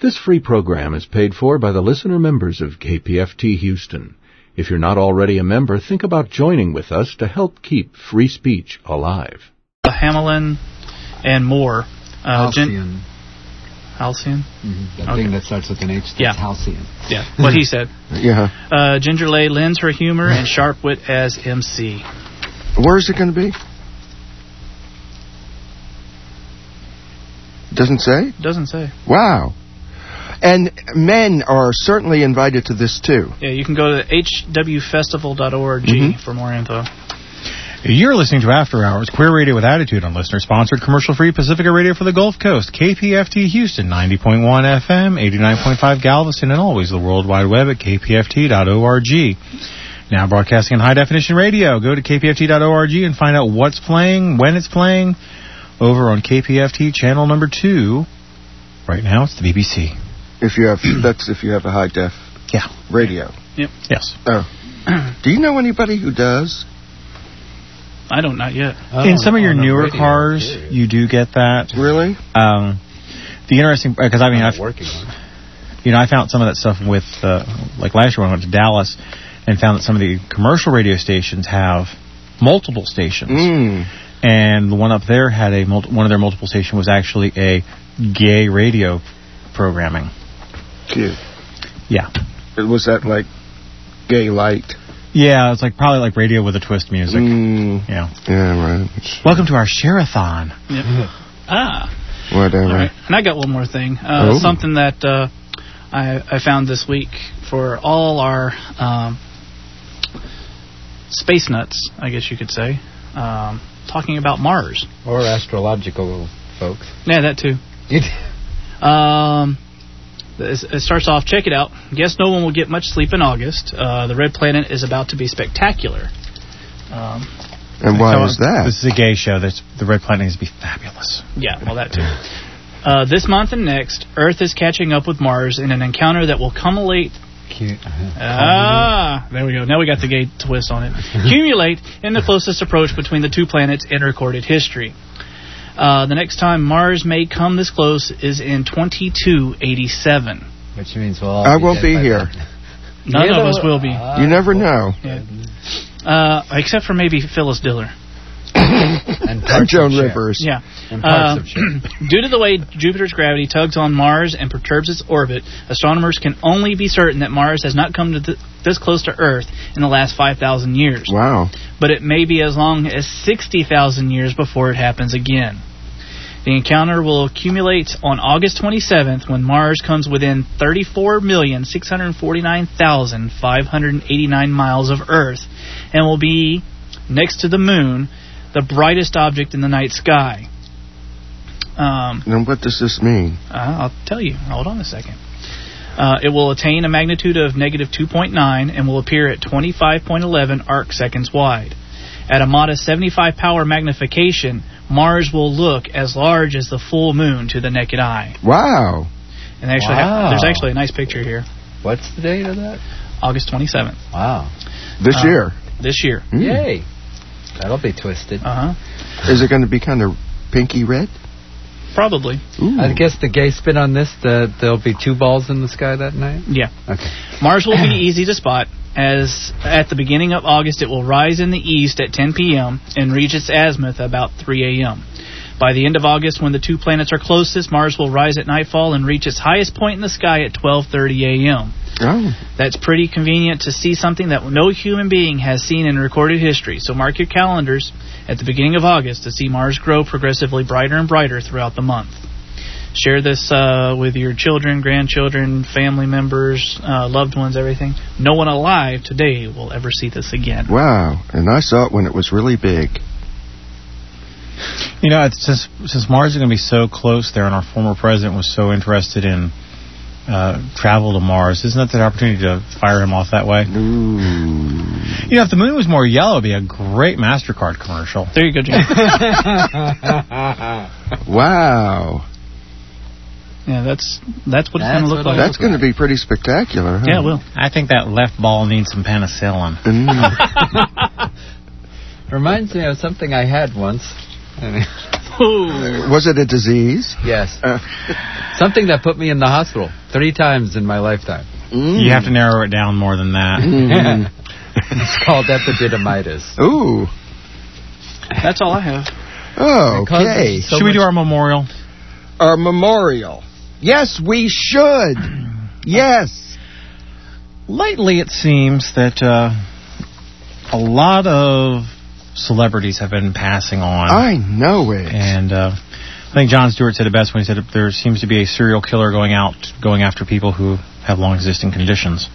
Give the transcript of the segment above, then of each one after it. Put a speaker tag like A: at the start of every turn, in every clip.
A: This free program is paid for by the listener members of KPFT Houston. If you're not already a member, think about joining with us to help keep free speech alive.
B: Hamelin and Moore.
C: Halcyon.
B: Halcyon?
C: Mm-hmm. That thing that starts with an H, that's Halcyon.
B: Yeah, what he said.
D: Yeah.
B: Ginger Lay lends her humor and sharp wit as MC.
D: Where's it going to be? Doesn't say?
B: Doesn't say.
D: Wow. And men are certainly invited to this, too.
B: Yeah, you can go to hwfestival.org for more info.
E: You're listening to After Hours, Queer Radio with Attitude on listener-sponsored commercial-free Pacifica Radio for the Gulf Coast, KPFT Houston, 90.1 FM, 89.5 Galveston, and always the World Wide Web at kpft.org. Now broadcasting in high-definition radio. Go to kpft.org and find out what's playing, when it's playing, over on KPFT channel number 2. Right now, it's the BBC.
D: If you have a high-def radio.
B: Yep.
E: Yes.
D: Oh. Do you know anybody who does?
B: I don't, not yet.
E: In some of your newer cars, you do get that.
D: Really?
E: The interesting, because I mean,
C: working on it.
E: You know, I found some of that stuff with, like last year when I went to Dallas, and found that some of the commercial radio stations have multiple stations. And the one up there had one of their multiple stations was actually a gay radio programming.
D: Cute.
E: Yeah.
D: Was that like gay light?
E: Yeah, it's like probably like radio with a twist music. Yeah.
D: Yeah, right.
E: Welcome to our Share-a-thon.
B: Yep.
D: Whatever.
B: All right. And I got one more thing. Something that I found this week for all our space nuts, I guess you could say, talking about Mars.
C: Or astrological folks.
B: Yeah, that too. It starts off, check it out. Guess no one will get much sleep in August. The red planet is about to be spectacular.
D: And why is that?
E: This is a gay show. The red planet needs to be fabulous.
B: Yeah, well, that too. This month and next, Earth is catching up with Mars in an encounter that will culminate...
C: Cute.
B: There we go. Now we got the gay twist on it. Accumulate in the closest approach between the two planets in recorded history. The next time Mars may come this close is in 2287.
C: Which means we'll all
D: I won't be here.
B: None of us will be.
D: You never know.
B: Yeah. Except for maybe Phyllis Diller.
D: and Joan Rivers.
B: Yeah.
C: And parts of Cher.
B: Due to the way Jupiter's gravity tugs on Mars and perturbs its orbit, astronomers can only be certain that Mars has not come to this close to Earth in the last 5,000 years.
D: Wow. But
B: it may be as long as 60,000 years before it happens again. The encounter will accumulate on August 27th when Mars comes within 34,649,589 miles of Earth and will be, next to the Moon, the brightest object in the night sky.
D: Now, what does this mean?
B: I'll tell you. Hold on a second. It will attain a magnitude of negative 2.9 and will appear at 25.11 arc seconds wide. At a modest 75 power magnification, Mars will look as large as the full moon to the naked eye.
D: Wow.
B: And there's actually a nice picture here.
C: What's the date of that?
B: August 27th.
C: Wow.
D: This year?
B: This year.
C: Yay. That'll be twisted.
D: Is it going to be kind of pinky red?
B: Probably.
D: Ooh.
C: I guess the gay spin on this, there'll be 2 balls in the sky that night?
B: Yeah.
C: Okay.
B: Mars will be easy to spot, as at the beginning of August it will rise in the east at 10 p.m. and reach its azimuth about 3 a.m. By the end of August, when the two planets are closest, Mars will rise at nightfall and reach its highest point in the sky at 12:30 a.m.
D: Oh.
B: That's pretty convenient to see something that no human being has seen in recorded history. So mark your calendars at the beginning of August to see Mars grow progressively brighter and brighter throughout the month. Share this with your children, grandchildren, family members, loved ones, everything. No one alive today will ever see this again.
D: Wow. And I saw it when it was really big.
E: You know, since Mars is going to be so close there, and our former president was so interested in travel to Mars, isn't that the opportunity to fire him off that way?
D: Ooh.
E: You know, if the moon was more yellow, it'd be a great MasterCard commercial.
B: There you go, Jim.
D: Wow.
B: Yeah, that's what it's going to look like.
D: That's going to be pretty spectacular, huh?
B: Yeah, it will.
E: I think that left ball needs some penicillin.
C: Reminds me of something I had once.
D: Was it a disease?
C: Yes. Something that put me in the hospital 3 times in my lifetime.
E: You have to narrow it down more than that.
C: It's called epididymitis.
D: Ooh.
B: That's all I have.
D: Oh, okay.
C: So
E: Should we do our memorial?
D: Our memorial. Yes, we should. Yes.
E: Lately, it seems that a lot of celebrities have been passing on.
D: I know it.
E: And I think Jon Stewart said it best when he said there seems to be a serial killer going after people who have long-existing conditions.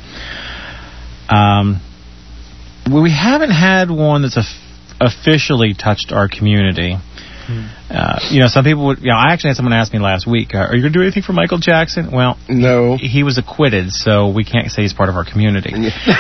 E: We haven't had one that's officially touched our community. Some people would... I actually had someone ask me last week, are you going to do anything for Michael Jackson? Well,
D: no.
E: He was acquitted, so we can't say he's part of our community.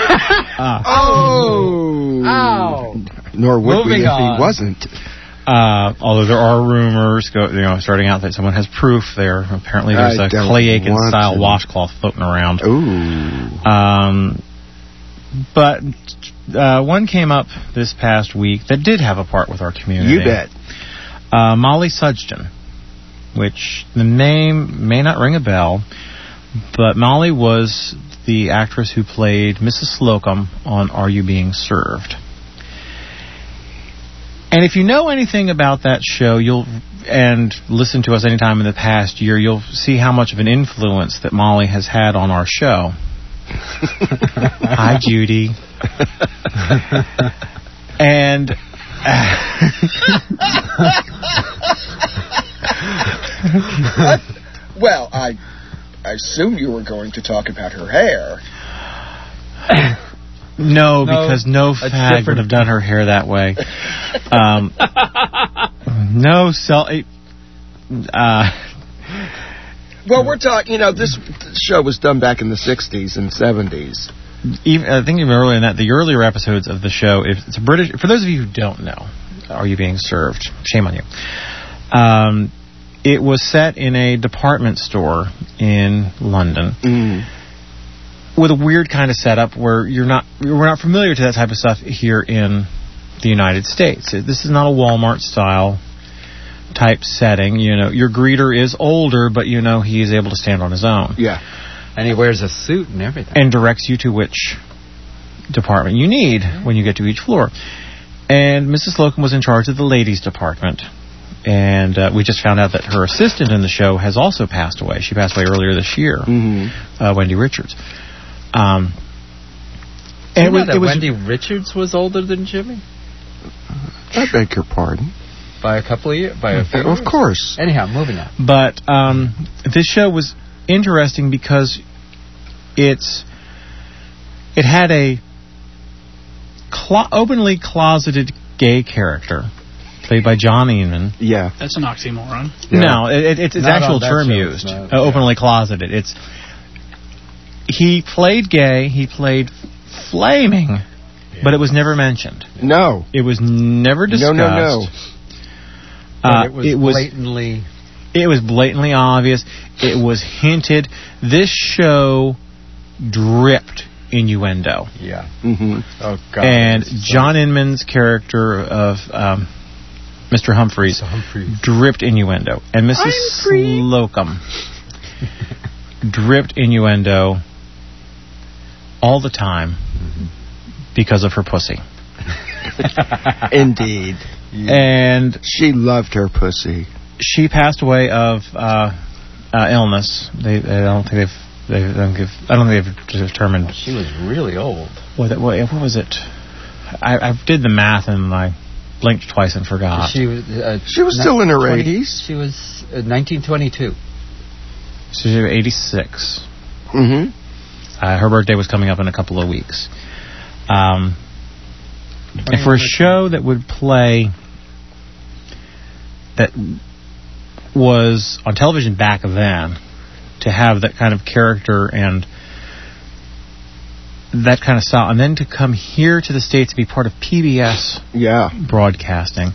D: Ow! Nor would we if he wasn't.
E: Although there are rumors, starting out that someone has proof there. Apparently there's a Clay Aiken-style washcloth floating around.
D: Ooh.
E: But one came up this past week that did have a part with our community.
D: You bet.
E: Molly Sugden, which the name may not ring a bell, but Molly was the actress who played Mrs. Slocum on Are You Being Served? And if you know anything about that show, and listen to us anytime in the past year, you'll see how much of an influence that Molly has had on our show. Hi, Judy. And
D: well, I assume you were going to talk about her hair.
E: No, because no fag would have done her hair that way.
D: Well, we're talking, this show was done back in the 60s and 70s.
E: I think even earlier than that, the earlier episodes of the show, it's a British... For those of you who don't know, Are You Being Served? Shame on you. It was set in a department store in London. With a weird kind of setup where we're not familiar to that type of stuff here in the United States. This is not a Walmart style type setting. Your greeter is older, but he is able to stand on his own.
D: Yeah.
C: And he wears a suit and everything.
E: And directs you to which department you need when you get to each floor. And Mrs. Slocum was in charge of the ladies' department. And we just found out that her assistant in the show has also passed away. She passed away earlier this year, Wendy Richards.
C: Wendy Richards was older than Jimmy?
D: I beg your pardon.
C: By a couple of years? By a few
D: years? Of course.
C: Anyhow, moving on.
E: But this show was interesting because it had a openly closeted gay character played by John Inman.
D: Yeah.
B: That's an oxymoron.
E: Yeah. No, it's actual term used. Openly closeted. He played gay, he played flaming, but it was never mentioned.
D: No.
E: It was never discussed.
D: No.
C: It
E: was blatantly obvious. It was hinted. This show dripped innuendo.
C: Yeah.
D: Oh, God.
E: And John Inman's character of Mr. Humphreys dripped innuendo. And Mrs. Slocum dripped innuendo all the time because of her pussy.
D: Indeed.
E: And
D: she loved her pussy.
E: She passed away of illness. I don't think they've determined.
C: She was really old.
E: What was it? I did the math and I blinked twice and forgot.
C: She was
D: still in her 80s.
C: She was 1922.
E: So she was 86. Her birthday was coming up in a couple of weeks. And for a show that would play, that was on television back then, to have that kind of character and that kind of style, and then to come here to the States to be part of PBS broadcasting,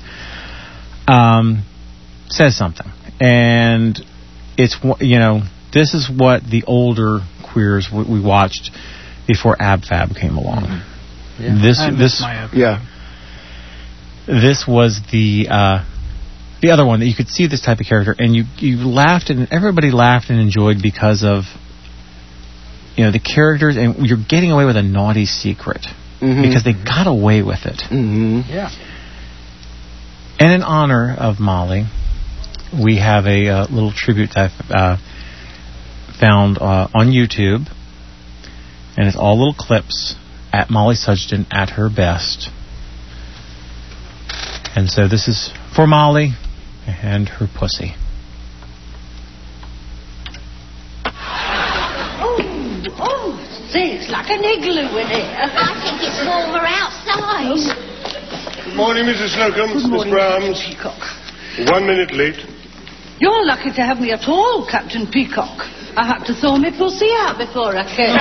E: says something. And it's, this is what the older queers we watched before AbFab came along.
B: Yeah. This
E: was the the other one, that you could see this type of character, and you laughed, and everybody laughed and enjoyed because of, the characters, and you're getting away with a naughty secret. Because they got away with it.
D: Yeah.
E: And in honor of Molly, we have a little tribute that I found on YouTube. And it's all little clips at Molly Sugden at her best. And so this is for Molly and her pussy.
F: It's like an igloo in here.
G: I think it's warmer outside.
H: Good morning, Mrs. Slocum.
F: Good morning,
H: Miss Brahms.
F: Peacock.
H: 1 minute late.
F: You're lucky to have me at all, Captain Peacock. I had to thaw my pussy out before I came.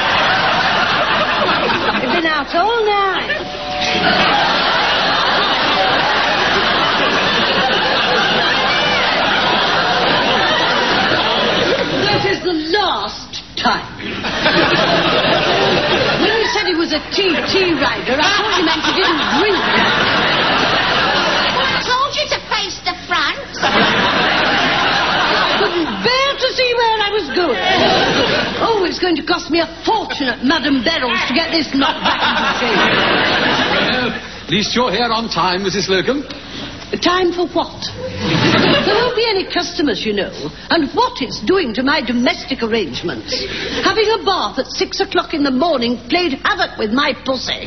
F: I've been out all night. That is the last time. When he said he was a TT rider, I thought he meant he didn't drink.
G: I told you to face the front.
F: I couldn't bear to see where I was going. Oh, it's going to cost me a fortune at Madame Beryl's to get this knocked back into shape.
I: At least you're here on time, Mrs. Slocum.
F: Time for what? There won't be any customers, you know. And what it's doing to my domestic arrangements. Having a bath at 6 o'clock in the morning played havoc with my pussy.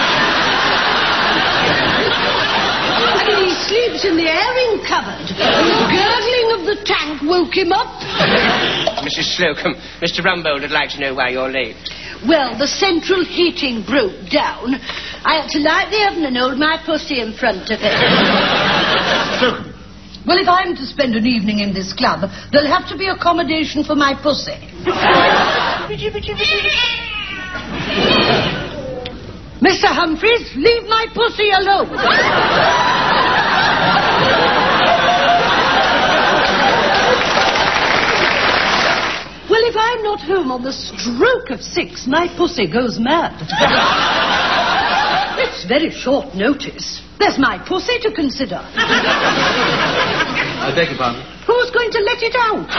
F: I mean, he sleeps in the airing cupboard. The gurgling of the tank woke him up.
J: Mrs. Slocum, Mr. Rumbold would like to know why you're late.
F: Well, the central heating broke down. I had to light the oven and hold my pussy in front of it.
H: Slocum.
F: Well, if I'm to spend an evening in this club, there'll have to be accommodation for my pussy. Mr. Humphreys, leave my pussy alone. Well, if I'm not home on the stroke of 6, my pussy goes mad. It's very short notice. There's my pussy to consider.
I: I beg your pardon?
F: Who's going to let it out?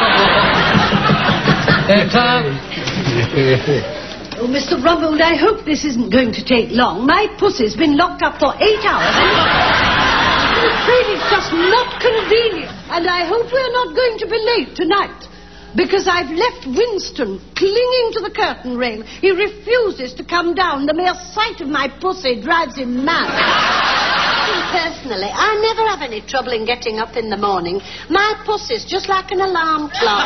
F: Oh, Mr. Rumbold, I hope this isn't going to take long. My pussy's been locked up for 8 hours. I'm afraid it's just not convenient. And I hope we're not going to be late tonight. Because I've left Winston clinging to the curtain rail. He refuses to come down. The mere sight of my pussy drives him mad.
G: Personally, I never have any trouble in getting up in the morning. My pussy's just like an alarm clock.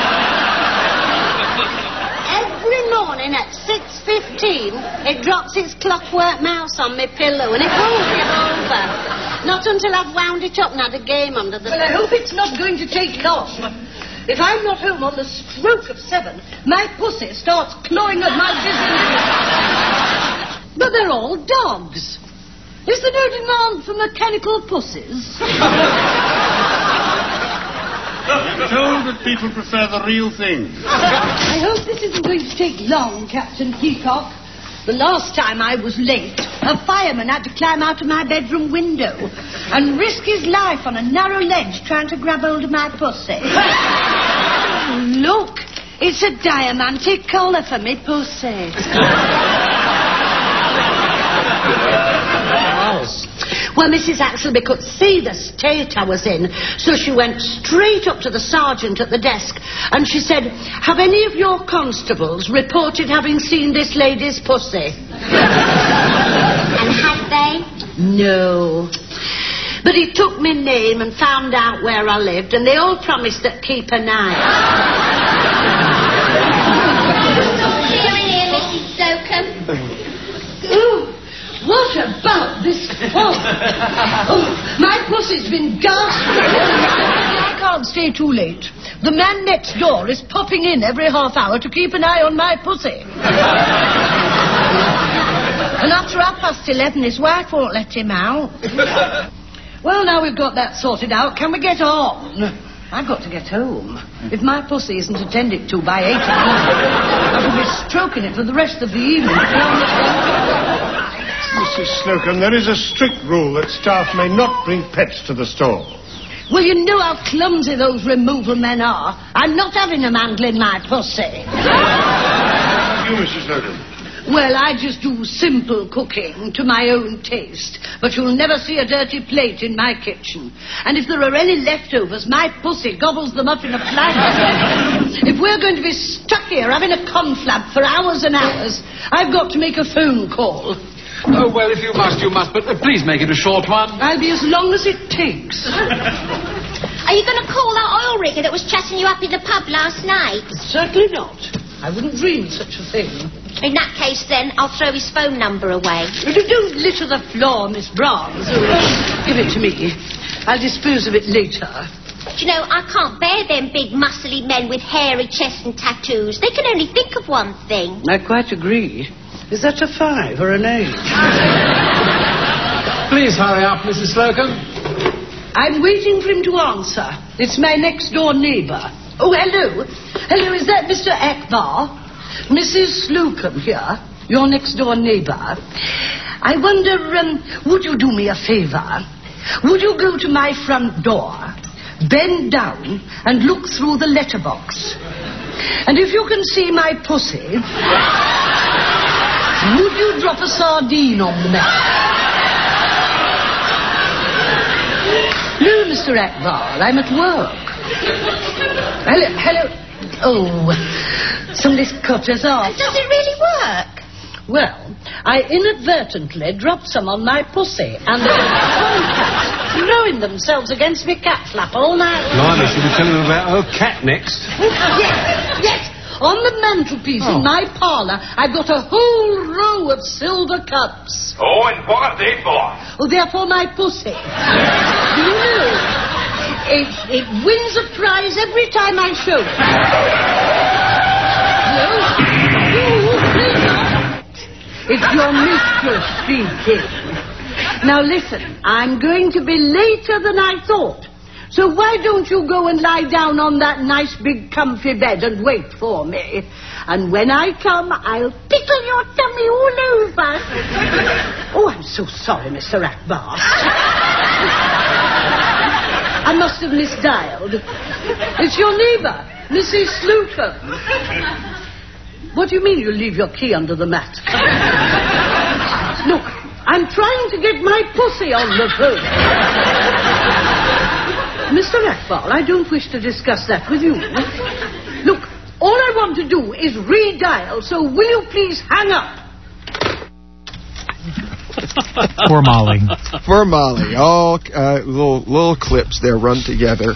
G: Every morning at 6:15, it drops its clockwork mouse on my pillow and it rolls me over. Not until I've wound it up and had a game under the...
F: Well, I hope it's not going to take long. If I'm not home on the stroke of 7, my pussy starts clawing at my business. But they're all dogs. Is there no demand for mechanical pussies?
H: I'm told that people prefer the real thing.
F: I hope this isn't going to take long, Captain Peacock. The last time I was late, a fireman had to climb out of my bedroom window and risk his life on a narrow ledge trying to grab hold of my pussy. Look, it's a diamantic collar for me pussy. Well, Mrs. Axelby could see the state I was in, so she went straight up to the sergeant at the desk, and she said, "Have any of your constables reported having seen this lady's pussy?"
G: And have they?
F: No. But he took my name and found out where I lived, and they all promised to keep an eye.
G: Here, Mrs. Slocum.
F: Ooh. What about this fog? Oh, my pussy's been gasping. I can't stay too late. The man next door is popping in every half hour to keep an eye on my pussy. And after 11:30, his wife won't let him out. Well, now we've got that sorted out, can we get on? I've got to get home. If my pussy isn't attended to by 8 o'clock, I will be stroking it for the rest of the evening.
H: Mrs. Slocum, there is a strict rule that staff may not bring pets to the store.
F: Well, you know how clumsy those removal men are. I'm not having them handling my pussy.
H: You, Mrs. Slocum.
F: Well, I just do simple cooking to my own taste. But you'll never see a dirty plate in my kitchen. And if there are any leftovers, my pussy gobbles them up in a flash. If we're going to be stuck here having a conflab for hours and hours, I've got to make a phone call.
I: Oh, well, if you must, you must. But please make it a short one.
F: I'll be as long as it takes.
K: Are you going to call that oil rigger that was chatting you up in the pub last night?
F: Certainly not. I wouldn't dream such a thing.
K: In that case, then, I'll throw his phone number away.
F: But you don't litter the floor, Miss Brahms. Give it to me. I'll dispose of it later.
K: But, you know, I can't bear them big, muscly men with hairy chests and tattoos. They can only think of one thing.
F: I quite agree. Is that a 5 or an 8?
I: Please hurry up, Mrs. Slocum.
F: I'm waiting for him to answer. It's my next-door neighbour. Oh, hello. Hello, is that Mr. Akbar? Mrs. Slocum here, your next-door neighbour. I wonder, would you do me a favour? Would you go to my front door, bend down, and look through the letterbox? And if you can see my pussy, would you drop a sardine on the mat? No, Mr. Akbar, I'm at work. Hello. Oh, somebody's cut us off.
K: Does it really work?
F: Well, I inadvertently dropped some on my pussy, and the cats throwing themselves against me cat flap all night.
L: Blimey, should we tell them about her cat next?
F: Yes. On the mantelpiece in my parlour, I've got a whole row of silver cups.
M: Oh, and what are they for?
F: Oh, they're for my pussy. Do you know, it wins a prize every time I show it. It's your mistress speaking. Now listen, I'm going to be later than I thought. So why don't you go and lie down on that nice big comfy bed and wait for me? And when I come, I'll pickle your tummy all over. Oh, I'm so sorry, Mr. Akbar. I must have misdialed. It's your neighbour, Mrs. Slocum. What do you mean you leave your key under the mat? Look, I'm trying to get my pussy on the phone. Mr. Akbar, I don't wish to discuss that with you. Look, all I want to do is redial, so will you please hang up?
E: For Molly.
D: For Molly. All little clips there run together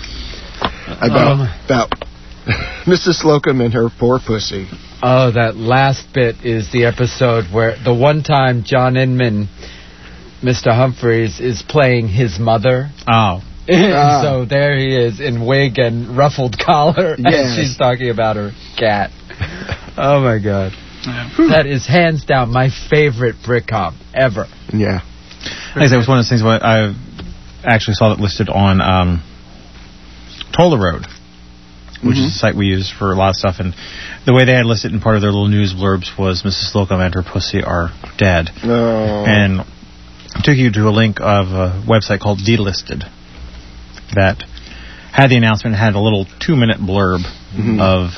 D: about Mrs. Slocum and her poor pussy.
C: Oh, that last bit is the episode where the one time John Inman, Mr. Humphreys, is playing his mother.
E: Oh.
C: So there he is in wig and ruffled collar,
D: yes.
C: And she's talking about her cat. Oh, my God. That is hands down my favorite Britcom ever.
D: Yeah.
E: Like I said, it was one of those things where I actually saw that listed on Toll the Road, which is a site we use for a lot of stuff. And the way they had listed in part of their little news blurbs was Mrs. Slocum and her pussy are dead.
D: Oh.
E: And it took you to a link of a website called Delisted that had the announcement and had a little 2-minute blurb of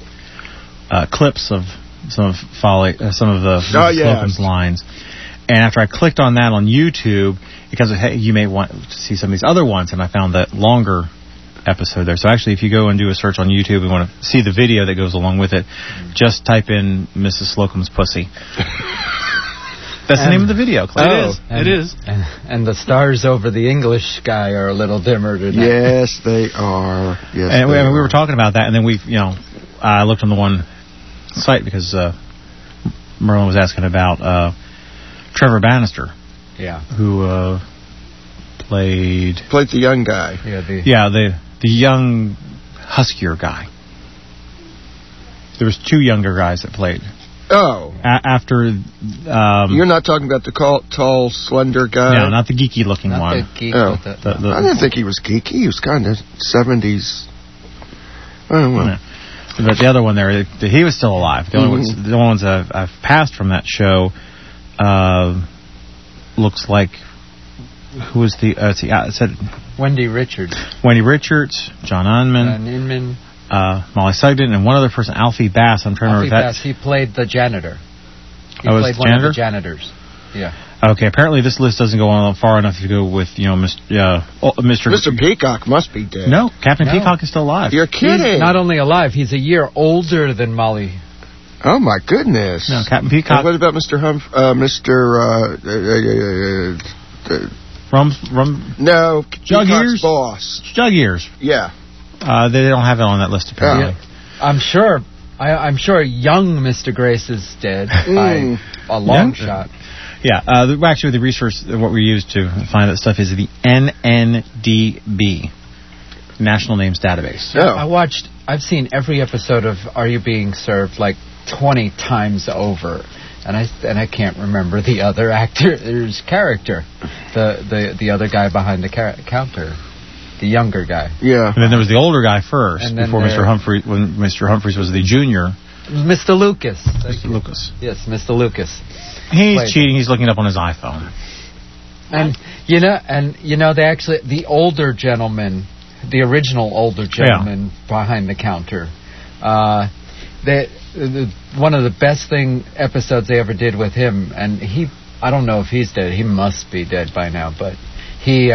E: clips of some of Slocum's lines. And after I clicked on that on YouTube, because hey, you may want to see some of these other ones, and I found that longer episode there. So actually, if you go and do a search on YouTube and want to see the video that goes along with it, just type in Mrs. Slocum's pussy. That's the name of the video.
B: It is.
C: And the stars over the English sky are a little dimmer tonight.
D: Yes, they are. Yes,
E: and we were talking about that, and then I looked on the one site because Merlin was asking about Trevor Bannister.
C: Yeah.
E: Who played
D: the young guy.
E: The young huskier guy. There was 2 younger guys that played.
D: Oh.
E: After...
D: You're not talking about the tall, slender guy?
E: No, not the geeky-looking one.
C: The geek
D: I didn't think he was geeky. He was kind of 70s. I don't know.
E: Yeah. But the other one there, he was still alive. The only ones I've passed from that show looks like who was the? It said
C: Wendy Richards.
E: Wendy Richards, John Inman, Molly Sugden, and one other person, Alfie Bass. I'm trying to remember that.
C: He played the janitor. He
E: was
C: played one of the janitors. Yeah.
E: Okay, apparently this list doesn't go on far enough to go with, Mr.
D: Peacock must be dead.
E: No, Captain Peacock is still alive.
D: You're kidding.
C: He's not only alive, he's a year older than Molly.
D: Oh, my goodness.
E: No, Captain Peacock.
D: And what about Mr. No,
E: Jug
D: Peacock's
E: Ears?
D: boss.
E: Jug Ears.
D: Yeah.
E: They don't have it on that list, apparently.
C: I'm sure young Mr. Grace is dead by a long shot.
E: Yeah, actually the research, what we used to find that stuff is the NNDB, National Names Database.
C: Oh. I've seen every episode of Are You Being Served like 20 times over, and I can't remember the other actor's character, the other guy behind the counter, the younger guy.
D: Yeah.
E: And then there was the older guy first, before Mr. Humphreys, when Mr. Humphreys was the junior.
C: Mr. Lucas.
E: Mr. Lucas.
C: Yes, Mr. Lucas.
E: He's cheating. He's looking up on his iPhone.
C: And the older gentleman, the original older gentleman behind the counter, one of the best episodes they ever did with him, and I don't know if he's dead. He must be dead by now, but he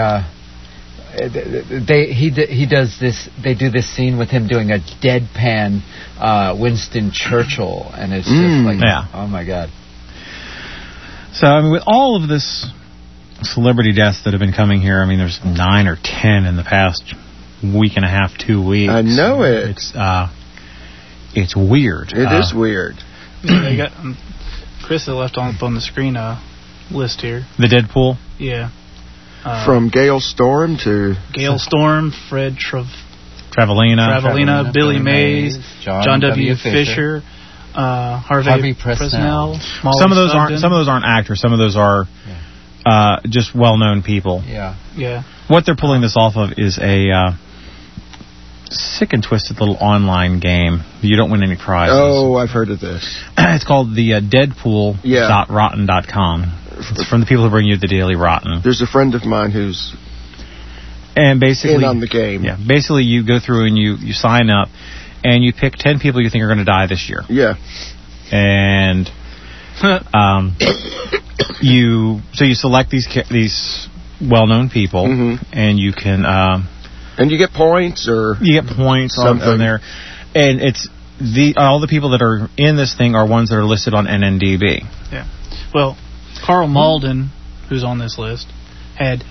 C: does this. They do this scene with him doing a deadpan Winston Churchill, and it's just like, oh my god.
E: So, I mean, with all of this celebrity deaths that have been coming here, I mean, there's 9 or 10 in the past week and a half, 2 weeks.
D: I know it.
E: It's weird.
D: It is weird.
B: They got Chris has left on the screen list here.
E: The Deadpool?
B: Yeah.
D: From Gale Storm to...
B: Gale Storm, Fred
E: Travelina,
B: Billy Mays, John W. Fisher, Harvey Presnell.
E: Some of those aren't actors. Some of those are just well-known people.
B: Yeah.
E: What they're pulling this off of is a sick and twisted little online game. You don't win any prizes.
D: Oh, I've heard of this.
E: It's called the Deadpool.rotten.com. It's from the people who bring you the Daily Rotten.
D: There's a friend of mine who's
E: basically
D: in on the game.
E: Yeah, basically you go through and you sign up, and you pick 10 people you think are going to die this year.
D: Yeah.
E: And you select these well-known people, and you can
D: and you get points on
E: there, and it's all the people that are in this thing are ones that are listed on NNDB.
B: Yeah. Well, Carl Malden, who's on this list, had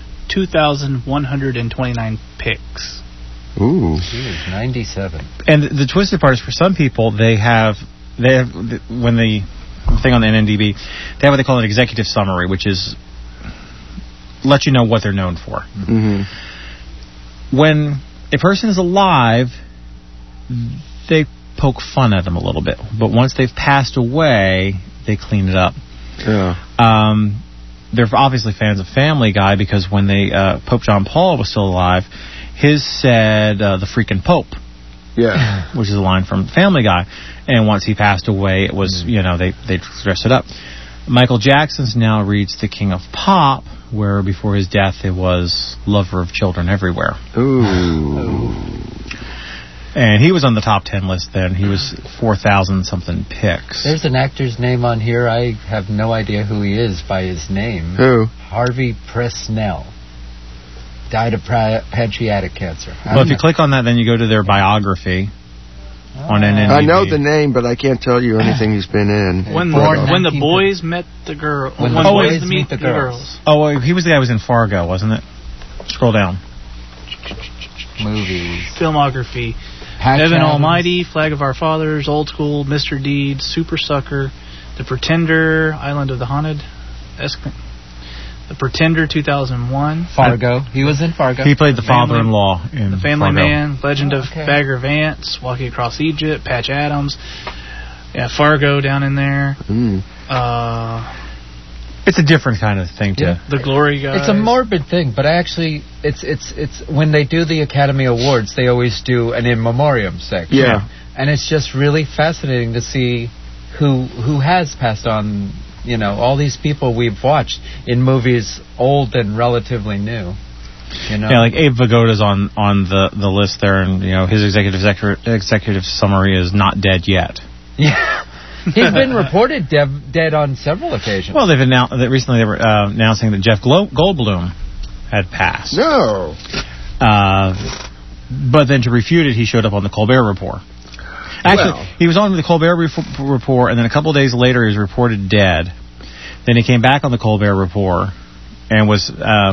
B: 2,129 picks.
D: Ooh.
C: Jeez, 97.
E: And the twisted part is, for some people, they have when the thing on the NNDB, they have what they call an executive summary, which is let you know what they're known for.
D: Mm-hmm.
E: When a person is alive, they poke fun at them a little bit, but once they've passed away, they clean it up.
D: Yeah.
E: They're obviously fans of Family Guy, because when Pope John Paul was still alive, his said the freaking Pope.
D: Yeah.
E: Which is a line from Family Guy. And once he passed away, it was, they dressed it up. Michael Jackson's now reads The King of Pop, where before his death it was Lover of Children Everywhere.
D: Ooh.
E: And he was on the top 10 list then. He was 4,000-something picks.
C: There's an actor's name on here. I have no idea who he is by his name.
D: Who?
C: Harvey Presnell. Died of pancreatic cancer.
E: Well, if you click on that, then you go to their biography on NNDB.
D: I know the name, but I can't tell you anything he's been in.
B: When the boys met the girl. When the boys meet the girls.
E: Oh, he was the guy who was in Fargo, wasn't it? Scroll down.
C: Movies.
B: Filmography. Evan Almighty, Flag of Our Fathers, Old School, Mr. Deed, Super Sucker, The Pretender, Island of the Haunted, The Pretender 2001.
C: Fargo. He was in Fargo.
E: He played the father-in-law in
B: The Family
E: Fargo.
B: Man, Legend of Bagger Vance, Walking Across Egypt, Patch Adams. Yeah, Fargo down in there.
E: It's a different kind of thing, too.
B: The Glory Guys.
C: It's a morbid thing, but actually, it's when they do the Academy Awards, they always do an in memoriam section.
D: Yeah.
C: And it's just really fascinating to see who has passed on all these people we've watched in movies old and relatively new.
E: Yeah, like Abe Vigoda's on the list there, and his executive summary is not dead yet.
C: Yeah, he's been reported dead on several occasions.
E: Well, recently they were announcing that Jeff Goldblum had passed.
D: No.
E: But then to refute it, he showed up on the Colbert Report. Actually, he was on the Colbert Report, and then a couple of days later, he was reported dead. Then he came back on the Colbert Report and was.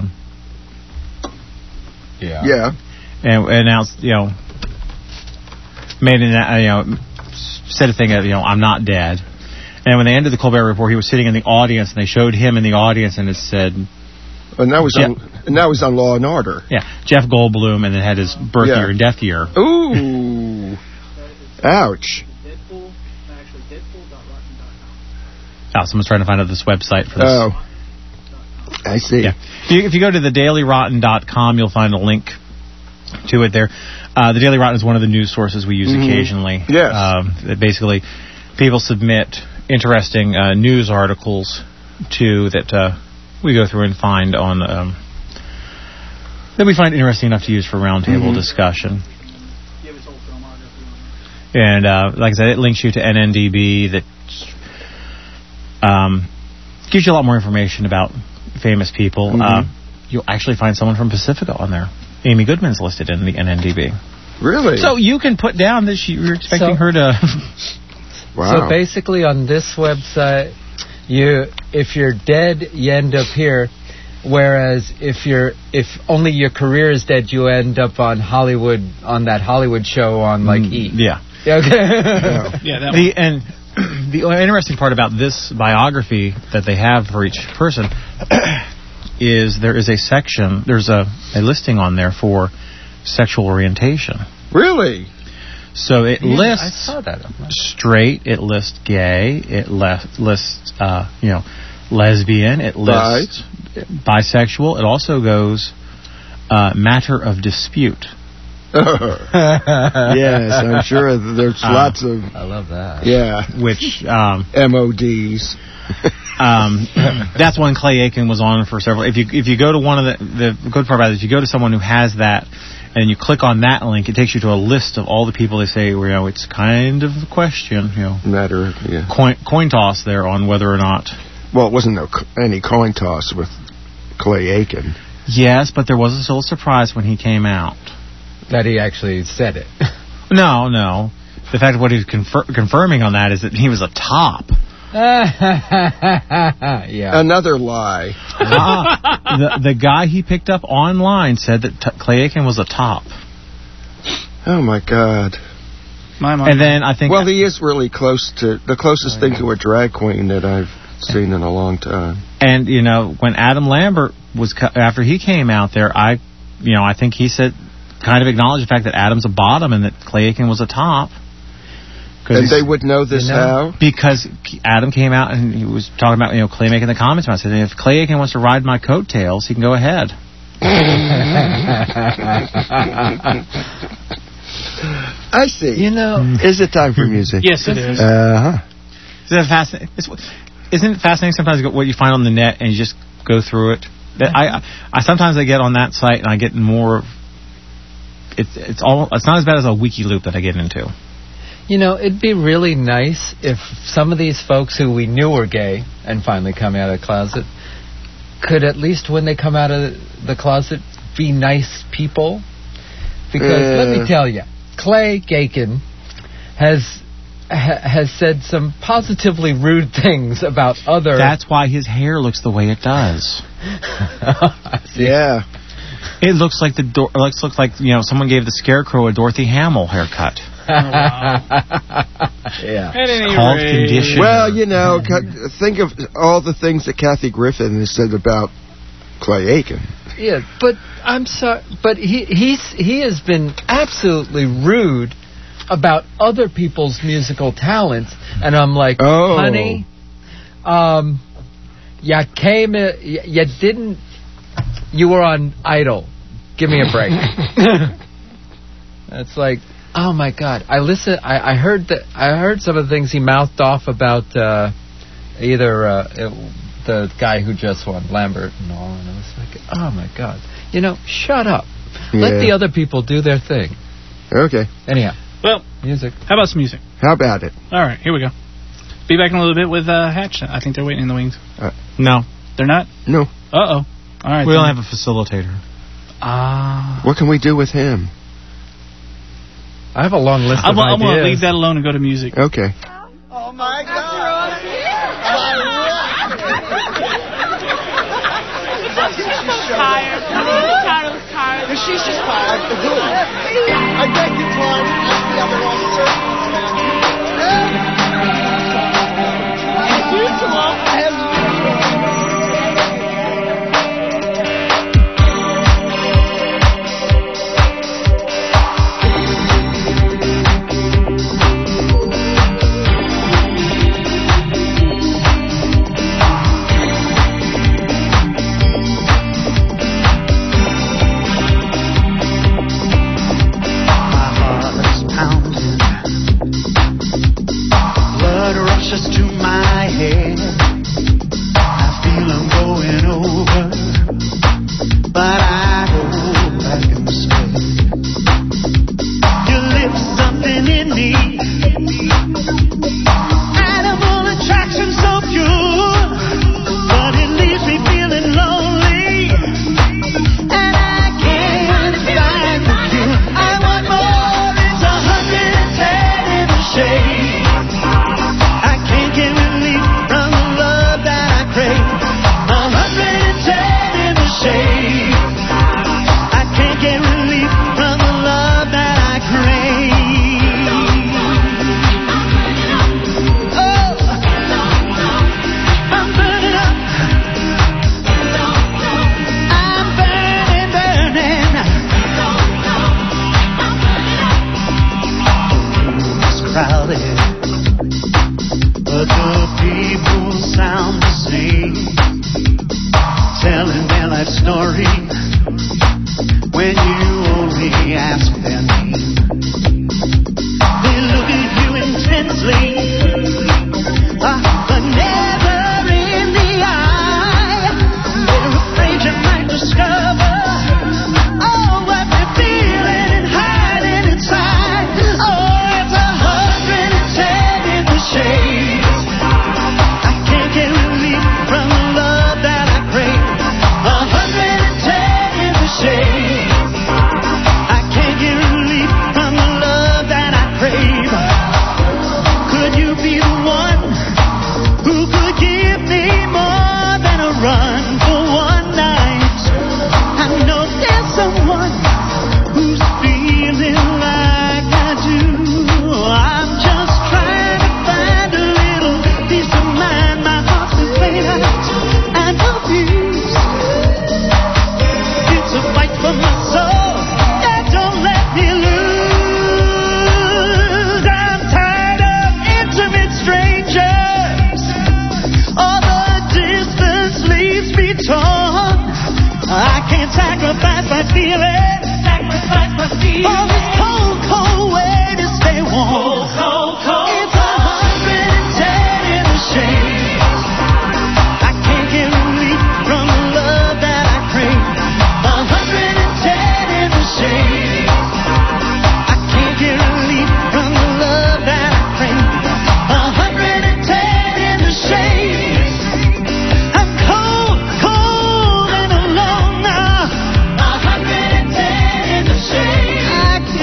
D: Yeah.
E: And announced, made an, said a thing of, I'm not dead. And when they ended the Colbert Report, he was sitting in the audience, and they showed him in the audience, and it said.
D: And that was on Law and Order.
E: Yeah, Jeff Goldblum, and it had his birth year and death year.
D: Ooh. Ouch.
E: Oh, someone's trying to find out this website for this.
D: Oh. I see.
E: Yeah. If you go to thedailyrotten.com, you'll find a link to it there. The Daily Rotten is one of the news sources we use occasionally.
D: Yes.
E: Basically, people submit interesting news articles that we go through and find on that we find interesting enough to use for roundtable discussion. And like I said, it links you to NNDB that gives you a lot more information about famous people. You'll actually find someone from Pacifica on there. Amy Goodman's listed in the NNDB.
D: Really?
E: So you can put down that you're expecting her to...
C: Wow. So basically on this website, if you're dead, you end up here. Whereas if only your career is dead, you end up on that Hollywood show on E!
E: Yeah.
C: Okay.
E: And the interesting part about this biography that they have for each person is there is a section, there's a listing on there for sexual orientation.
D: Really?
E: So it lists
C: I saw that.
E: straight, it lists gay, it lists lesbian, it lists bisexual. It also goes matter of dispute.
D: Yes, I'm sure there's lots of...
C: I love that.
D: Yeah.
E: Which...
D: MODs.
E: That's one Clay Aiken was on for several... If you go to one of the good part about it is if you go to someone who has that and you click on that link, it takes you to a list of all the people they say, it's kind of a question,
D: Matter, yeah.
E: Coin toss there on whether or not...
D: Well, it wasn't any coin toss with Clay Aiken.
E: Yes, but there was still a surprise when he came out.
C: That he actually said it.
E: No. The fact of what he's confirming on that is that he was a top.
C: Yeah.
D: Another lie.
E: The guy he picked up online said that Clay Aiken was a top.
D: Oh, my God.
E: And then I think...
D: Well, he is really close to... The closest thing to a drag queen that I've seen in a long time.
E: And, when Adam Lambert after he came out there, I think he said... kind of acknowledge the fact that Adam's a bottom and that Clay Aiken was a top.
D: And they would know this how?
E: Because Adam came out and he was talking about, Clay making the comments about it. I said, if Clay Aiken wants to ride my coattails, he can go ahead.
D: I see. Is it time for music?
B: Yes, it is.
E: Isn't it fascinating? Isn't it fascinating sometimes what you find on the net and you just go through it? I sometimes I get on that site and I get more... It's not as bad as a wiki loop that I get into.
C: It'd be really nice if some of these folks who we knew were gay and finally come out of the closet could at least, when they come out of the closet, be nice people. Because let me tell you, Clay Aiken has said some positively rude things about other...
E: That's why his hair looks the way it does.
D: Yeah.
E: It looks like someone gave the Scarecrow a Dorothy Hamill haircut.
B: Oh, wow.
C: Yeah.
E: It's called condition.
D: Well, think of all the things that Kathy Griffin has said about Clay Aiken.
C: Yeah, but I'm sorry, but he has been absolutely rude about other people's musical talents, and I'm like, honey, you were on Idol. Give me a break. It's like, oh my God! I heard some of the things he mouthed off about Either the guy who just won, Lambert and all, and I was like, oh my God, shut up. Let the other people do their thing.
D: Okay.
C: Anyhow.
B: Well,
C: music.
B: How about some music?
D: How about it?
B: All right, here we go. Be back in a little bit with Hatch. I think they're waiting in the wings.
E: No.
B: They're not?
D: No.
B: Uh-oh. All right.
E: We don't have a facilitator.
D: What can we do with him?
C: I have a long list of
B: ideas. I'm going to leave that alone and go to music.
D: Okay.
M: Oh, my God.
N: She's tired. She's just tired.
M: I beg your pardon. The other officer. As usual.
O: To my head, I feel I'm going over, but I hold back instead. You lift something in me, animal attraction so pure, but it leaves me feeling lonely, and I can't find the cure. I want more, it's 110 in the shade. Get relief from the love that I crave. 110 in the shade. I can't get relief from the love that I crave. Oh, I'm burning up. I'm burning, burning. It's crowded, but the people sound the same, telling their life story when you only ask their name. They look at you intensely, but never in the eye. They're afraid you might discover what they're feeling and hiding inside. Oh, it's 110 in the shade. Get relief from the love that I crave. 110 in the shade. I can't get relief from the love that I crave. Could you be the one who could give me more than a run for one night? I know there's someone who's feeling like I do. I'm just trying to find a little peace of mind. And abused. It's a fight for my soul, and don't let me lose. I'm tired of intimate strangers. All the distance leaves me torn. I can't sacrifice my feelings. For this cold, cold way to stay warm. It's 110 in the shade. Get relief from the love that I crave. 110 in the shade. I can't get relief from the love that I crave. 110 in the shade. I'm cold, cold and alone now. 110 in the shade. I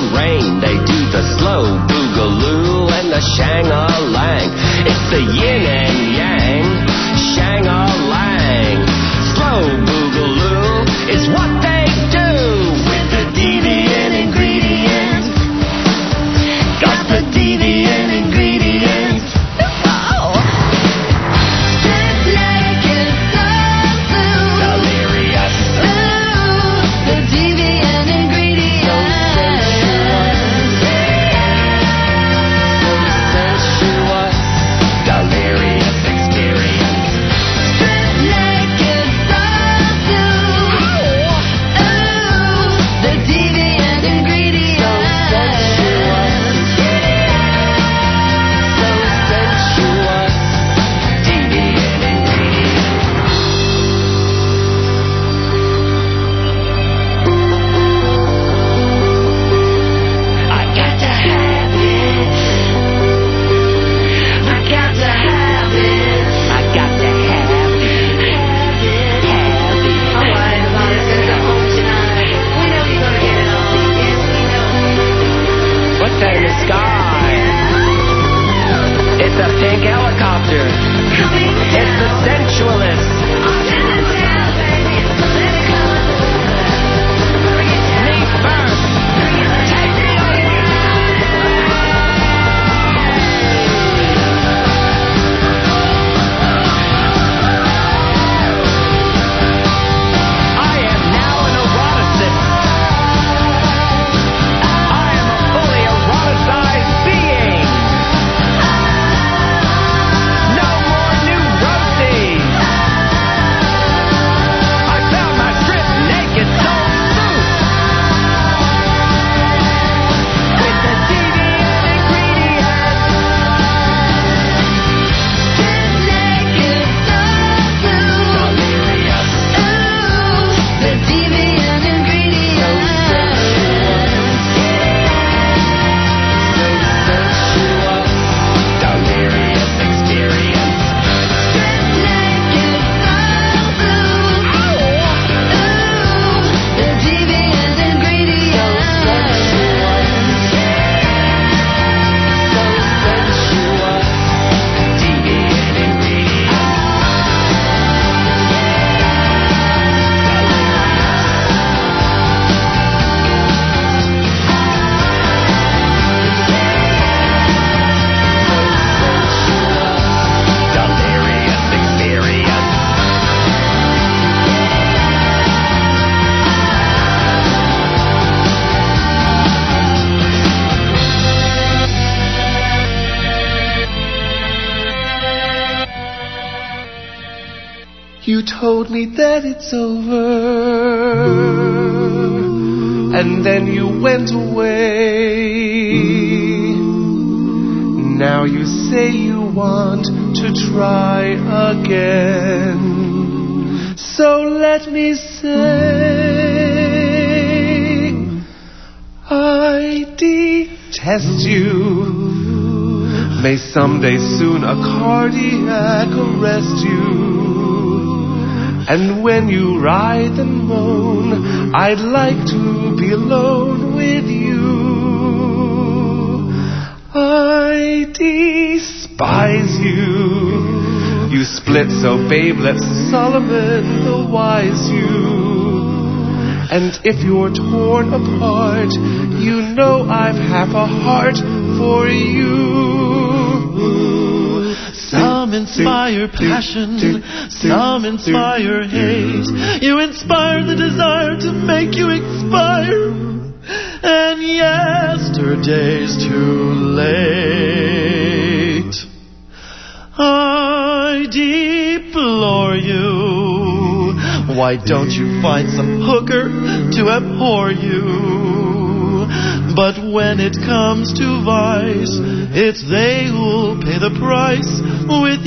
P: rain. They do the slow boogaloo and the shang-a-lang. It's the yin and yang, shang-a-lang. Slow boogaloo is what they do with the deviant ingredients. Got the deviant ingredients. It's a pink helicopter. It's the sensualist. Me first. I am now an eroticist. I am a fully eroticized being. No more neuroses. I found my stripped naked soul suit with the deviant ingredients.
O: The deviant
P: Delirious experience.
Q: You told me that it's over, and then you went away. Now you say you want to try again. So let me say, I detest you. May someday soon a cardiac arrest you. And when you writhe and moan, I'd like to be alone with you. I despise you. You split so babe left Solomon the wise you. And if you're torn apart, you know I've half a heart for you.
O: Some inspire passion, some inspire hate. You inspire the desire to make you expire. And yesterday's too late. I deplore you. Why don't you find some hooker to abhor you? But when it comes to vice, it's they who'll pay the price with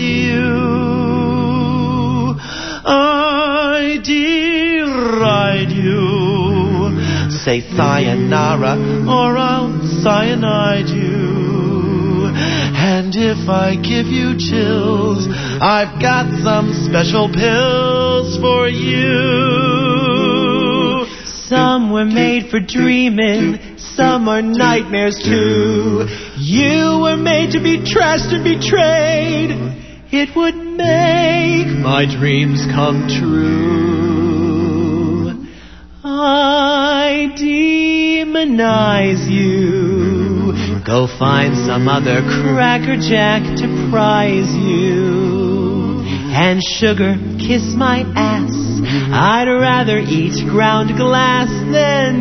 O: you. I deride you. Say sayonara or I'll cyanide you. And if I give you chills, I've got some special pills for you. Somewhere were made for dreaming, some are nightmares too. You were made to be trashed and betrayed. It would make my dreams come true. I demonize you. Go find some other crackerjack to prize you. And sugar, kiss my ass. I'd rather eat ground glass than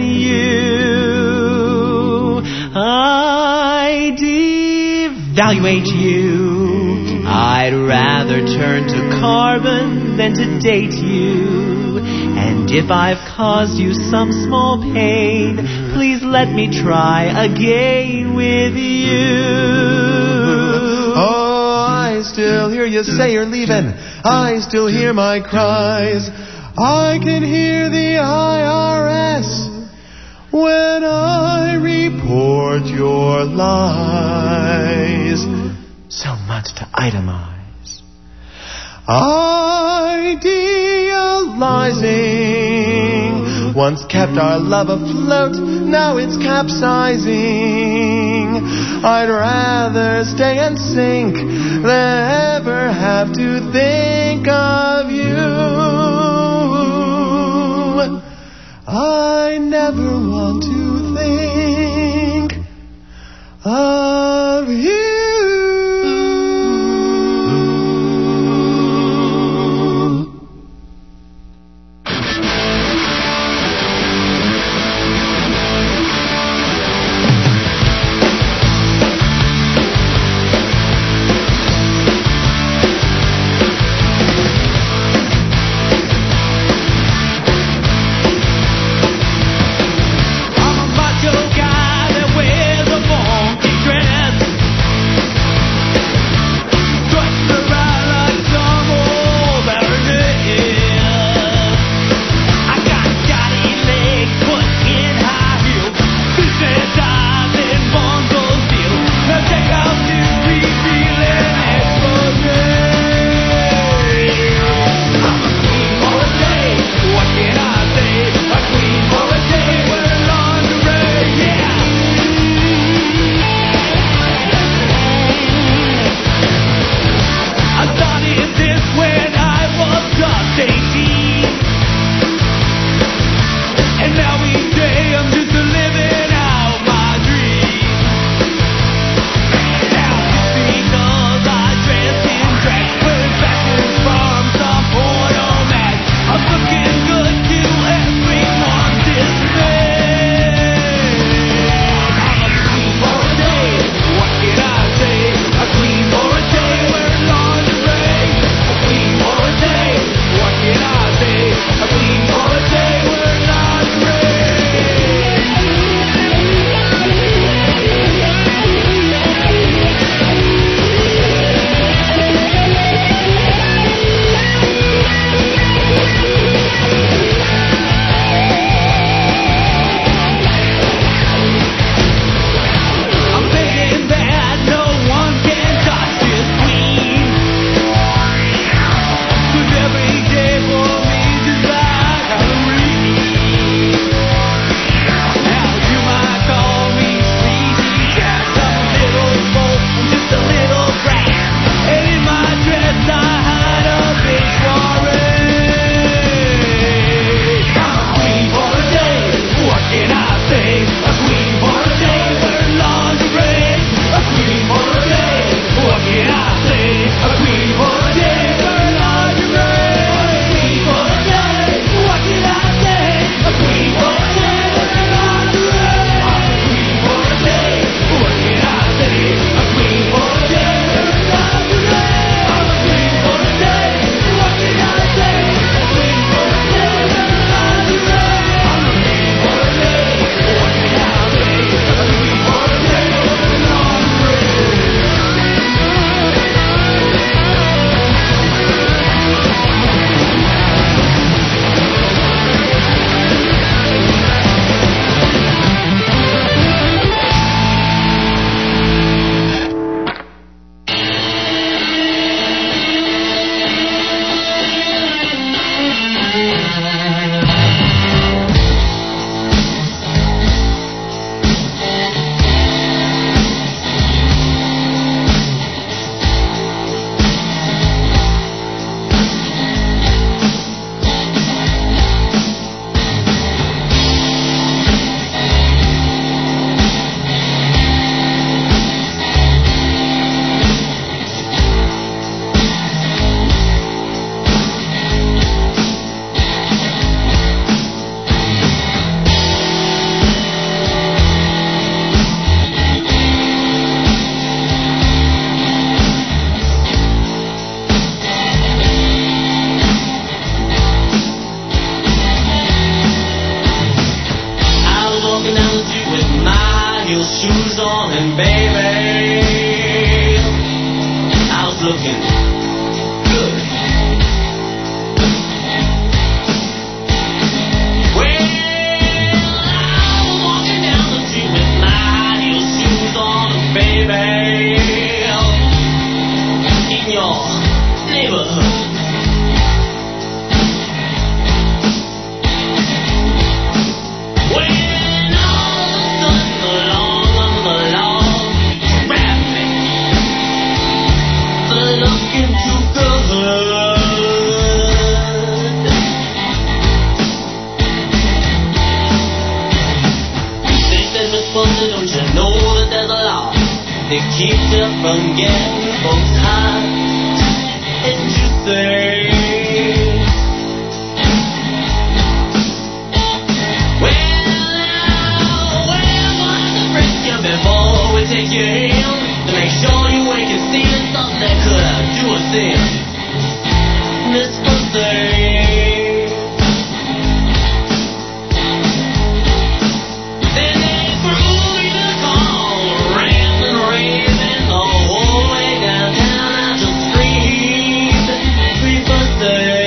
O: you. I devaluate you. I'd rather turn to carbon than to date you. And if I've caused you some small pain, please let me try again with you.
R: Oh, I still hear you say you're leaving. I still hear my cries. I can hear the IRS when I report your lies. So much to itemize. Idealizing once kept our love afloat, now it's capsizing. I'd rather stay and sink than ever have to think of you. I never want to think of you.
O: I'm a that keeps you from getting folks hot and juicy. Before we take you in, to make sure you wake and see something that could do us in. Miss Pussy. Then they threw me the call, ranting and raving the whole way downtown out the street. Free Pussy.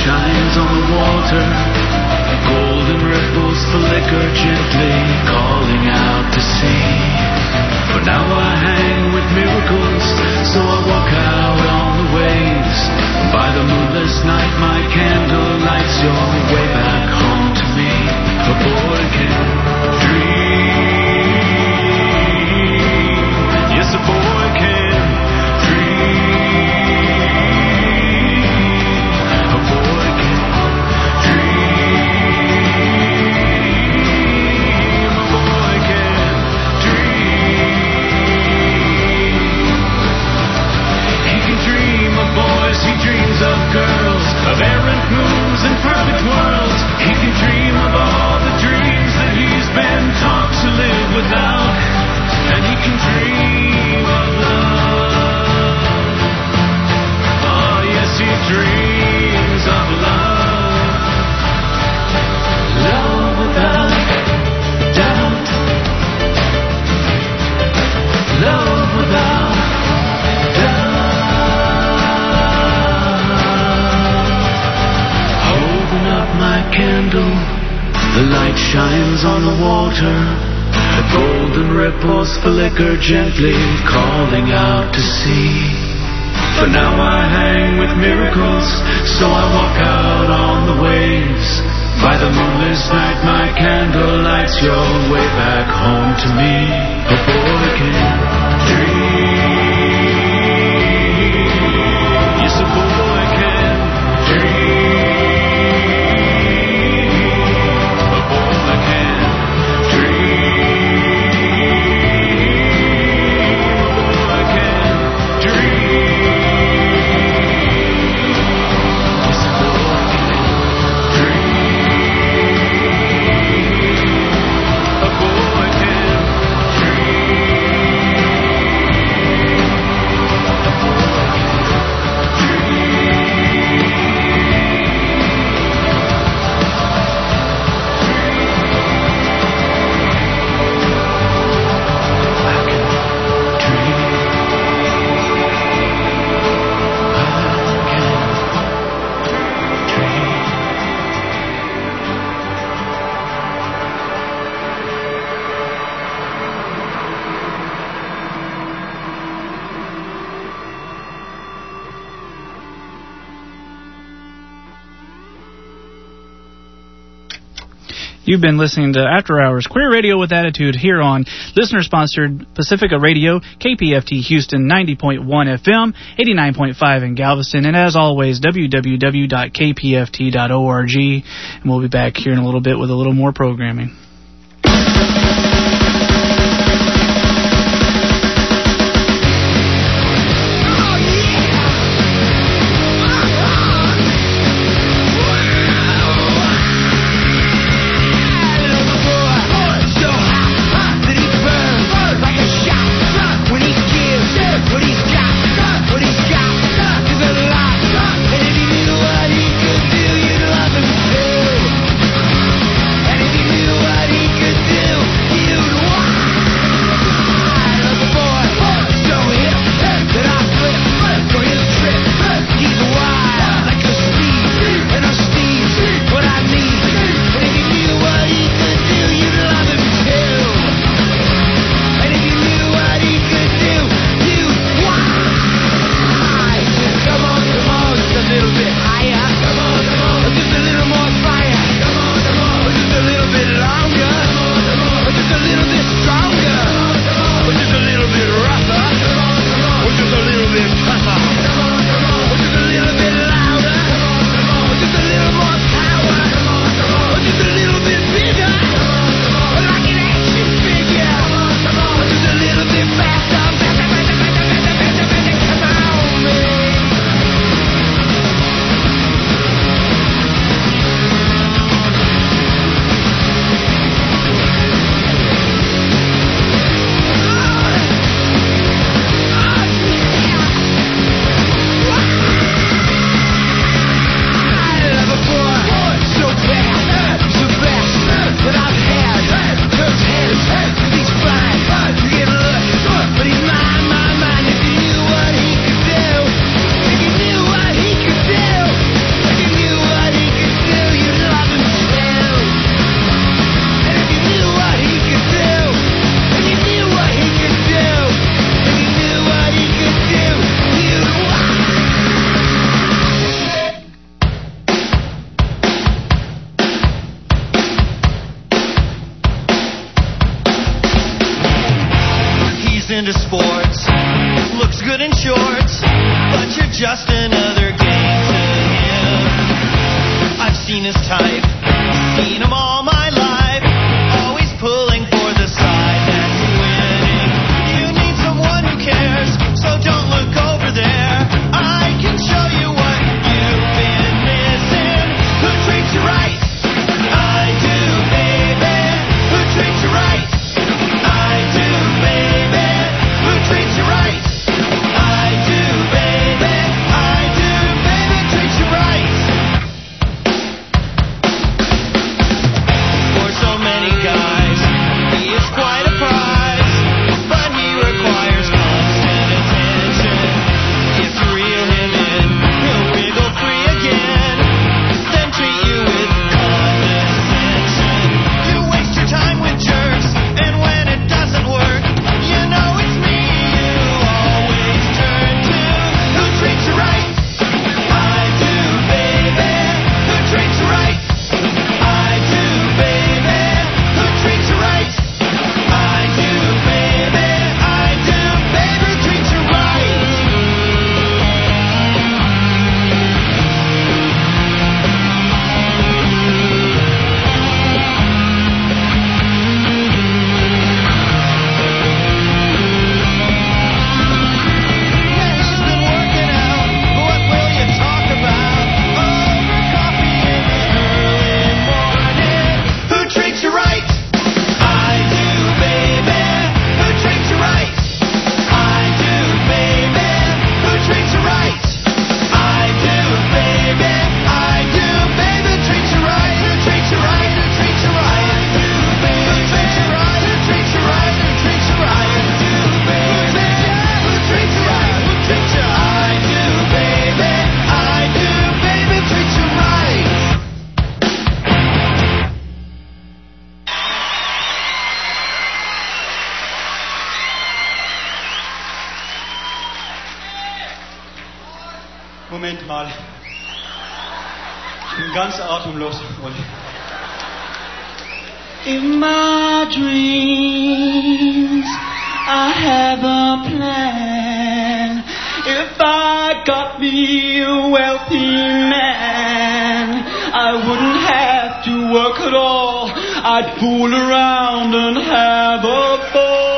O: shines on the water. Golden ripples flicker gently, calling out to sea. For now I hang with miracles, so I walk out on the waves. By the moonless night my candle lights your way back home to me. A boy can dream. Yes, a boy can dream. A boy can dream. A boy can dream. He can dream of boys, he dreams of girls, of errant moons and perfect worlds. He can dream of all the dreams that he's been taught to live without. And he can dream of love. Oh, yes, he dreams of love. Love without doubt. Love without doubt. Holding up my candle, the light shines on the water. The golden ripples flicker gently, calling out to sea. For now I hang with miracles, so I walk out on the waves. By the moonless night my candle lights your way back home to me. A boy can dream. Yes, a boy can dream. A boy can dream.
B: You've been listening to After Hours Queer Radio with Attitude here on listener-sponsored Pacifica Radio, KPFT Houston 90.1 FM, 89.5 in Galveston, and as always, www.kpft.org. And we'll be back here in a little bit with a little more programming.
O: And if you knew what seen his type. Seen him all my life, always pulling for the side that's winning. You need someone who cares, so don't look over there. I can show you what you've been missing. Who treats you right? I do, baby. Who treats you right? I do, baby. Who treats you right? I do, baby. I do, baby. Treat you right. For so many guys, he is quite a prize, but he requires constant attention. If you reel him in, he'll wiggle free again, then treat you with condescension. You waste your time with jerks, and when it doesn't work, you know it's me you always turn to. Who treats you right? I do, baby. Who treats you right? I do, baby. Who treats you right? I do, baby. I do, baby. Treat you right. He's been working out. What will you talk about? Over coffee in the early morning. Who treats you right? I do, baby. Who treats you right? I do, baby. Who treats you right? I do, baby. I do, baby. Treats you right. Who treats you right? Who treats you right? I do, baby. Who treats you right? Who treats you right? Who treats you right? I do, baby. Who treats you right? Who treats you? I do, baby. I do, baby. Treats you right.
S: Moment mal. Ich bin ganz atemlos. In my dreams, I have a plan. If I got me a wealthy man, I wouldn't have to work at all. I'd fool around and have a ball.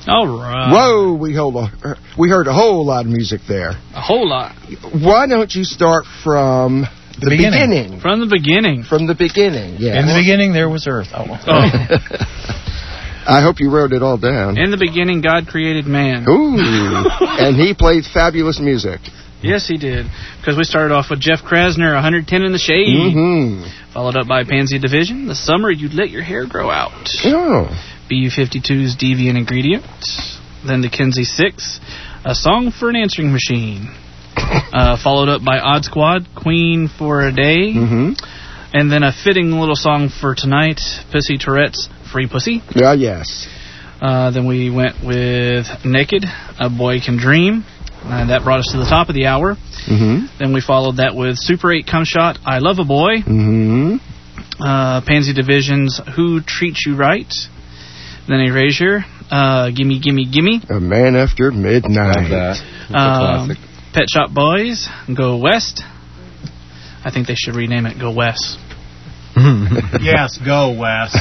B: All right.
D: Whoa, we heard a whole lot of music there.
B: A whole lot.
D: Why don't you start from the beginning?
B: From the beginning.
D: From the beginning, yeah.
E: In the beginning, there was Earth. Oh.
D: I hope you wrote it all down.
B: In the beginning, God created man.
D: Ooh. And he played fabulous music.
B: Yes, he did. Because we started off with Jeff Krasner, 110 in the Shade.
D: Mm-hmm.
B: Followed up by Pansy Division, The Summer You'd Let Your Hair Grow Out.
D: Oh.
B: BU-52's Deviant Ingredient. Then the Kinsey 6, A Song for an Answering Machine. Followed up by Odd Squad, Queen for a Day.
D: Mm-hmm.
B: And then a fitting little song for tonight, Pussy Tourette's Free Pussy.
D: Yeah, yes.
B: Then we went with Naked, A Boy Can Dream. That brought us to the top of the hour.
D: Mm-hmm.
B: Then we followed that with Super 8 Cum Shot, I Love a Boy.
D: Mm-hmm.
B: Pansy Division's Who Treats You Right. Then Erasure, Gimme, Gimme, Gimme.
D: A Man After Midnight.
C: That's a classic.
B: Pet Shop Boys, Go West. I think they should rename it Go West.
E: Yes, go West.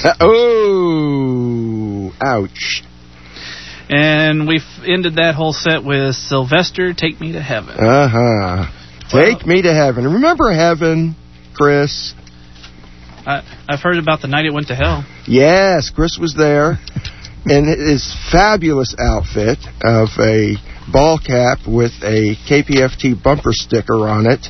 D: Oh, ouch.
B: And we ended that whole set with Sylvester, Take Me to Heaven.
D: Uh-huh. Take Me to Heaven. Remember Heaven, Chris?
B: I've heard about the night it went to hell.
D: Yes, Chris was there. In his fabulous outfit of a ball cap with a KPFT bumper sticker on it.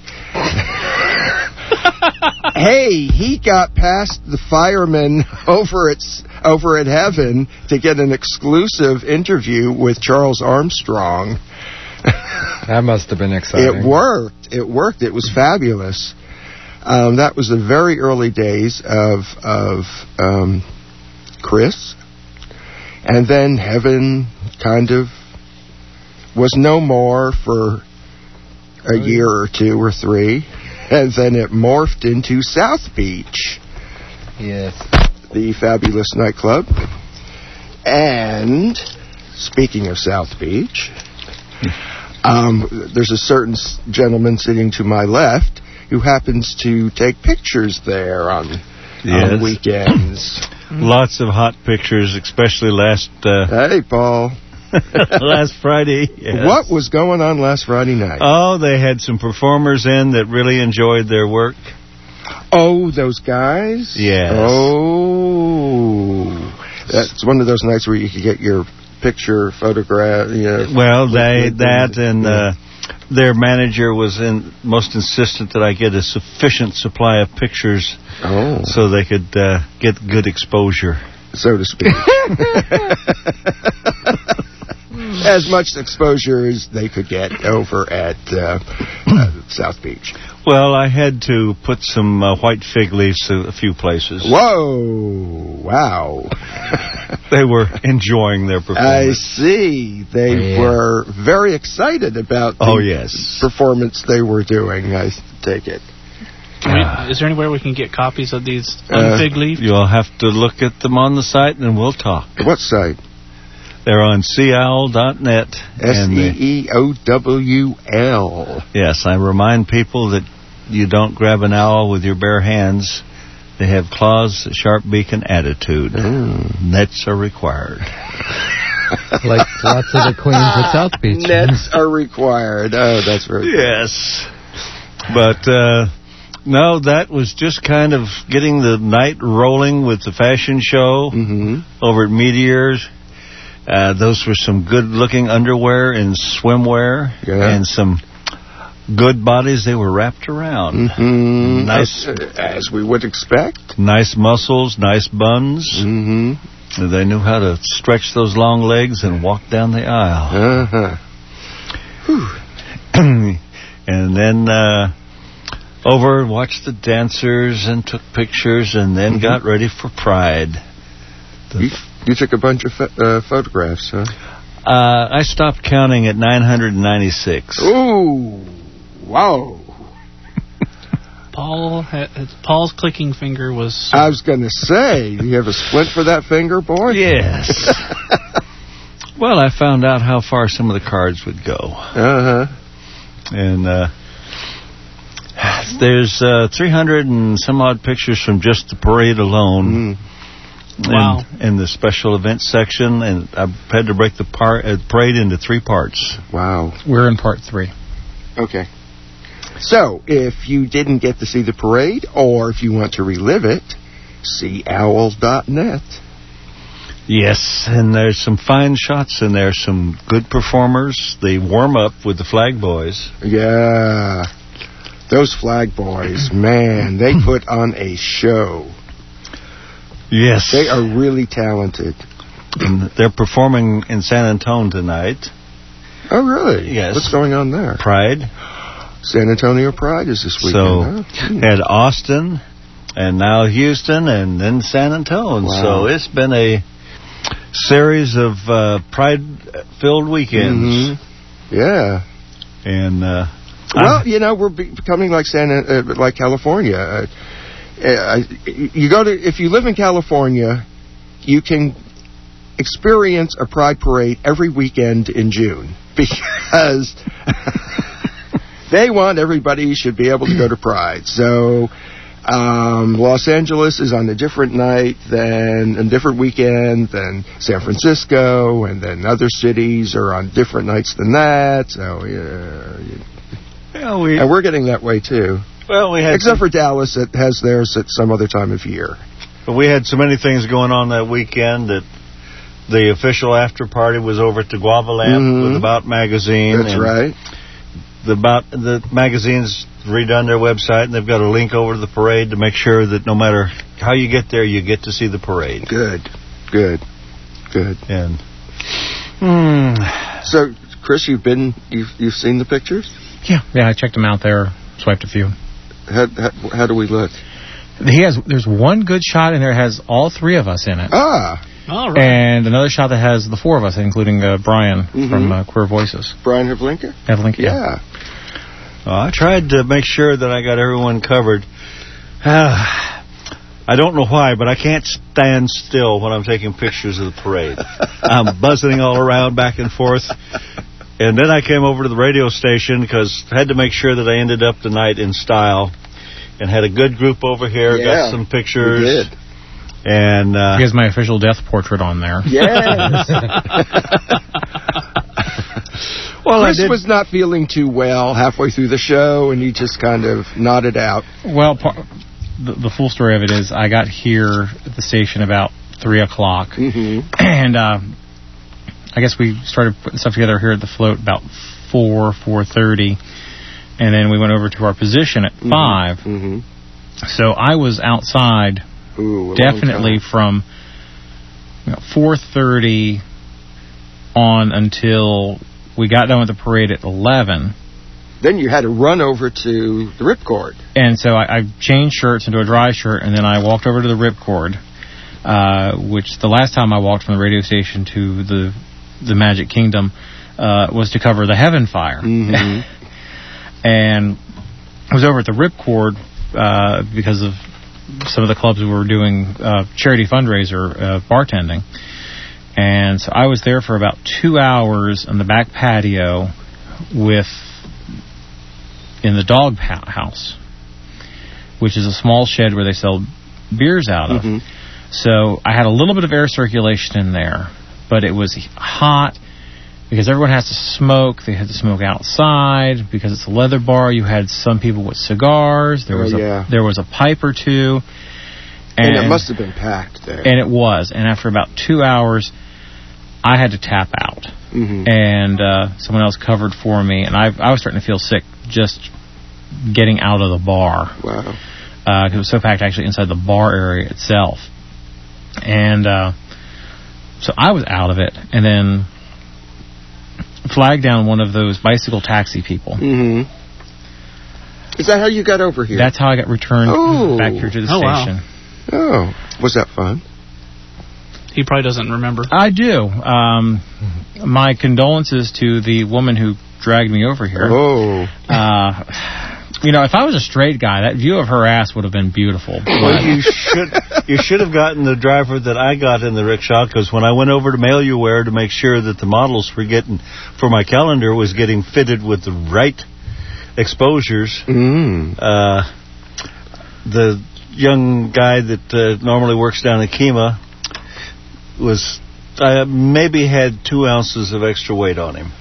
D: Hey, he got past the firemen over at Heaven to get an exclusive interview with Charles Armstrong.
C: That must have been exciting.
D: It worked. It was fabulous. That was the very early days of Chris. And then Heaven kind of was no more for a year or two or three. And then it morphed into South Beach.
C: Yes.
D: The fabulous nightclub. And speaking of South Beach, there's a certain gentleman sitting to my left who happens to take pictures there on weekends.
T: Lots of hot pictures, especially last...
D: hey, Paul.
T: Last Friday, yes.
D: What was going on last Friday night?
T: Oh, they had some performers in that really enjoyed their work.
D: Oh, those guys?
T: Yes.
D: Oh. That's one of those nights where you could get your picture photograph.
T: Well, their manager was most insistent that I get a sufficient supply of pictures so they could get good exposure.
D: So to speak. As much exposure as they could get over at South Beach.
T: Well, I had to put some white fig leaves to a few places.
D: Whoa! Wow.
T: They were enjoying their performance.
D: I see. They were very excited about the performance they were doing, I take it.
B: Is there anywhere we can get copies of these fig leaves?
T: You'll have to look at them on the site and we'll talk.
D: What site?
T: They're on seaowl.net.
D: SEEOWL.
T: Yes, I remind people that you don't grab an owl with your bare hands. They have claws, a sharp beak, and attitude. Nets are required.
C: Like lots of the queens at South Beach.
D: Nets are required. Oh, that's very good.
T: Yes. But, no, that was just kind of getting the night rolling with the fashion show over at Meteors. Those were some good-looking underwear and swimwear and some good bodies they were wrapped around. Nice,
D: as we would expect.
T: Nice muscles, nice buns. They knew how to stretch those long legs and walk down the aisle. And then over watched the dancers and took pictures and then got ready for Pride.
D: You took a bunch of photographs, huh?
T: I stopped counting at 996.
D: Ooh, wow.
B: Paul's clicking finger was...
D: I was going to say, do you have a splint for that finger, boy?
T: Yes. Well, I found out how far some of the cards would go. And there's 300 and some odd pictures from just the parade alone.
B: Wow.
T: in the special events section, and I had to break the parade into 3 parts.
D: Wow.
E: We're in part 3.
D: Okay. So, if you didn't get to see the parade, or if you want to relive it, see owls.net.
T: Yes, and there's some fine shots in there, some good performers. They warm up with the Flag Boys.
D: Yeah. Those Flag Boys, man, they put on a show.
T: Yes.
D: They are really talented.
T: And they're performing in San Antonio tonight.
D: Oh, really?
T: Yes.
D: What's going on there?
T: Pride.
D: San Antonio Pride is this weekend,
T: So, had Austin, and now Houston, and then San Antonio.
D: Wow.
T: So it's been a series of Pride-filled weekends.
D: Mm-hmm. Yeah.
T: And
D: well, you know, we're becoming like like California. If you live in California, you can experience a Pride parade every weekend in June because they want everybody should be able to go to Pride. So Los Angeles is on a different night a different weekend than San Francisco, and then other cities are on different nights than that. So and we're getting that way too.
T: Well, we had
D: except for Dallas, it has theirs at some other time of year.
T: But we had so many things going on that weekend that the official after party was over at the Guava Lamp with About Magazine.
D: That's right.
T: The magazine's redone their website, and they've got a link over to the parade to make sure that no matter how you get there, you get to see the parade.
D: Good.
T: And
D: so, Chris, you've seen the pictures?
E: Yeah, I checked them out there, swiped a few.
D: How do we look?
E: There's one good shot in there that has all 3 of us in it.
D: Ah.
B: All right.
E: And another shot that has the 4 of us, including Brian from Queer Voices.
D: Brian Havlinka?
E: Yeah.
T: I tried to make sure that I got everyone covered. I don't know why, but I can't stand still when I'm taking pictures of the parade. I'm buzzing all around back and forth. And then I came over to the radio station because I had to make sure that I ended up the night in style. And had a good group over here, got some pictures.
D: We did.
T: And
E: here's my official death portrait on there.
D: Yes. Well, Chris was not feeling too well halfway through the show, and he just kind of nodded out.
E: Well, the full story of it is I got here at the station about 3 o'clock, and I guess we started putting stuff together here at the float about 4:30, and then we went over to our position at 5. So I was outside definitely from 4:30 on until we got done with the parade at 11.
D: Then you had to run over to the ripcord.
E: And so I changed shirts into a dry shirt, and then I walked over to the ripcord, which the last time I walked from the radio station to the Magic Kingdom was to cover the Heaven Fire. And I was over at the ripcord because of some of the clubs were doing charity fundraiser bartending. And so I was there for about 2 hours on the back patio in the dog house, which is a small shed where they sell beers out of. So I had a little bit of air circulation in there, but it was hot because everyone has to smoke. They had to smoke outside because it's a leather bar. You had some people with cigars. There was a pipe or two.
D: And it must have been packed there.
E: And it was. And after about 2 hours, I had to tap out. And someone else covered for me. And I was starting to feel sick just getting out of the bar.
D: Wow.
E: Because it was so packed actually inside the bar area itself. And so I was out of it. And then flagged down one of those bicycle taxi people.
D: Is that how you got over here?
E: That's how I got returned back here to the station.
D: Wow. Oh, was that fun?
B: He probably doesn't remember.
E: I do. My condolences to the woman who dragged me over here. If I was a straight guy, that view of her ass would have been beautiful.
T: Well, you should have gotten the driver that I got in the rickshaw, because when I went over to Mail-U-Wear to make sure that the models for my calendar was getting fitted with the right exposures, the young guy that normally works down at Kima was maybe had 2 ounces of extra weight on him.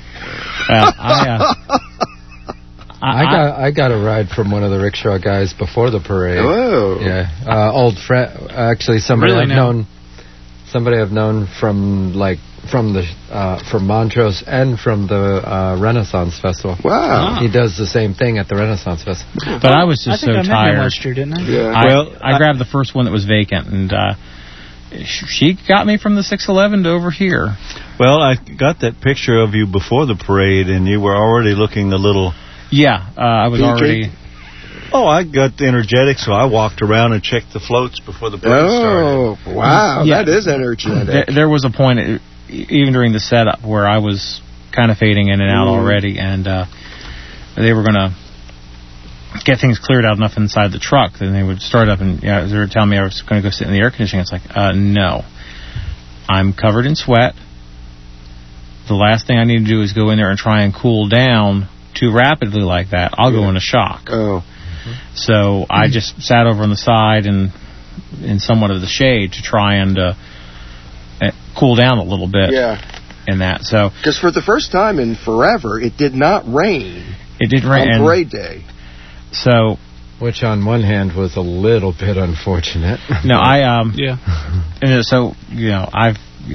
C: I got a ride from one of the rickshaw guys before the parade.
D: Oh,
C: yeah, old friend. Actually, somebody
B: Really
C: I've
B: now?
C: known. Somebody I've known from Montrose and from the Renaissance Festival.
D: Wow.
C: He does the same thing at the Renaissance Festival.
E: But I was just
B: I think
E: so
B: I met him
E: tired.
B: last year, didn't I?
D: Yeah.
E: I grabbed the first one that was vacant, and she got me from the 611 to over here.
T: Well, I got that picture of you before the parade, and you were already looking a little...
E: Yeah, I was already...
T: Oh, I got energetic, so I walked around and checked the floats before the parade started.
D: Oh, wow.
E: Yeah.
D: That is energetic.
E: There was a point, even during the setup, where I was kind of fading in and out already, and they were going to get things cleared out enough inside the truck, then they would start up, and they were telling me I was going to go sit in the air conditioning. It's like, no. I'm covered in sweat. The last thing I need to do is go in there and try and cool down too rapidly like that. I'll go into shock.
D: Oh.
E: So I just sat over on the side and in somewhat of the shade to try and cool down a little bit.
D: Yeah.
E: In that, so
D: because for the first time in forever, it did not rain.
E: It didn't rain
D: on parade day.
E: So,
C: which on one hand was a little bit unfortunate.
E: No,
B: yeah.
E: And so I've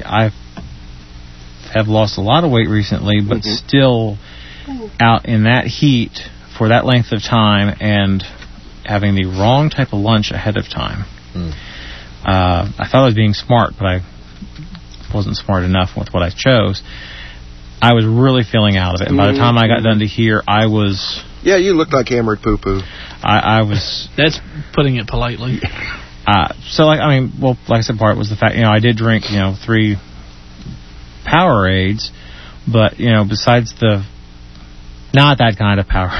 E: have lost a lot of weight recently, but still out in that heat for that length of time and having the wrong type of lunch ahead of time. I thought I was being smart, but I wasn't smart enough with what I chose. I was really feeling out of it, and by the time I got done to here, I was...
D: Yeah, you looked like hammered poo-poo.
E: I was...
B: That's putting it politely.
E: So, like I said, part was the fact, I did drink, 3 Powerades, but, besides the... Not that kind of power.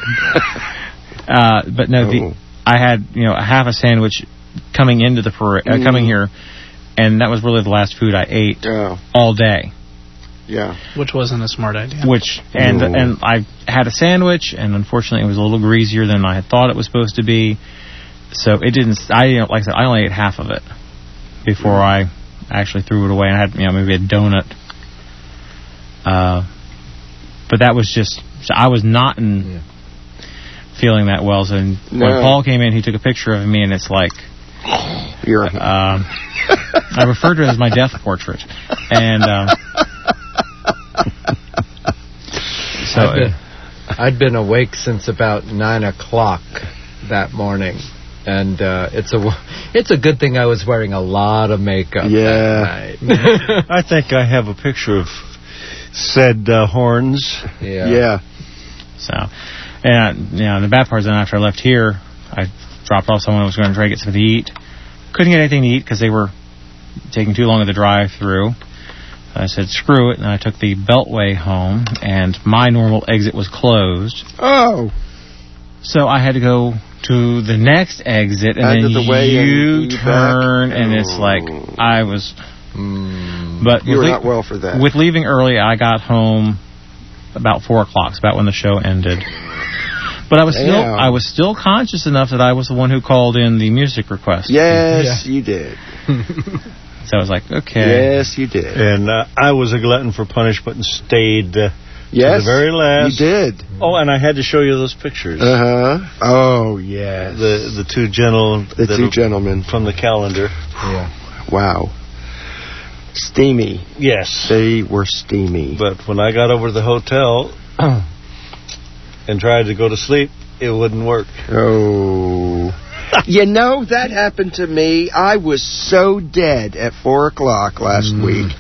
E: But no, I had, a half a sandwich coming into the parade, coming here, and that was really the last food I ate all day.
D: Yeah.
B: Which wasn't a smart idea.
E: And I had a sandwich, and unfortunately it was a little greasier than I had thought it was supposed to be. So it didn't, like I said, I only ate half of it before I actually threw it away. And I had, maybe a donut. But that was just, I was not feeling that well. So when Paul came in, he took a picture of me, and it's like, I referred to it as my death portrait. And so
C: I'd been awake since about 9 o'clock that morning, and it's a good thing I was wearing a lot of makeup that night.
T: I think I have a picture of said horns.
C: Yeah.
E: So, and the bad part is then after I left here, I dropped off someone who was going to try to get something to eat. Couldn't get anything to eat because they were taking too long at the drive-through. I said, screw it, and I took the Beltway home, and my normal exit was closed.
D: Oh.
E: So I had to go to the next exit, and then U-turn, and it's like, I was... But
D: you were not well for that.
E: With leaving early, I got home about 4 o'clock, about when the show ended. But I was still conscious enough that I was the one who called in the music request.
D: Yes, you did.
E: So I was like, okay.
D: Yes, you did.
T: And I was a glutton for punishment and stayed to the very last.
D: You did.
T: Oh, and I had to show you those pictures.
D: Oh, yes.
T: The two gentlemen from the calendar.
D: Yeah. Wow. Steamy.
T: Yes.
D: They were steamy.
T: But when I got over to the hotel and tried to go to sleep, it wouldn't work.
D: Oh. That happened to me. I was so dead at 4 o'clock last week.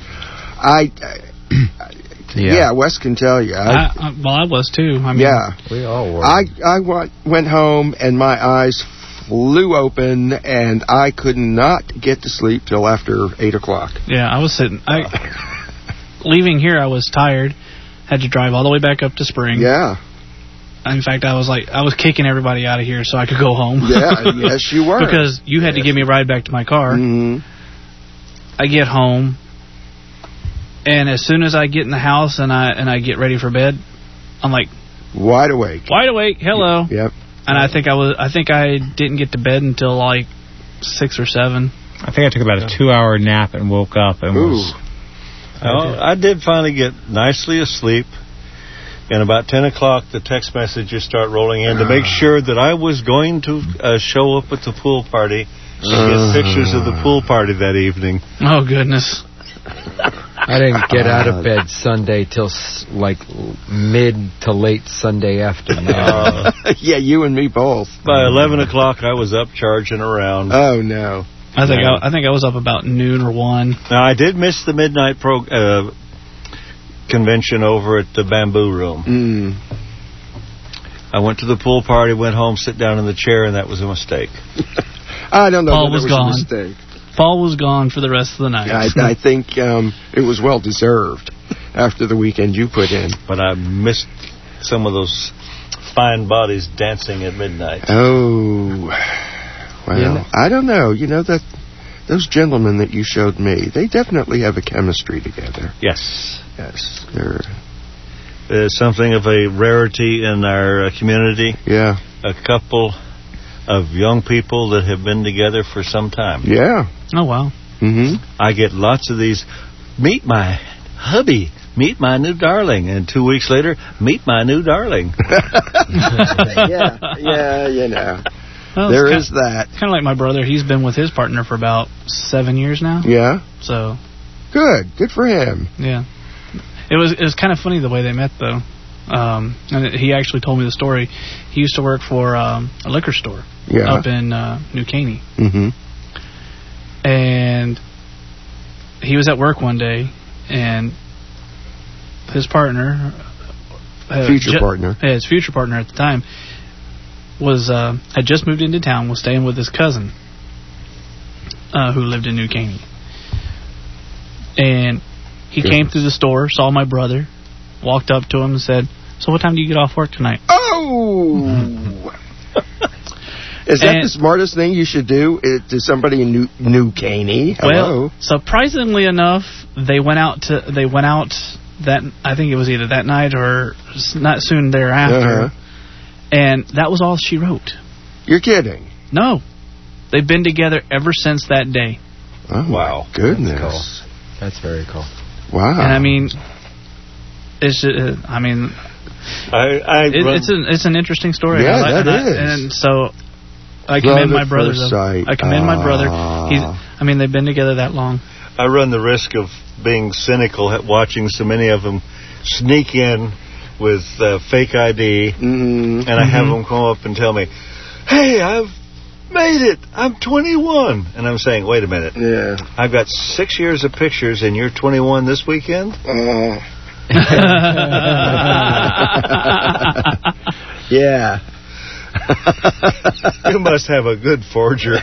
D: Wes can tell you.
B: I was too.
C: We all were.
D: I went home and my eyes flew open and I could not get to sleep till after 8 o'clock.
B: Yeah, I was sitting. Leaving here, I was tired. Had to drive all the way back up to Spring.
D: Yeah.
B: In fact, I was kicking everybody out of here so I could go home.
D: Yeah, yes, you were.
B: Because you had to give me a ride back to my car.
D: Mm-hmm.
B: I get home, and as soon as I get in the house and I get ready for bed, I'm like
D: wide awake.
B: Hello.
D: Yep.
B: And I think I didn't get to bed until like 6 or 7.
E: I think I took about a 2-hour nap and woke up and was...
T: I did finally get nicely asleep. And about 10 o'clock, the text messages start rolling in to make sure that I was going to show up at the pool party and get pictures of the pool party that evening.
B: Oh, goodness.
C: I didn't get out of bed Sunday till like mid to late Sunday afternoon.
D: Yeah, you and me both.
T: By 11 o'clock, I was up charging around.
D: Oh, no.
B: I think I was up about noon or 1.
T: Now, I did miss the midnight convention over at the Bamboo Room. I went to the pool party, went home, sit down in the chair, and that was a mistake.
D: I don't know.
B: Paul was gone.
D: A mistake.
B: Paul was gone for the rest of the night.
D: I think it was well deserved after the weekend you put in.
T: But I missed some of those fine bodies dancing at midnight.
D: Oh, well, I don't know. You know that those gentlemen that you showed me, they definitely have a chemistry together.
T: Yes.
D: Yes.
T: There's something of a rarity in our community.
D: Yeah.
T: A couple of young people that have been together for some time.
D: Yeah.
B: Oh, wow.
D: Mm-hmm.
T: I get lots of these, meet my hubby, meet my new darling, and 2 weeks later, meet my new darling.
D: Yeah, you know.
B: Well,
D: there is that.
B: Kind of like my brother. He's been with his partner for about 7 years now.
D: Yeah.
B: So.
D: Good for him.
B: Yeah. It was kind of funny the way they met, though. And he actually told me the story. He used to work for a liquor store up in New Caney.
D: Mm-hmm.
B: And he was at work one day, and his partner... his future partner at the time had just moved into town, was staying with his cousin who lived in New Caney. And he came through the store, saw my brother, walked up to him and said, "So what time do you get off work tonight?"
D: Oh! Is that the smartest thing you should do to somebody in New Caney? Hello?
B: Well, surprisingly enough, they went out that, I think it was either that night or not soon thereafter. And that was all she wrote.
D: You're kidding?
B: No. They've been together ever since that day.
D: Oh, wow. Goodness.
C: That's very cool.
D: Wow.
B: And I mean, it's an interesting story.
D: Yeah, that is.
B: And so I commend my brother. I commend my brother. They've been together that long.
T: I run the risk of being cynical at watching so many of them sneak in with fake ID, and I have them come up and tell me, "Hey, I've made it. I'm 21." And I'm saying, wait a minute.
D: Yeah.
T: I've got 6 years of pictures, and you're 21 this weekend?
D: Yeah.
T: You must have a good forger.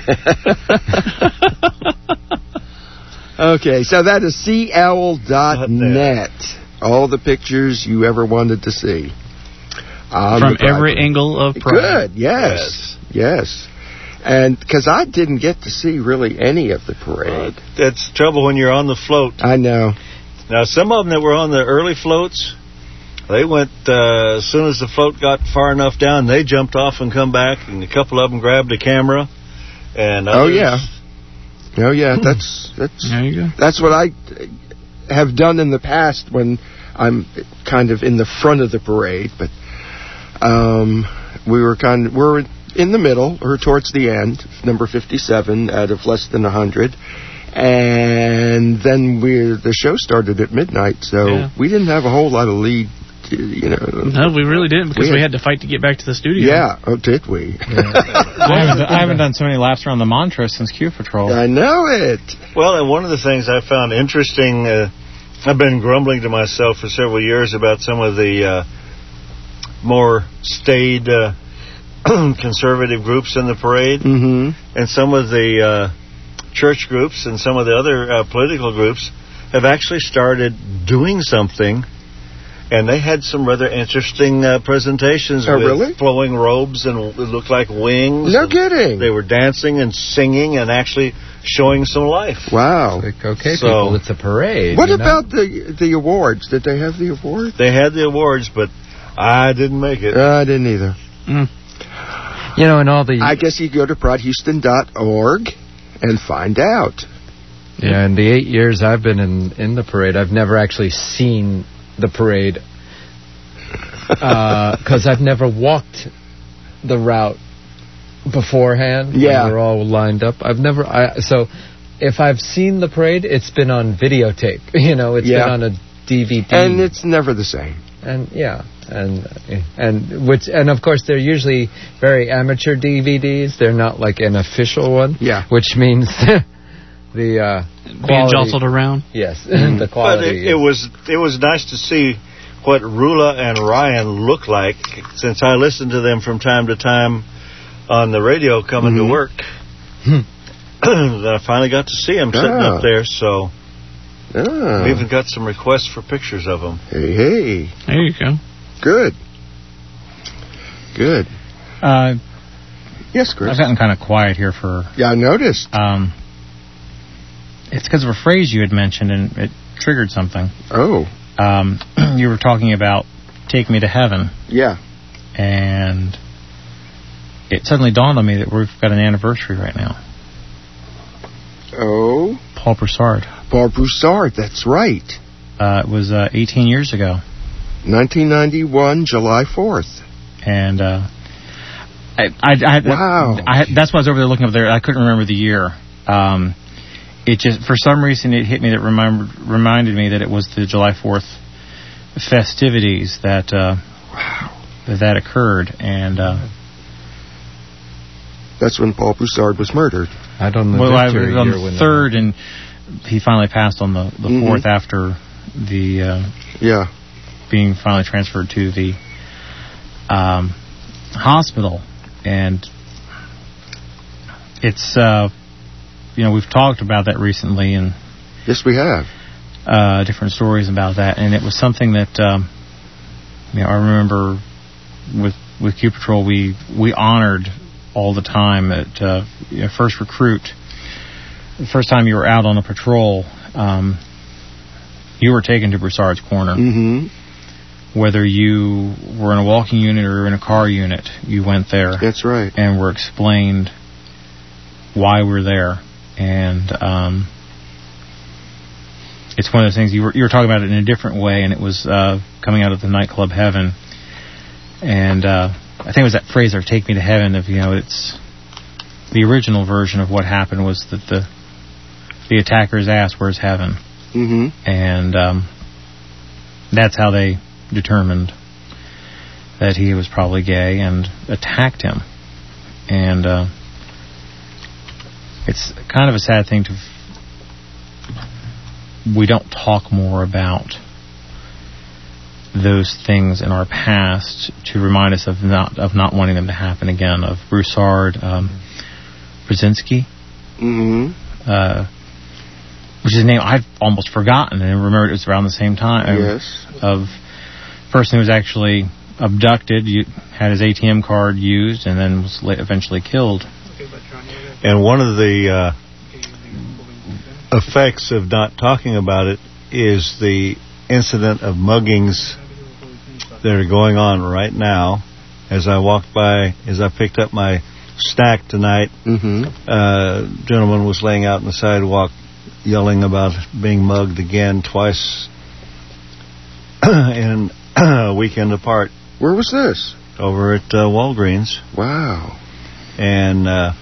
D: Okay, so that is seowl.net. All the pictures you ever wanted to see.
B: From every angle of Pride.
D: Good, yes. And because I didn't get to see really any of the parade.
T: That's trouble when you're on the float.
D: I know.
T: Now, some of them that were on the early floats, they went, as soon as the float got far enough down, they jumped off and come back, and a couple of them grabbed a camera. And others, that's
B: there you go.
D: That's what I have done in the past when I'm kind of in the front of the parade, but we're in the middle or towards the end, number 57 out of less than 100, and then the show started at midnight, so we didn't have a whole lot of lead.
B: No, we really didn't, because we had to fight to get back to the studio.
D: Yeah, did we?
E: I haven't done so many laps around the Montrose since Q Patrol.
D: I know it.
T: Well, and one of the things I found interesting, I've been grumbling to myself for several years about some of the more staid conservative groups in the parade, and some of the church groups and some of the other political groups have actually started doing something. And they had some rather interesting presentations with flowing robes and it looked like wings.
D: No kidding.
T: They were dancing and singing and actually showing some life.
D: Wow.
C: People, it's a parade.
D: What about the awards? Did they have the awards?
T: They had the awards, but I didn't make it.
D: I didn't either.
C: And all the...
D: I guess you go to PrideHouston.org and find out.
C: Yeah, in the 8 years I've been in the parade, I've never actually seen the parade because I've never walked the route beforehand.
D: Yeah.
C: When we're all lined up. So if I've seen the parade, it's been on videotape. It's been on a DVD.
D: And it's never the same.
C: And and of course they're usually very amateur DVDs. They're not like an official one.
D: Yeah.
C: Which means the
B: being
C: quality,
B: jostled around.
C: Yes, the quality.
T: But it was nice to see what Rula and Ryan look like, since I listened to them from time to time on the radio coming to work. I finally got to see them sitting up there, so we even got some requests for pictures of them.
D: Hey.
B: There you go.
D: Good. Yes, Chris.
E: I've gotten kind of quiet here for...
D: Yeah, I noticed.
E: It's because of a phrase you had mentioned, and it triggered something.
D: Oh.
E: You were talking about Take Me to Heaven.
D: Yeah.
E: And it suddenly dawned on me that we've got an anniversary right now.
D: Oh.
E: Paul Broussard.
D: Paul Broussard, that's right.
E: It was 18 years ago.
D: 1991, July 4th.
E: And
D: wow.
E: That's why I was over there looking up there. I couldn't remember the year. It just, for some reason, it hit me that reminded me that it was the July 4th festivities that occurred, and
D: that's when Paul Broussard was murdered.
C: I don't know.
E: Well, I was on the 3rd, and he finally passed on the 4th after the being finally transferred to the hospital, and it's we've talked about that recently, and
D: yes, we have
E: different stories about that, and it was something that I remember with Q Patrol we honored all the time at First Recruit. The first time you were out on a patrol, you were taken to Broussard's Corner. Whether you were in a walking unit or in a car unit, you went there.
D: That's right.
E: And were explained why we're there. And it's one of those things, you were talking about it in a different way, and it was coming out of the nightclub Heaven. And I think it was that phrase there, Take Me to Heaven, it's the original version of what happened was that the attackers asked, where's heaven? And that's how they determined that he was probably gay and attacked him. And it's kind of a sad thing we don't talk more about those things in our past to remind us of not wanting them to happen again. Of Broussard, Brzezinski, which is a name I've almost forgotten, and I remembered it was around the same time.
D: Yes.
E: Of a person who was actually abducted, had his ATM card used, and then was eventually killed.
T: And one of the effects of not talking about it is the incident of muggings that are going on right now. As I walked by, as I picked up my snack tonight, a gentleman was laying out on the sidewalk yelling about being mugged again twice in a weekend apart.
D: Where was this?
T: Over at Walgreens.
D: Wow.
T: And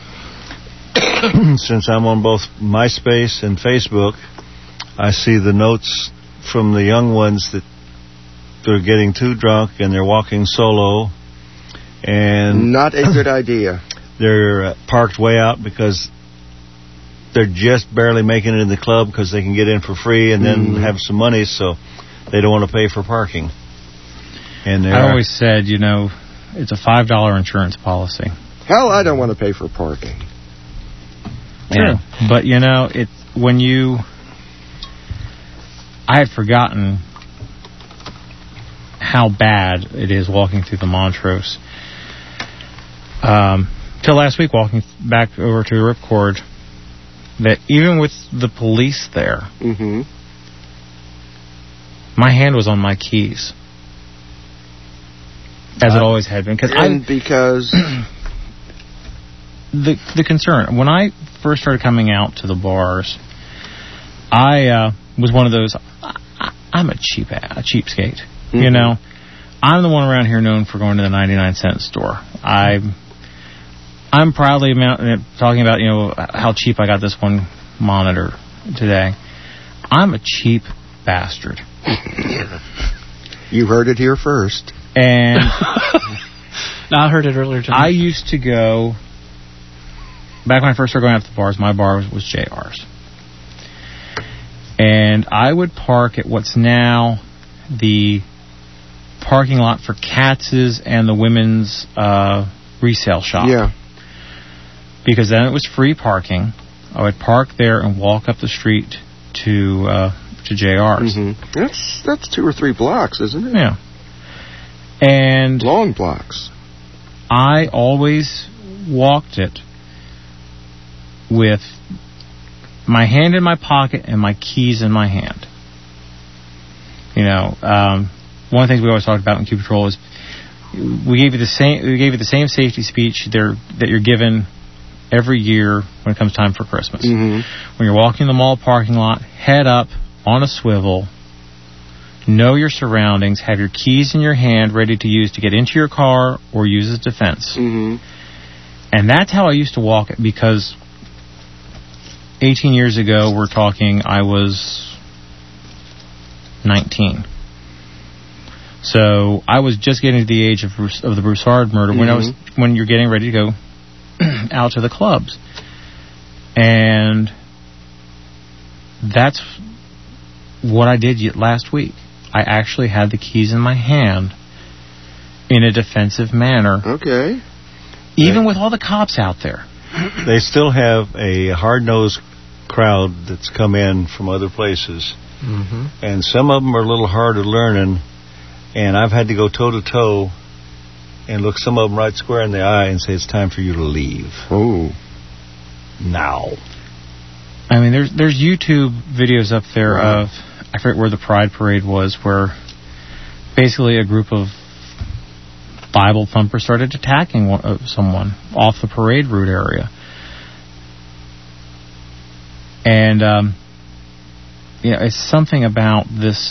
T: since I'm on both MySpace and Facebook, I see the notes from the young ones that they're getting too drunk and they're walking solo. And
D: not a good idea.
T: They're parked way out because they're just barely making it in the club because they can get in for free and then have some money, so they don't want to pay for parking. And
E: I always said, it's a $5 insurance policy.
D: Hell, I don't want to pay for parking.
E: Yeah, but I had forgotten how bad it is walking through the Montrose. Till last week, walking back over to Ripcord, that even with the police there, my hand was on my keys, as it always had been.
D: Because
E: the concern, when I first started coming out to the bars, I was one of those. I'm a cheapskate. Mm-hmm. You know, I'm the one around here known for going to the 99-cent store. I'm proudly talking about, you know, how cheap I got this one monitor today. I'm a cheap bastard.
D: You heard it here first.
E: And
B: no, I heard it earlier today.
E: I used to go, back when I first started going out to the bars, my bar was JR's. And I would park at what's now the parking lot for Katz's and the women's resale shop.
D: Yeah.
E: Because then it was free parking. I would park there and walk up the street to JR's.
D: Mm-hmm. That's 2 or 3 blocks, isn't it?
E: Yeah. And
D: long blocks.
E: I always walked it with my hand in my pocket and my keys in my hand. You know, one of the things we always talked about in Q Patrol is we gave you the same safety speech there that you're given every year when it comes time for Christmas.
D: Mm-hmm.
E: When you're walking the mall parking lot, head up on a swivel, know your surroundings, have your keys in your hand ready to use to get into your car or use as defense.
D: Mm-hmm.
E: And that's how I used to walk it, because 18 years ago, we're talking, I was 19. So I was just getting to the age of the Broussard murder,
D: mm-hmm.
E: when you're getting ready to go out to the clubs. And that's what I did last week. I actually had the keys in my hand in a defensive manner.
D: Okay.
E: Even with all the cops out there.
T: They still have a hard-nosed crowd that's come in from other places.
D: Mm-hmm.
T: And some of them are a little hard of learning. And I've had to go toe-to-toe and look some of them right square in the eye and say, it's time for you to leave.
D: Oh.
T: Now.
E: I mean, there's YouTube videos up there of, I forget where the Pride Parade was, where basically a group of Bible thumpers started attacking someone off the parade route area. And, it's something about this,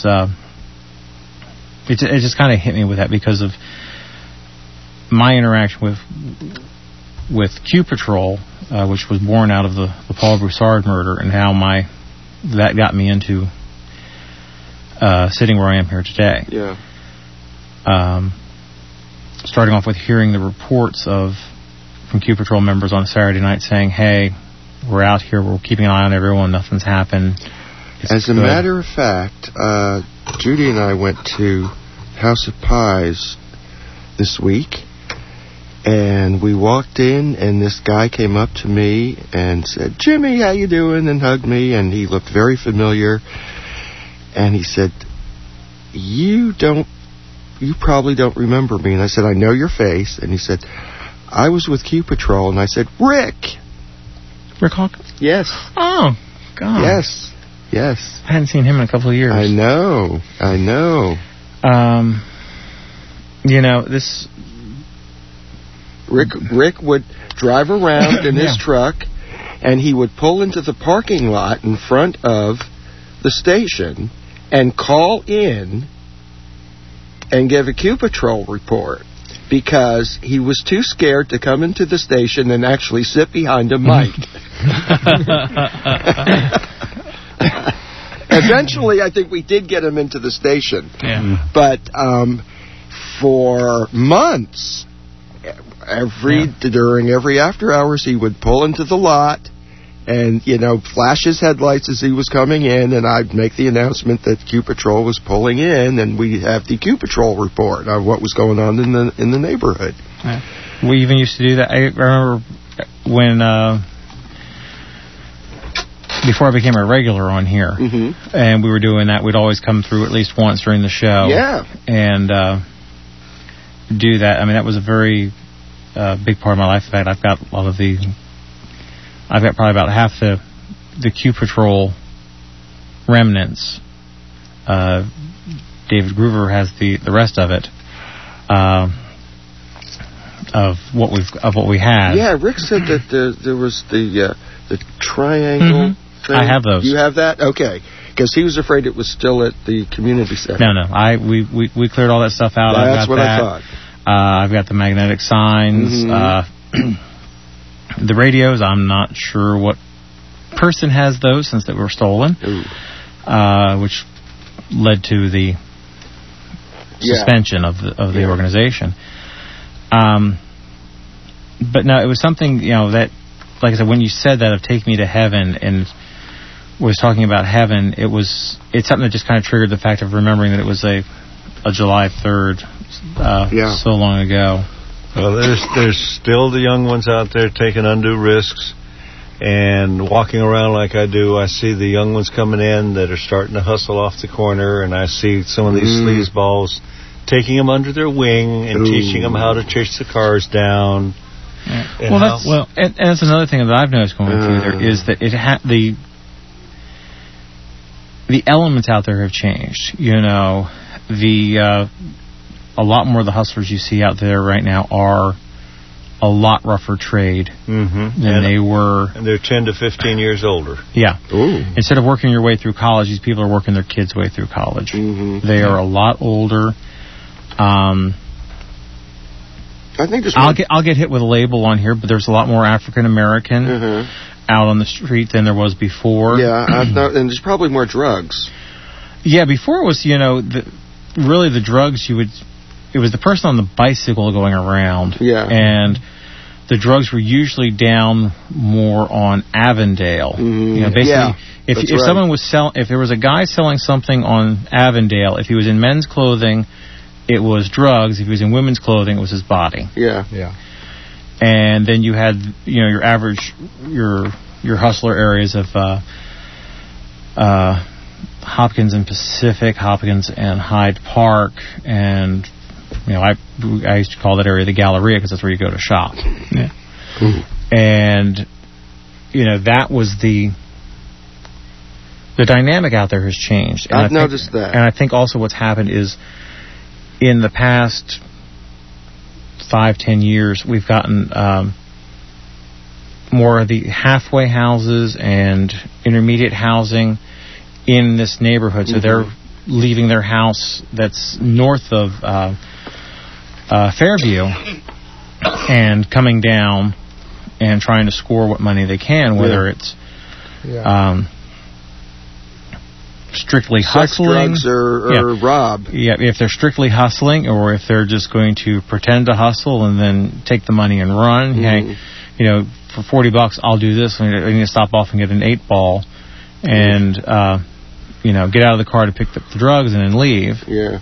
E: it just kind of hit me with that because of my interaction with Q Patrol, which was born out of the Paul Broussard murder, and how that got me into sitting where I am here today.
D: Yeah.
E: Starting off with hearing the reports from Q Patrol members on a Saturday night saying, hey, we're out here, we're keeping an eye on everyone, nothing's happened.
D: As a matter of fact, Judy and I went to House of Pies this week, and we walked in, and this guy came up to me and said, Jimmy, how you doing? And hugged me, and he looked very familiar. And he said, you probably don't remember me. And I said, I know your face. And he said, I was with Q Patrol. And I said, Rick
E: Hawkins?
D: Yes.
E: Oh, God.
D: Yes.
E: I hadn't seen him in a couple of years.
D: I know.
E: This...
D: Rick would drive around in his truck, and he would pull into the parking lot in front of the station and call in and give a Q Patrol report because he was too scared to come into the station and actually sit behind a mic. Eventually, I think we did get him into the station.
E: Yeah.
D: But for months, during every after hours, he would pull into the lot and, flash his headlights as he was coming in, and I'd make the announcement that Q Patrol was pulling in, and we'd have the Q Patrol report of what was going on in the neighborhood.
E: Yeah. We even used to do that. I remember when... before I became a regular on here,
D: mm-hmm.
E: and we were doing that, we'd always come through at least once during the show.
D: Yeah.
E: And do that. I mean, that was a very big part of my life. In fact, I've got probably about half the Q Patrol remnants. David Groover has the rest of it. Of what we had.
D: Yeah, Rick said that there was the the triangle thing?
E: I have those.
D: You have that? Okay. Because he was afraid it was still at the community center.
E: No. We cleared all that stuff out.
D: That's what I thought.
E: I've got the magnetic signs. The radios, I'm not sure what person has those since they were stolen, which led to the suspension of the organization. But no, it was something, that, like I said, when you said that of Take Me to Heaven and was talking about heaven, it's something that just kind of triggered the fact of remembering that it was a July 3rd so long ago.
T: Well, there's still the young ones out there taking undue risks and walking around like I do. I see the young ones coming in that are starting to hustle off the corner, and I see some of these sleazeballs taking them under their wing and teaching them how to chase the cars down.
E: Yeah. And that's another thing that I've noticed going through there is that the elements out there have changed. A lot more of the hustlers you see out there right now are a lot rougher trade than they were.
T: And they're 10 to 15 years older.
E: Yeah. Ooh. Instead of working your way through college, these people are working their kids' way through college. They are a lot older.
D: I think
E: I'll get hit with a label on here, but there's a lot more African American out on the street than there was before.
D: Yeah, and there's probably more drugs.
E: Yeah, before it was, really the drugs it was the person on the bicycle going around.
D: Yeah.
E: And the drugs were usually down more on Avondale. Basically, if someone was if there was a guy selling something on Avondale, if he was in men's clothing, it was drugs. If he was in women's clothing, it was his body.
D: Yeah.
E: And then you had, your average, your hustler areas of Hopkins and Pacific, Hopkins and Hyde Park, and I used to call that area the Galleria because that's where you go to shop. Yeah. And that was the dynamic out there has changed. And
D: I've noticed that.
E: And I think also what's happened is in the past 5-10 years we've gotten more of the halfway houses and intermediate housing in this neighborhood. So they're leaving their house that's north of Fairview and coming down and trying to score what money they can, whether it's strictly hustling,
D: drugs, or rob.
E: Yeah, if they're strictly hustling, or if they're just going to pretend to hustle and then take the money and run. Hey, for $40, I'll do this. I need to stop off and get an 8-ball, and get out of the car to pick up the drugs and then leave.
D: Yeah.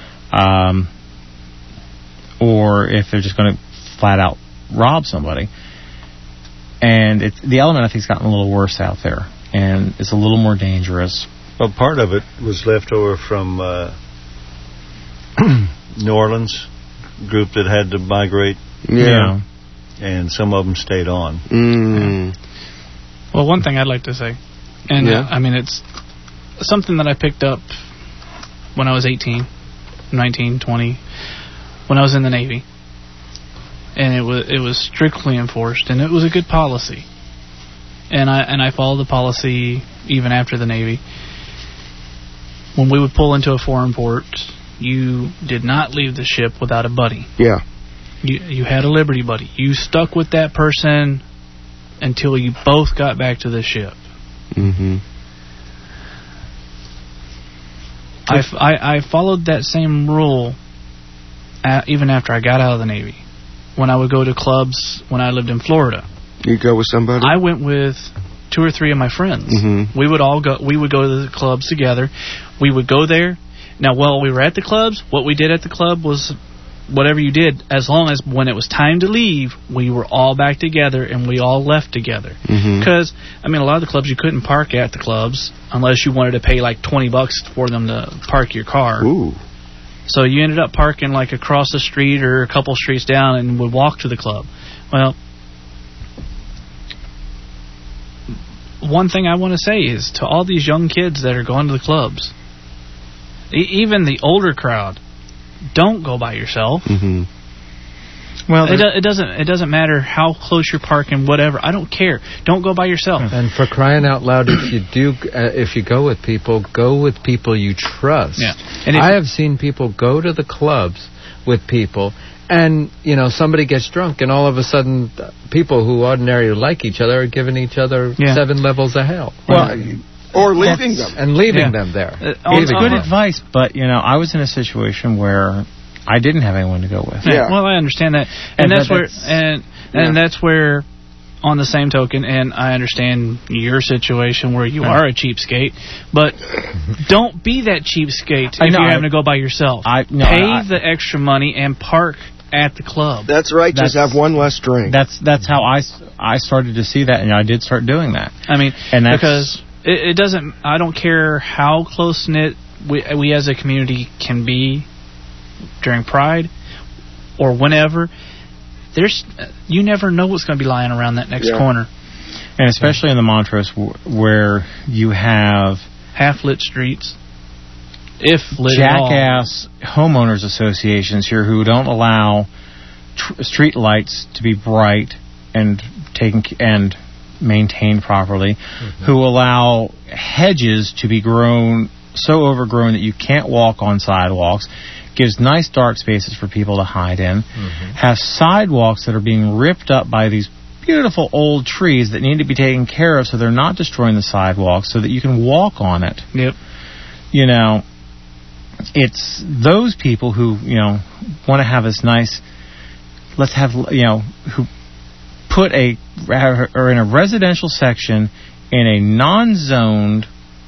E: Or if they're just going to flat out rob somebody. And the element, I think, has gotten a little worse out there, and it's a little more dangerous.
T: Well, part of it was left over from New Orleans, group that had to migrate.
D: Yeah.
T: And some of them stayed on.
B: Well, one thing I'd like to say, and it's something that I picked up when I was 18, 19, 20, when I was in the Navy. And it was strictly enforced, and it was a good policy. And I followed the policy even after the Navy. When we would pull into a foreign port, you did not leave the ship without a buddy.
D: Yeah.
B: You had a Liberty buddy. You stuck with that person until you both got back to the ship. I followed that same rule even after I got out of the Navy. When I would go to clubs when I lived in Florida.
D: You go with somebody?
B: I went with 2 or 3 of my friends. We would all go. We would go to the clubs together. We would go there. Now, while we were at the clubs, what we did at the club was whatever you did, as long as when it was time to leave, we were all back together and we all left together. Because, a lot of the clubs you couldn't park at the clubs unless you wanted to pay like $20 for them to park your car.
D: Ooh.
B: So you ended up parking like across the street or a couple streets down and would walk to the club. Well, one thing I want to say is to all these young kids that are going to the clubs, even the older crowd, don't go by yourself. Well, it doesn't matter how close you're parking, whatever. I don't care. Don't go by yourself.
C: And for crying out loud, if you go with people you trust.
B: Yeah. And
C: I have seen people go to the clubs with people, and somebody gets drunk, and all of a sudden, people who ordinarily like each other are giving each other 7 levels of hell.
D: Well, or leaving them.
C: And leaving them there.
E: It's good advice, but, I was in a situation where I didn't have anyone to go with.
B: Yeah. Well, I understand that. And that's where, on the same token, and I understand your situation where you are a cheapskate, but don't be that cheapskate if you're having to go by yourself. Pay the extra money and park at the club.
D: That's right. Just have one less drink.
E: That's how I started to see that, and I did start doing that.
B: I mean, because it doesn't. I don't care how close knit we as a community can be during Pride or whenever. You never know what's going to be lying around that next corner,
E: and especially in the Montrose where you have
B: half-lit streets. If lit
E: jackass homeowners associations here who don't allow street lights to be bright and maintained properly, who allow hedges to be grown so overgrown that you can't walk on sidewalks, gives nice dark spaces for people to hide in, have sidewalks that are being ripped up by these beautiful old trees that need to be taken care of so they're not destroying the sidewalks so that you can walk on it.
B: Yep.
E: It's those people who, want to have this nice, who are in a residential section in a non-zoned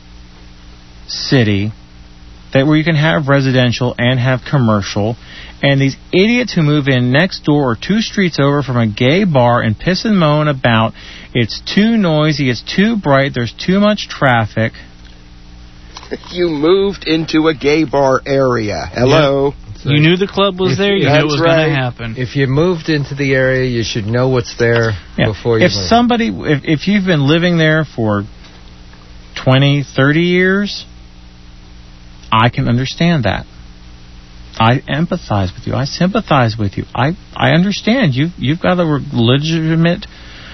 E: city where you can have residential and have commercial, and these idiots who move in next door or 2 streets over from a gay bar and piss and moan about it's too noisy, it's too bright, there's too much traffic.
D: You moved into a gay bar area. Hello.
B: Yeah. You knew the club was there. You knew it was going to happen.
C: If you moved into the area, you should know what's there before you move.
E: If you've been living there for 20, 30 years, I can understand that. I empathize with you. I sympathize with you. I understand. You've got a legitimate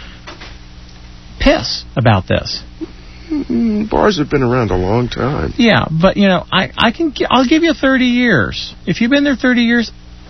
E: piss about this.
D: Bars have been around a long time.
E: Yeah, but I'll give you 30 years. If you've been there 30 years,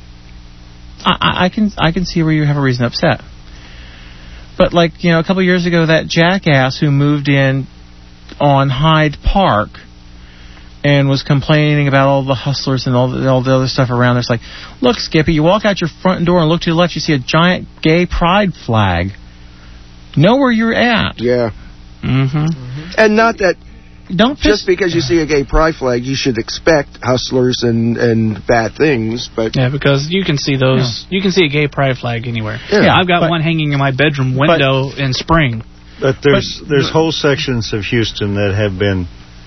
E: I can see where you have a reason to upset. But a couple of years ago, that jackass who moved in on Hyde Park and was complaining about all the hustlers and all the other stuff around. It's like, look, Skippy, you walk out your front door and look to the left, you see a giant gay pride flag. Know where you're at.
D: Yeah. And not that just because you see a gay pride flag, you should expect hustlers and bad things. But
B: because you can see those. Yeah. You can see a gay pride flag anywhere. Yeah, I've got one hanging in my bedroom window in spring.
T: But there's whole sections of Houston that have been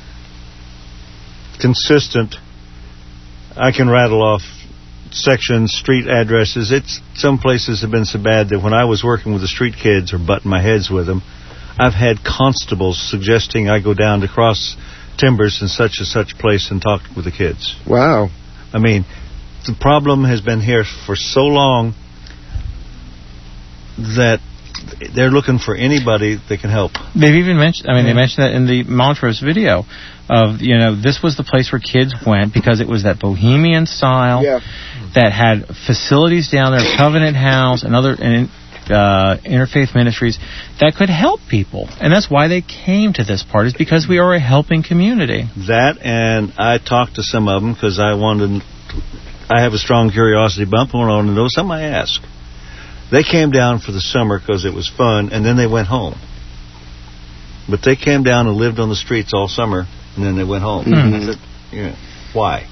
T: consistent. I can rattle off sections, street addresses. Some places have been so bad that when I was working with the street kids or butting my heads with them, I've had constables suggesting I go down to Cross Timbers in such and such place and talk with the kids.
D: Wow.
T: I mean, the problem has been here for so long that they're looking for anybody that can help.
E: They've even mentioned, they mentioned that in the Montrose video of, this was the place where kids went because it was that bohemian style that had facilities down there, Covenant House and other interfaith ministries that could help people. And that's why they came to this part, is because we are a helping community.
T: That, and I talked to some of them because I have a strong curiosity bump and I wanted to know something. I asked. They came down for the summer because it was fun, and then they went home. But they came down and lived on the streets all summer, and then they went home. I said, why?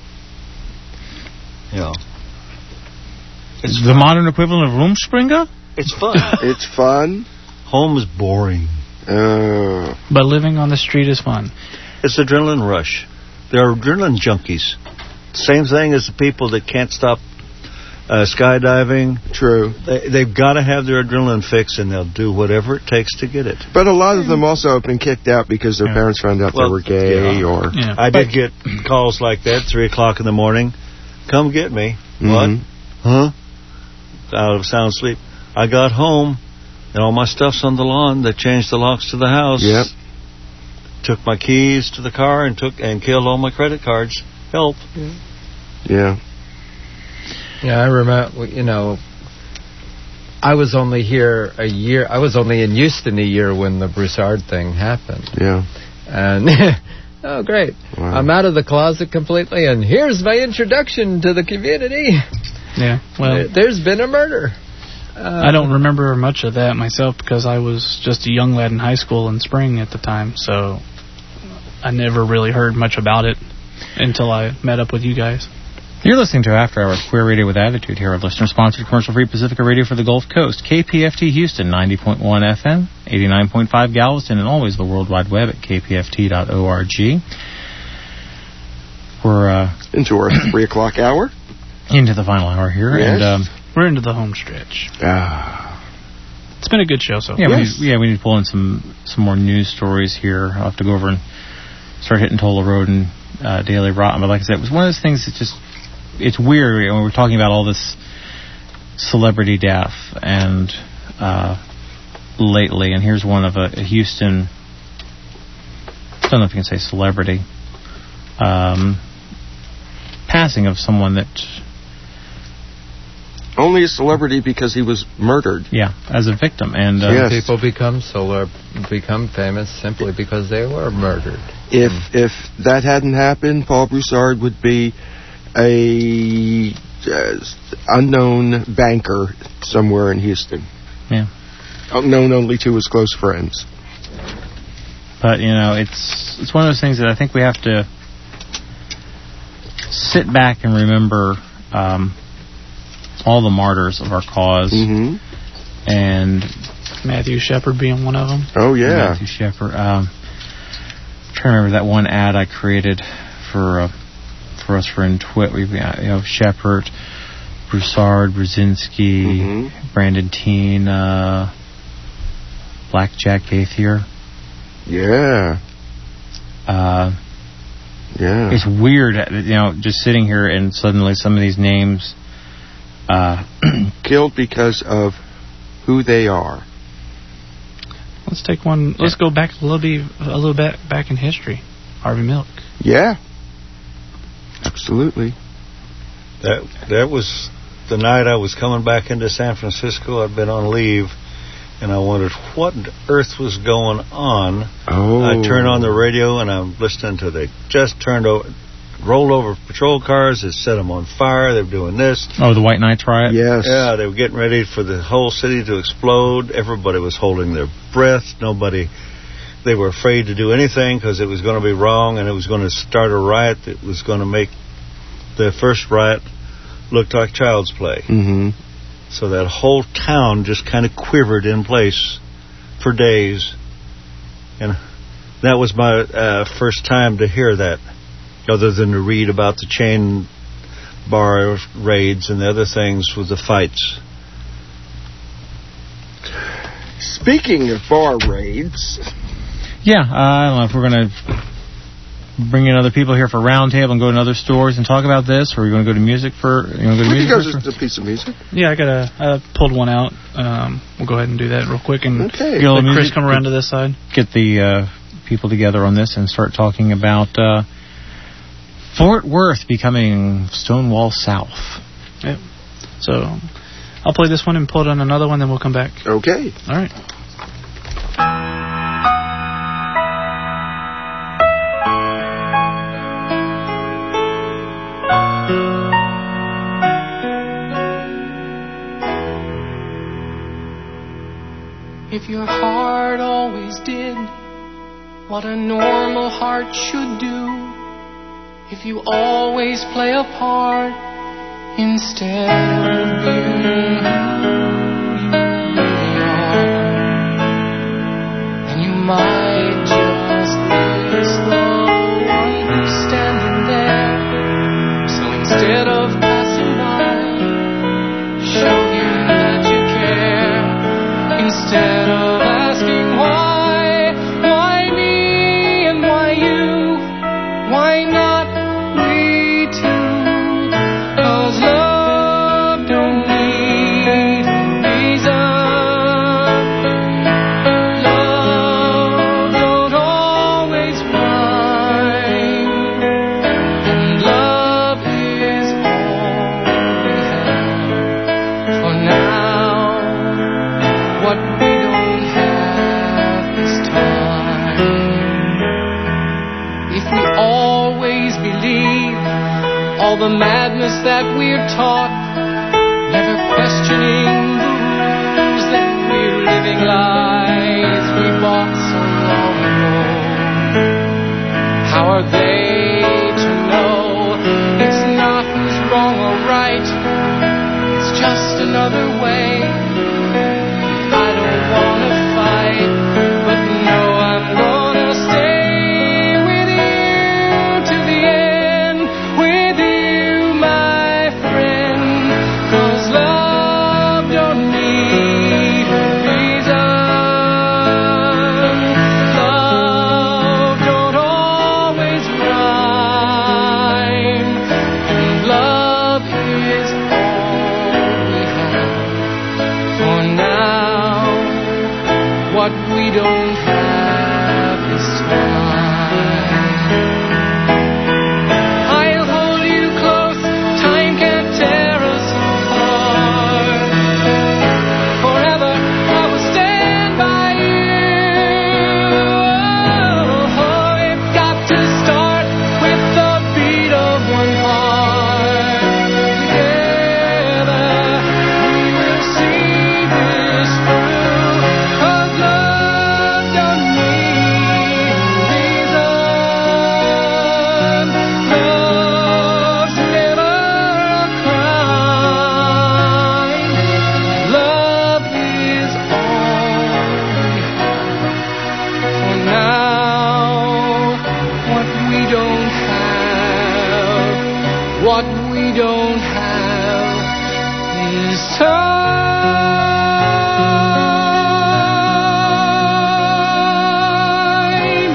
E: It's the modern equivalent of Rumspringa?
T: It's fun.
D: It's fun.
T: Home is boring.
B: But living on the street is fun.
T: It's adrenaline rush. There are adrenaline junkies. Same thing as the people that can't stop skydiving.
D: True.
T: They've got to have their adrenaline fix, and they'll do whatever it takes to get it.
D: But a lot of them also have been kicked out because their parents found out they were gay.
T: I did get calls like that, 3 o'clock in the morning. Come get me. What? Huh? out of sound sleep. I got home, and all my stuff's on the lawn. They changed the locks to the house.
D: Yep.
T: Took my keys to the car and killed all my credit cards. Help.
D: Yeah.
C: Yeah, I remember, I was only here a year. I was only in Houston a year when the Broussard thing happened.
D: Yeah.
C: And, oh, great.
D: Wow.
C: I'm out of the closet completely, and here's my introduction to the community.
B: Yeah, well...
C: There's been a murder.
B: I don't remember much of that myself because I was just a young lad in high school in spring at the time, so I never really heard much about it until I met up with you guys.
E: You're listening to After Hours Queer Radio with Attitude here at listener-sponsored commercial-free Pacifica Radio for the Gulf Coast. KPFT Houston, 90.1 FM, 89.5 Galveston, and always the World Wide Web at kpft.org. We're
D: into our 3 o'clock hour.
E: Into the final hour here.
D: Yes.
E: And
B: we're into the home stretch. It's been a good show so far.
E: Yeah, we need to pull in some more news stories here. I'll have to go over and start hitting Tola Road and Daily Rotten. But like I said, it was one of those things that just... It's weird when we're talking about all this celebrity death and lately, and here's one of a Houston, I don't know if you can say celebrity, passing of someone that...
D: Only a celebrity because he was murdered.
E: Yeah, as a victim. And
C: yes. People become famous simply because they were murdered.
D: If that hadn't happened, Paul Broussard would be a unknown banker somewhere in Houston.
E: Yeah.
D: Known only to his close friends.
E: But, it's one of those things that I think we have to sit back and remember all the martyrs of our cause.
D: Mm-hmm.
B: And Matthew Shepard being one of them.
D: Oh, yeah.
E: Matthew Shepard. I'm trying to remember that one ad I created for us for in Twit. We've got Shepard, Broussard, Brzezinski, Brandon Teen, Blackjack Gaithier.
D: Yeah. Yeah.
E: It's weird, just sitting here and suddenly some of these names
D: killed because of who they are.
B: Let's take one. Let's go back a little bit back in history. Harvey Milk.
D: Yeah. Absolutely.
T: That was the night I was coming back into San Francisco. I'd been on leave, and I wondered what on earth was going on.
D: Oh.
T: I turned on the radio, and I'm listening to rolled over patrol cars. They set them on fire. They were doing this.
E: Oh, the White Knights riot?
D: Yes.
T: Yeah, they were getting ready for the whole city to explode. Everybody was holding their breath. They were afraid to do anything because it was going to be wrong, and it was going to start a riot that was going to make the first riot look like child's play.
D: Mm-hmm.
T: So that whole town just kind of quivered in place for days. And that was my first time to hear that, other than to read about the chain bar raids and the other things with the fights.
D: Speaking of bar raids...
E: Yeah, I don't know if we're going to bring in other people here for a round table and go to other stores and talk about this, or are you going to go to music for...
D: We can go to a piece of music.
B: Yeah, I pulled one out. We'll go ahead and do that real quick and let Chris come around to this side.
E: Get the people together on this and start talking about Fort Worth becoming Stonewall South.
B: Yep. So I'll play this one and pull it on another one, then we'll come back.
D: Okay.
B: All right.
U: If your heart always did what a normal heart should do, if you always play a part instead of being who you really are, then you might just miss the one who's standing there. So instead of passing by, show him that you care. Instead of asking why me and why you, why not we too? 'Cause love don't need all the madness that we're taught, never questioning the rules that we're living lives we bought so long ago. How are they to know it's not who's wrong or right, it's just another way? I don't want to fight, but no, I'm gonna stay with you to the end, with you, my friend, 'cause love don't need a reason. Love don't always rhyme, and love is all we have for now. What we don't have is fine. I'll hold you close, time can't tear us apart. Forever I will stand by you. Oh, it's got to start with the beat of one heart. Together we will see this through, 'cause love don't need reason. Love's never a crime. Love is all we have for now. What we don't have, what we don't have is time.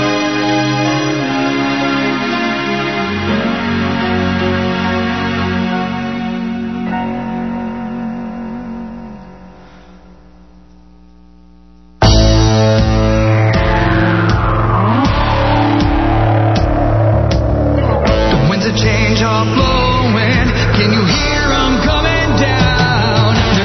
O: The winds of change are blowing. Can you hear 'em coming down?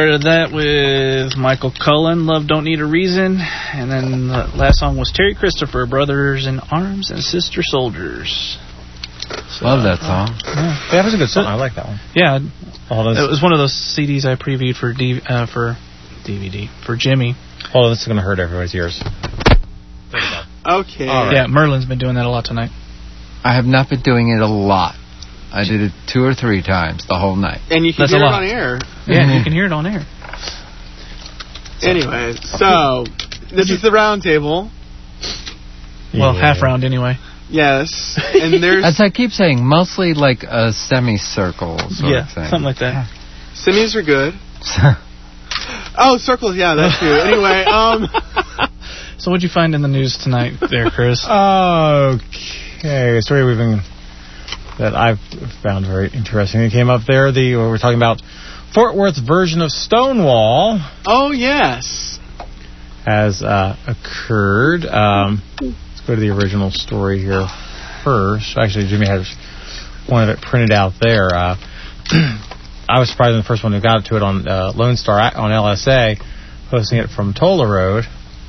B: started that with Michael Cullen, Love Don't Need a Reason. And then the last song was Terry Christopher, Brothers in Arms and Sister Soldiers. So,
C: love that song.
B: Yeah,
E: that was a good song. I like that one.
B: Yeah, it was one of those CDs I previewed for DVD for Jimmy.
E: Oh, this is going to hurt everybody's ears.
A: Okay.
B: Right. Yeah, Merlin's been doing that a lot tonight.
C: I have not been doing it a lot. I did it 2 or 3 times the whole night.
A: And you can hear it on air.
B: Yeah, you can hear it on air.
A: Anyway, so this is the round table.
B: Well, half round anyway.
A: Yes, and there's...
C: As I keep saying, mostly like a semicircle sort of thing.
B: Something like that.
A: Semis are good. Oh, circles, yeah, that's true. Anyway,
B: So what'd you find in the news tonight there, Chris?
E: Okay, a story that I've found very interesting. It came up there. We're talking about Fort Worth's version of Stonewall.
A: Oh, yes.
E: Has occurred. Let's go to the original story here first. Actually, Jimmy has one of it printed out there. I was surprised the first one who got to it on Lone Star on LSA, posting it from Tola Road.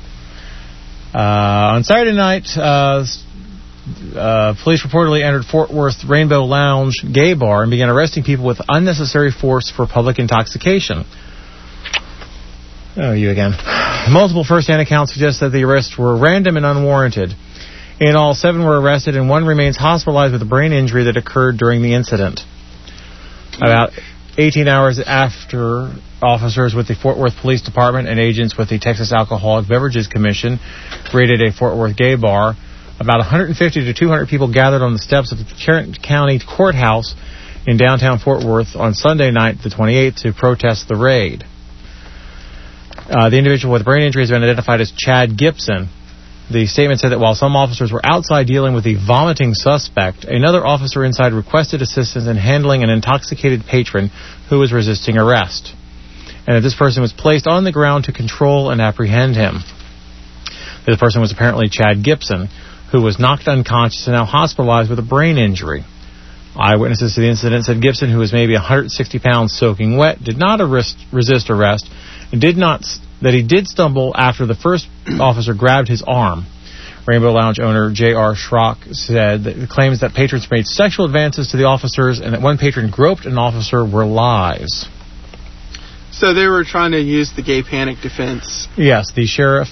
E: On Saturday night, police reportedly entered Fort Worth Rainbow Lounge gay bar and began arresting people with unnecessary force for public intoxication. Oh, you again. Multiple first-hand accounts suggest that the arrests were random and unwarranted. In all, 7 were arrested and 1 remains hospitalized with a brain injury that occurred during the incident. About 18 hours after, officers with the Fort Worth Police Department and agents with the Texas Alcoholic Beverages Commission raided a Fort Worth gay bar. About 150 to 200 people gathered on the steps of the Tarrant County Courthouse in downtown Fort Worth on Sunday night, the 28th, to protest the raid. The individual with brain injury has been identified as Chad Gibson. The statement said that while some officers were outside dealing with the vomiting suspect, another officer inside requested assistance in handling an intoxicated patron who was resisting arrest, and that this person was placed on the ground to control and apprehend him. This person was apparently Chad Gibson, who was knocked unconscious and now hospitalized with a brain injury. Eyewitnesses to the incident said Gibson, who was maybe 160 pounds soaking wet, did not resist arrest, and that he did stumble after the first officer grabbed his arm. Rainbow Lounge owner J.R. Schrock said that the claims that patrons made sexual advances to the officers and that one patron groped an officer were lies.
A: So they were trying to use the gay panic defense.
E: Yes, the sheriff...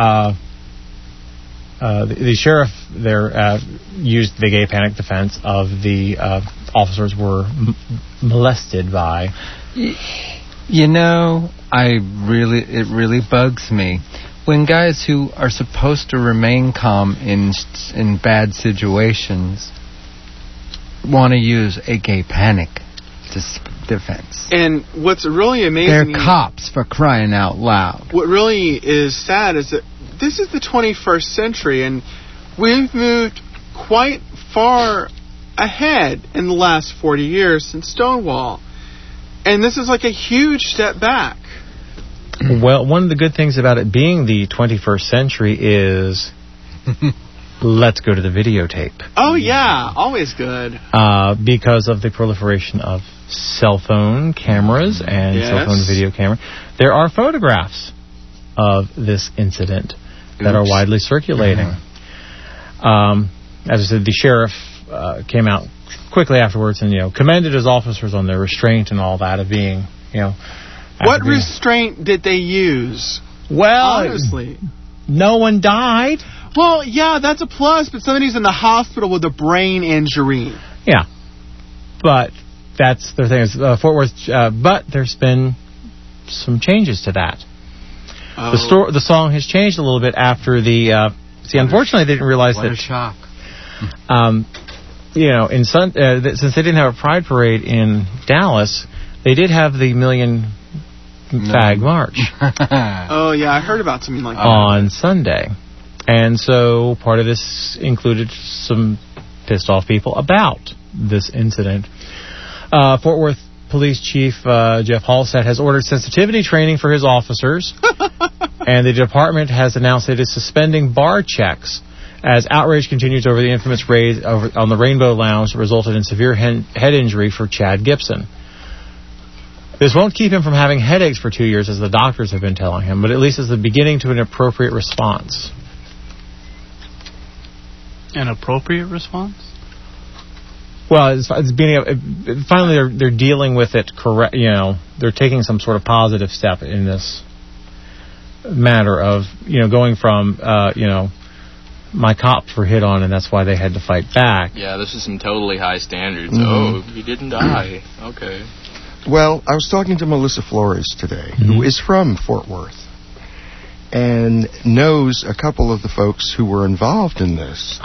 E: the sheriff there used the gay panic defense of the officers were molested by.
C: You know, it really bugs me when guys who are supposed to remain calm in bad situations want to use a gay panic defense.
A: And what's really amazing...
C: They're cops, for crying out loud.
A: What really is sad is that this is the 21st century, and we've moved quite far ahead in the last 40 years since Stonewall. And this is like a huge step back.
E: Well, one of the good things about it being the 21st century is let's go to the videotape.
A: Oh, yeah. Always good.
E: Because of the proliferation of cell phone cameras and cell phone video camera. There are photographs of this incident that are widely circulating. As I said, the sheriff came out quickly afterwards and, commended his officers on their restraint and all that of being,
A: What restraint did they use?
E: Well,
A: honestly,
E: no one died.
A: Well, yeah, that's a plus, but somebody's in the hospital with a brain injury.
E: Yeah, but that's the thing is Fort Worth. But there's been some changes to that. Oh. The song has changed a little bit after the. Unfortunately, they didn't realize that.
C: What a shock.
E: Since they didn't have a pride parade in Dallas, they did have the Million Fag March.
A: Oh, yeah, I heard about something like that.
E: On Sunday. And so part of this included some pissed off people about this incident. Fort Worth Police Chief Jeff Halstead has ordered sensitivity training for his officers, and the department has announced it is suspending bar checks as outrage continues over the infamous raid on the Rainbow Lounge that resulted in severe head injury for Chad Gibson. This won't keep him from having headaches for 2 years, as the doctors have been telling him, but at least is the beginning to an appropriate response.
B: An appropriate response?
E: Well, it's beginning. Finally, they're dealing with it correct. You know, they're taking some sort of positive step in this matter of going from my cops were hit on and that's why they had to fight back.
J: Yeah, this is some totally high standards.
D: Mm-hmm.
J: Oh, he didn't die. Okay.
D: Well, I was talking to Melissa Flores today, who is from Fort Worth, and knows a couple of the folks who were involved in this.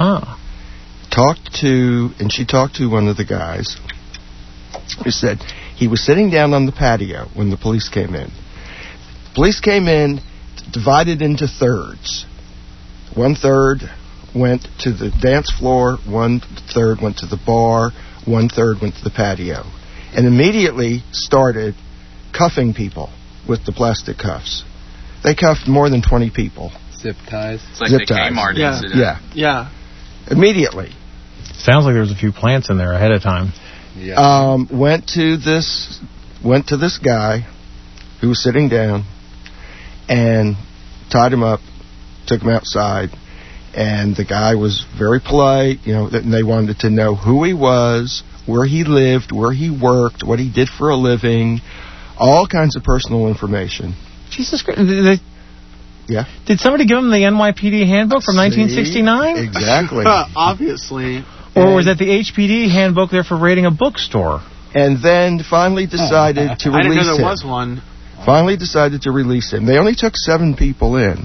D: She talked to one of the guys who said he was sitting down on the patio when the police came in. Police came in, divided into thirds. 1/3 went to the dance floor, 1/3 went to the bar, 1/3 went to the patio. And immediately started cuffing people with the plastic cuffs. They cuffed more than 20 people.
C: Zip ties.
J: It's like the Kmart incident.
D: Yeah. Immediately.
E: Sounds like there was a few plants in there ahead of time.
C: Yeah.
D: Went to this guy who was sitting down and tied him up, took him outside, and the guy was very polite, and they wanted to know who he was, where he lived, where he worked, what he did for a living, all kinds of personal information.
E: Jesus Christ.
D: Yeah.
E: Did somebody give him the NYPD handbook from 1969?
D: Exactly.
A: Obviously.
E: Or was that the HPD handbook there for raiding a bookstore?
D: And then finally decided to release him.
A: I didn't know there was one.
D: Finally decided to release him. They only took 7 people in.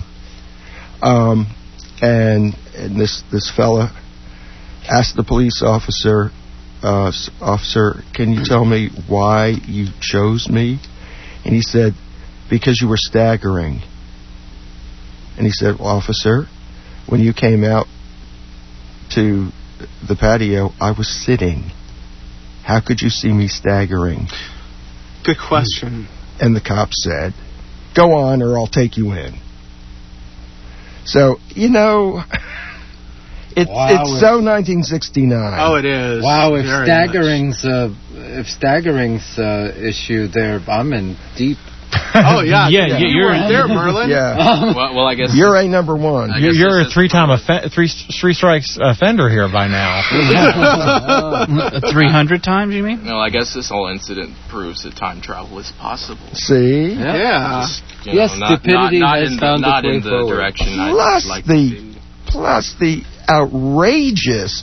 D: And this fella asked the police officer, officer, can you tell me why you chose me? And he said, because you were staggering. And he said, well, officer, when you came out to the patio, I was sitting. How could you see me staggering?
A: Good question.
D: And the cop said, go on or I'll take you in. So, it's so 1969.
A: Oh, it is.
C: Wow, if staggering's issue there, I'm in deep.
A: Oh, yeah.
B: Yeah,
A: you're right there, Merlin.
D: Yeah.
J: Well, I guess
D: you're a number one.
E: You're a three strikes offender here by now.
B: 300 times, you mean?
J: No, I guess this whole incident proves that time travel is possible.
D: See?
A: Yeah.
C: Yes, stupidity has found its way forward.
J: Not in the direction
D: I'd like to be. Plus the outrageous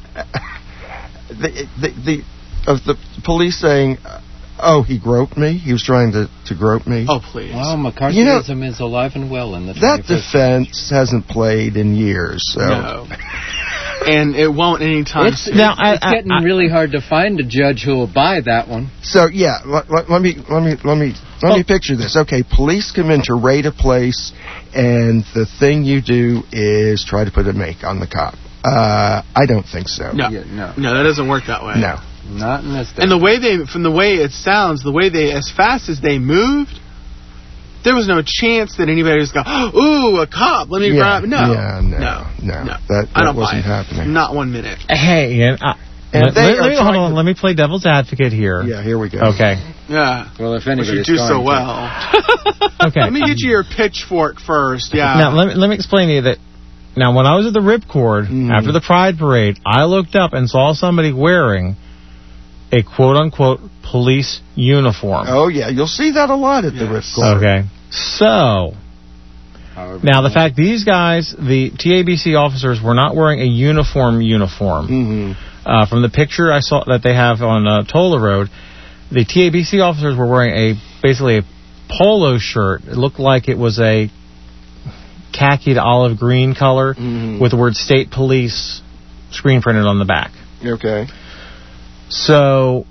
D: of the police saying, oh, he groped me? He was trying to grope me?
A: Oh, please.
C: Well, McCarthyism is alive and well in the 21st
D: That defense hasn't played in years. So.
A: No. And it won't anytime soon.
C: It's getting really hard to find a judge who will buy that one.
D: So, yeah, let me picture this. Okay, police come in to raid a place, and the thing you do is try to put a make on the cop. I don't think so.
A: No, that doesn't work that way.
D: No.
C: Not in this day.
A: And from the way it sounds, as fast as they moved, there was no chance that anybody was going, ooh, a cop, let me grab. No.
D: That wasn't happening.
A: Not 1 minute.
E: Hey, let me play devil's advocate here.
D: Yeah, here we go.
E: Okay.
A: Yeah.
C: Well, if anybody's
A: you do so well.
E: Okay.
A: Let me get you your pitchfork first. Yeah.
E: Now, let me explain to you that. Now, when I was at the Ripcord after the Pride Parade, I looked up and saw somebody wearing a quote-unquote police uniform.
D: Oh, yeah. You'll see that a lot at the Ripcord.
E: Okay. So, now the fact these guys, the TABC officers, were not wearing a uniform. From the picture I saw that they have on Tola Road, the TABC officers were wearing basically a polo shirt. It looked like it was a khaki to olive green color with the word State Police screen printed on the back.
D: Okay.
E: So,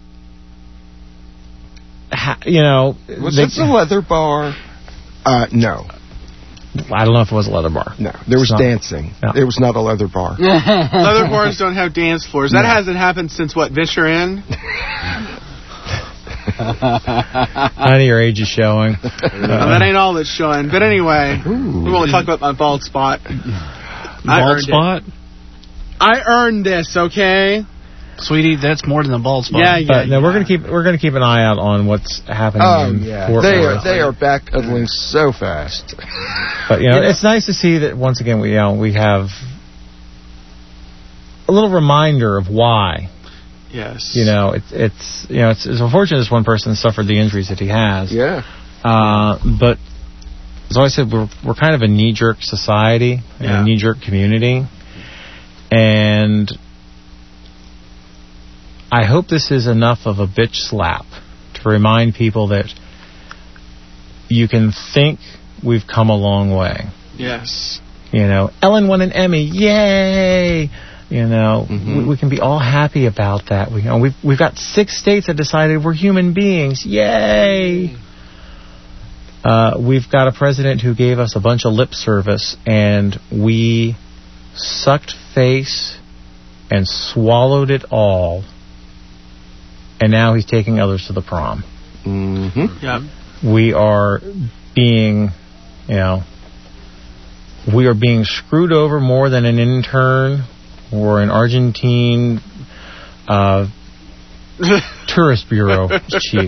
D: was this a leather bar? No.
E: I don't know if it was a leather bar.
D: No, there was dancing. No. It was not a leather bar.
A: Leather bars don't have dance floors. That hasn't happened since, Vischer Inn?
E: Honey, your age is showing.
A: That ain't all that's showing. But anyway, we want to talk about my bald spot.
B: Bald spot?
A: I earned this, okay?
B: Sweetie, that's more than a bald spot.
E: But no, we're gonna keep an eye out on what's happening in Fort Worth.
D: They are backpedaling so fast.
E: But it's nice to see that once again we have a little reminder of why.
A: Yes.
E: It's unfortunate this one person suffered the injuries that he has.
D: Yeah.
E: But as I said, we're kind of a knee-jerk society and a knee-jerk community, and I hope this is enough of a bitch slap to remind people that you can think we've come a long way.
A: Yes.
E: Ellen won an Emmy. Yay! We can be all happy about that. We've got 6 states that decided we're human beings. Yay! We've got a president who gave us a bunch of lip service, and we sucked face and swallowed it all. And now he's taking others to the prom.
D: Mm-hmm.
A: Yep.
E: We are being, screwed over more than an intern or an Argentine tourist bureau chief.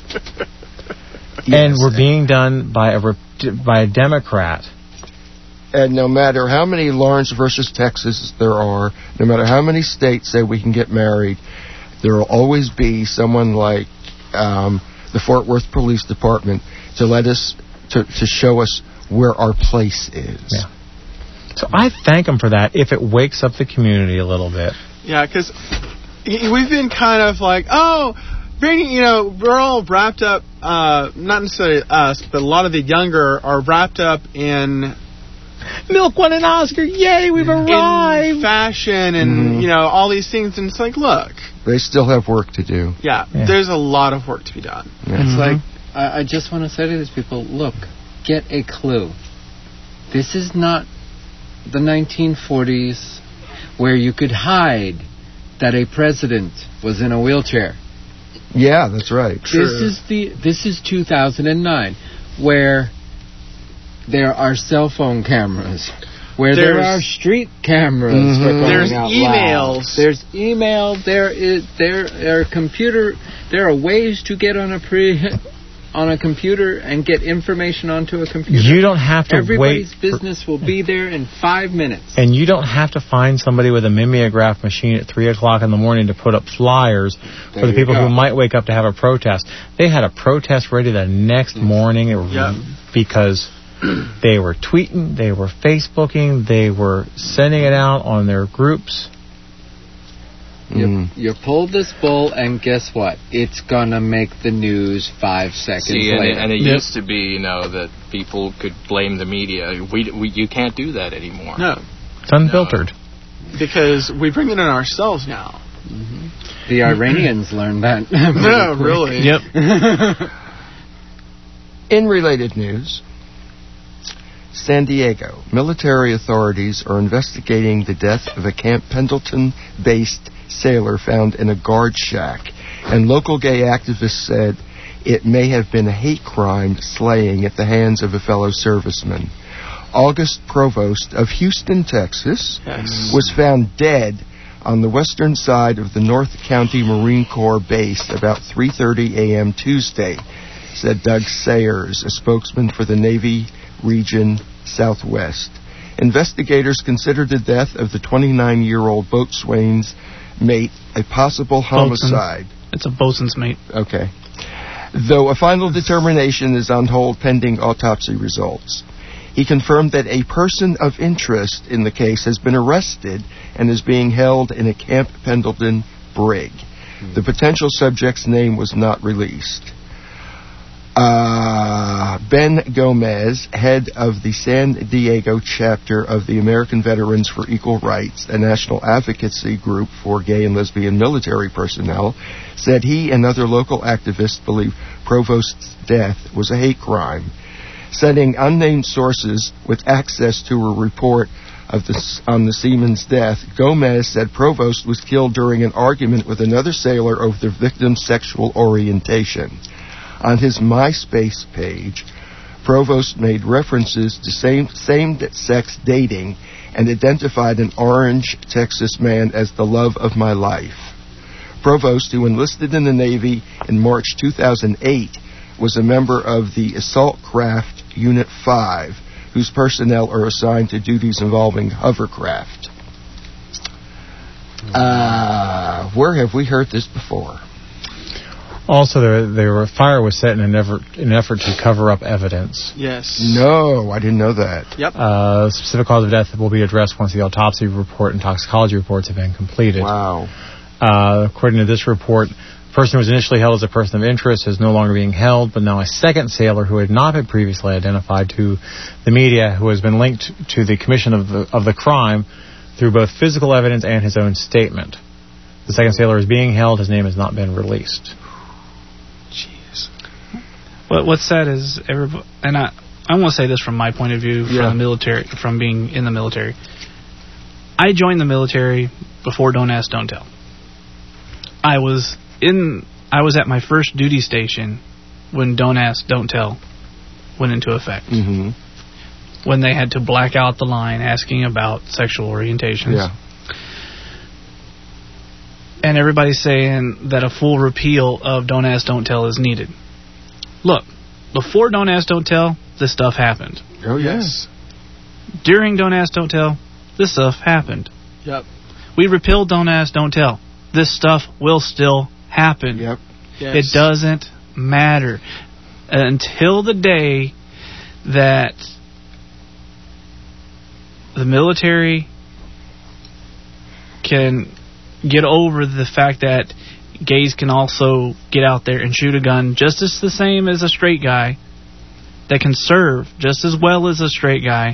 E: And we're being done by a Democrat.
D: And no matter how many Lawrence versus Texas there are, no matter how many states say we can get married, there will always be someone like the Fort Worth Police Department to show us where our place is.
E: Yeah. So I thank them for that if it wakes up the community a little bit.
A: Yeah, because we've been kind of like, we're all wrapped up, not necessarily us, but a lot of the younger are wrapped up in...
E: Milk won an Oscar, yay, we've arrived!
A: In fashion and, all these things, and it's like, look...
D: They still have work to do.
A: Yeah, there's a lot of work to be done.
C: Yeah. It's like, I just want to say to these people, look, get a clue. This is not the 1940s where you could hide that a president was in a wheelchair.
D: Yeah, that's right.
C: This is 2009, where there are cell phone cameras, where there are street cameras.
A: Mm-hmm. There's emails.
C: Loud. There's email. There are ways to get on a computer and get information onto a computer.
E: You don't have to
C: Everybody's business will be there in 5 minutes.
E: And you don't have to find somebody with a mimeograph machine at 3 o'clock in the morning to put up flyers for the people who might wake up to have a protest. They had a protest ready the next morning because they were tweeting, they were Facebooking, they were sending it out on their groups.
C: You pulled this bull, and guess what? It's going to make the news 5 seconds later.
J: And it used to be, that people could blame the media. You can't do that anymore.
A: No.
E: It's unfiltered.
A: Because we bring it in ourselves now.
C: Mm-hmm. The Iranians learned that.
A: No, really.
E: Yep.
D: In related news, San Diego military authorities are investigating the death of a Camp Pendleton-based sailor found in a guard shack, and local gay activists said it may have been a hate crime slaying at the hands of a fellow serviceman. August Provost of Houston, Texas, was found dead on the western side of the North County Marine Corps base about 3:30 a.m. Tuesday, said Doug Sayers, a spokesman for the Navy Region Southwest. Investigators considered the death of the 29-year-old boatswain's mate a possible homicide.
B: It's a boatswain's mate.
D: Okay. Though a final determination is on hold pending autopsy results. He confirmed that a person of interest in the case has been arrested and is being held in a Camp Pendleton brig. The potential subject's name was not released. Ben Gomez, head of the San Diego chapter of the American Veterans for Equal Rights, a national advocacy group for gay and lesbian military personnel, said he and other local activists believe Provost's death was a hate crime. Citing unnamed sources with access to a report on the seaman's death, Gomez said Provost was killed during an argument with another sailor over the victim's sexual orientation. On his MySpace page, Provost made references to same-sex dating and identified an Orange, Texas man as the love of my life. Provost, who enlisted in the Navy in March 2008, was a member of the Assault Craft Unit 5, whose personnel are assigned to duties involving hovercraft. Where have we heard this before?
E: Also, a fire was set in an effort to cover up evidence.
A: Yes.
D: No, I didn't know that.
A: Yep.
E: Specific cause of death will be addressed once the autopsy report and toxicology reports have been completed.
D: Wow.
E: According to this report, the person who was initially held as a person of interest is no longer being held, but now a second sailor who had not been previously identified to the media, who has been linked to the commission of the crime through both physical evidence and his own statement. The second sailor is being held. His name has not been released.
A: Jeez.
B: What's sad is everybody, and I want to say this from my point of view, from the military, from being in the military. I joined the military before Don't Ask, Don't Tell. I was at my first duty station when Don't Ask, Don't Tell went into effect.
D: Mm-hmm.
B: When they had to black out the line asking about sexual orientations.
D: Yeah.
B: And everybody's saying that a full repeal of Don't Ask, Don't Tell is needed. Look, before Don't Ask, Don't Tell, this stuff happened.
D: Oh, yes.
B: During Don't Ask, Don't Tell, this stuff happened.
A: Yep.
B: We repealed Don't Ask, Don't Tell. This stuff will still happen.
D: Yep.
A: Yes.
B: It doesn't matter until the day that the military can get over the fact that gays can also get out there and shoot a gun just as the same as a straight guy, that can serve just as well as a straight guy.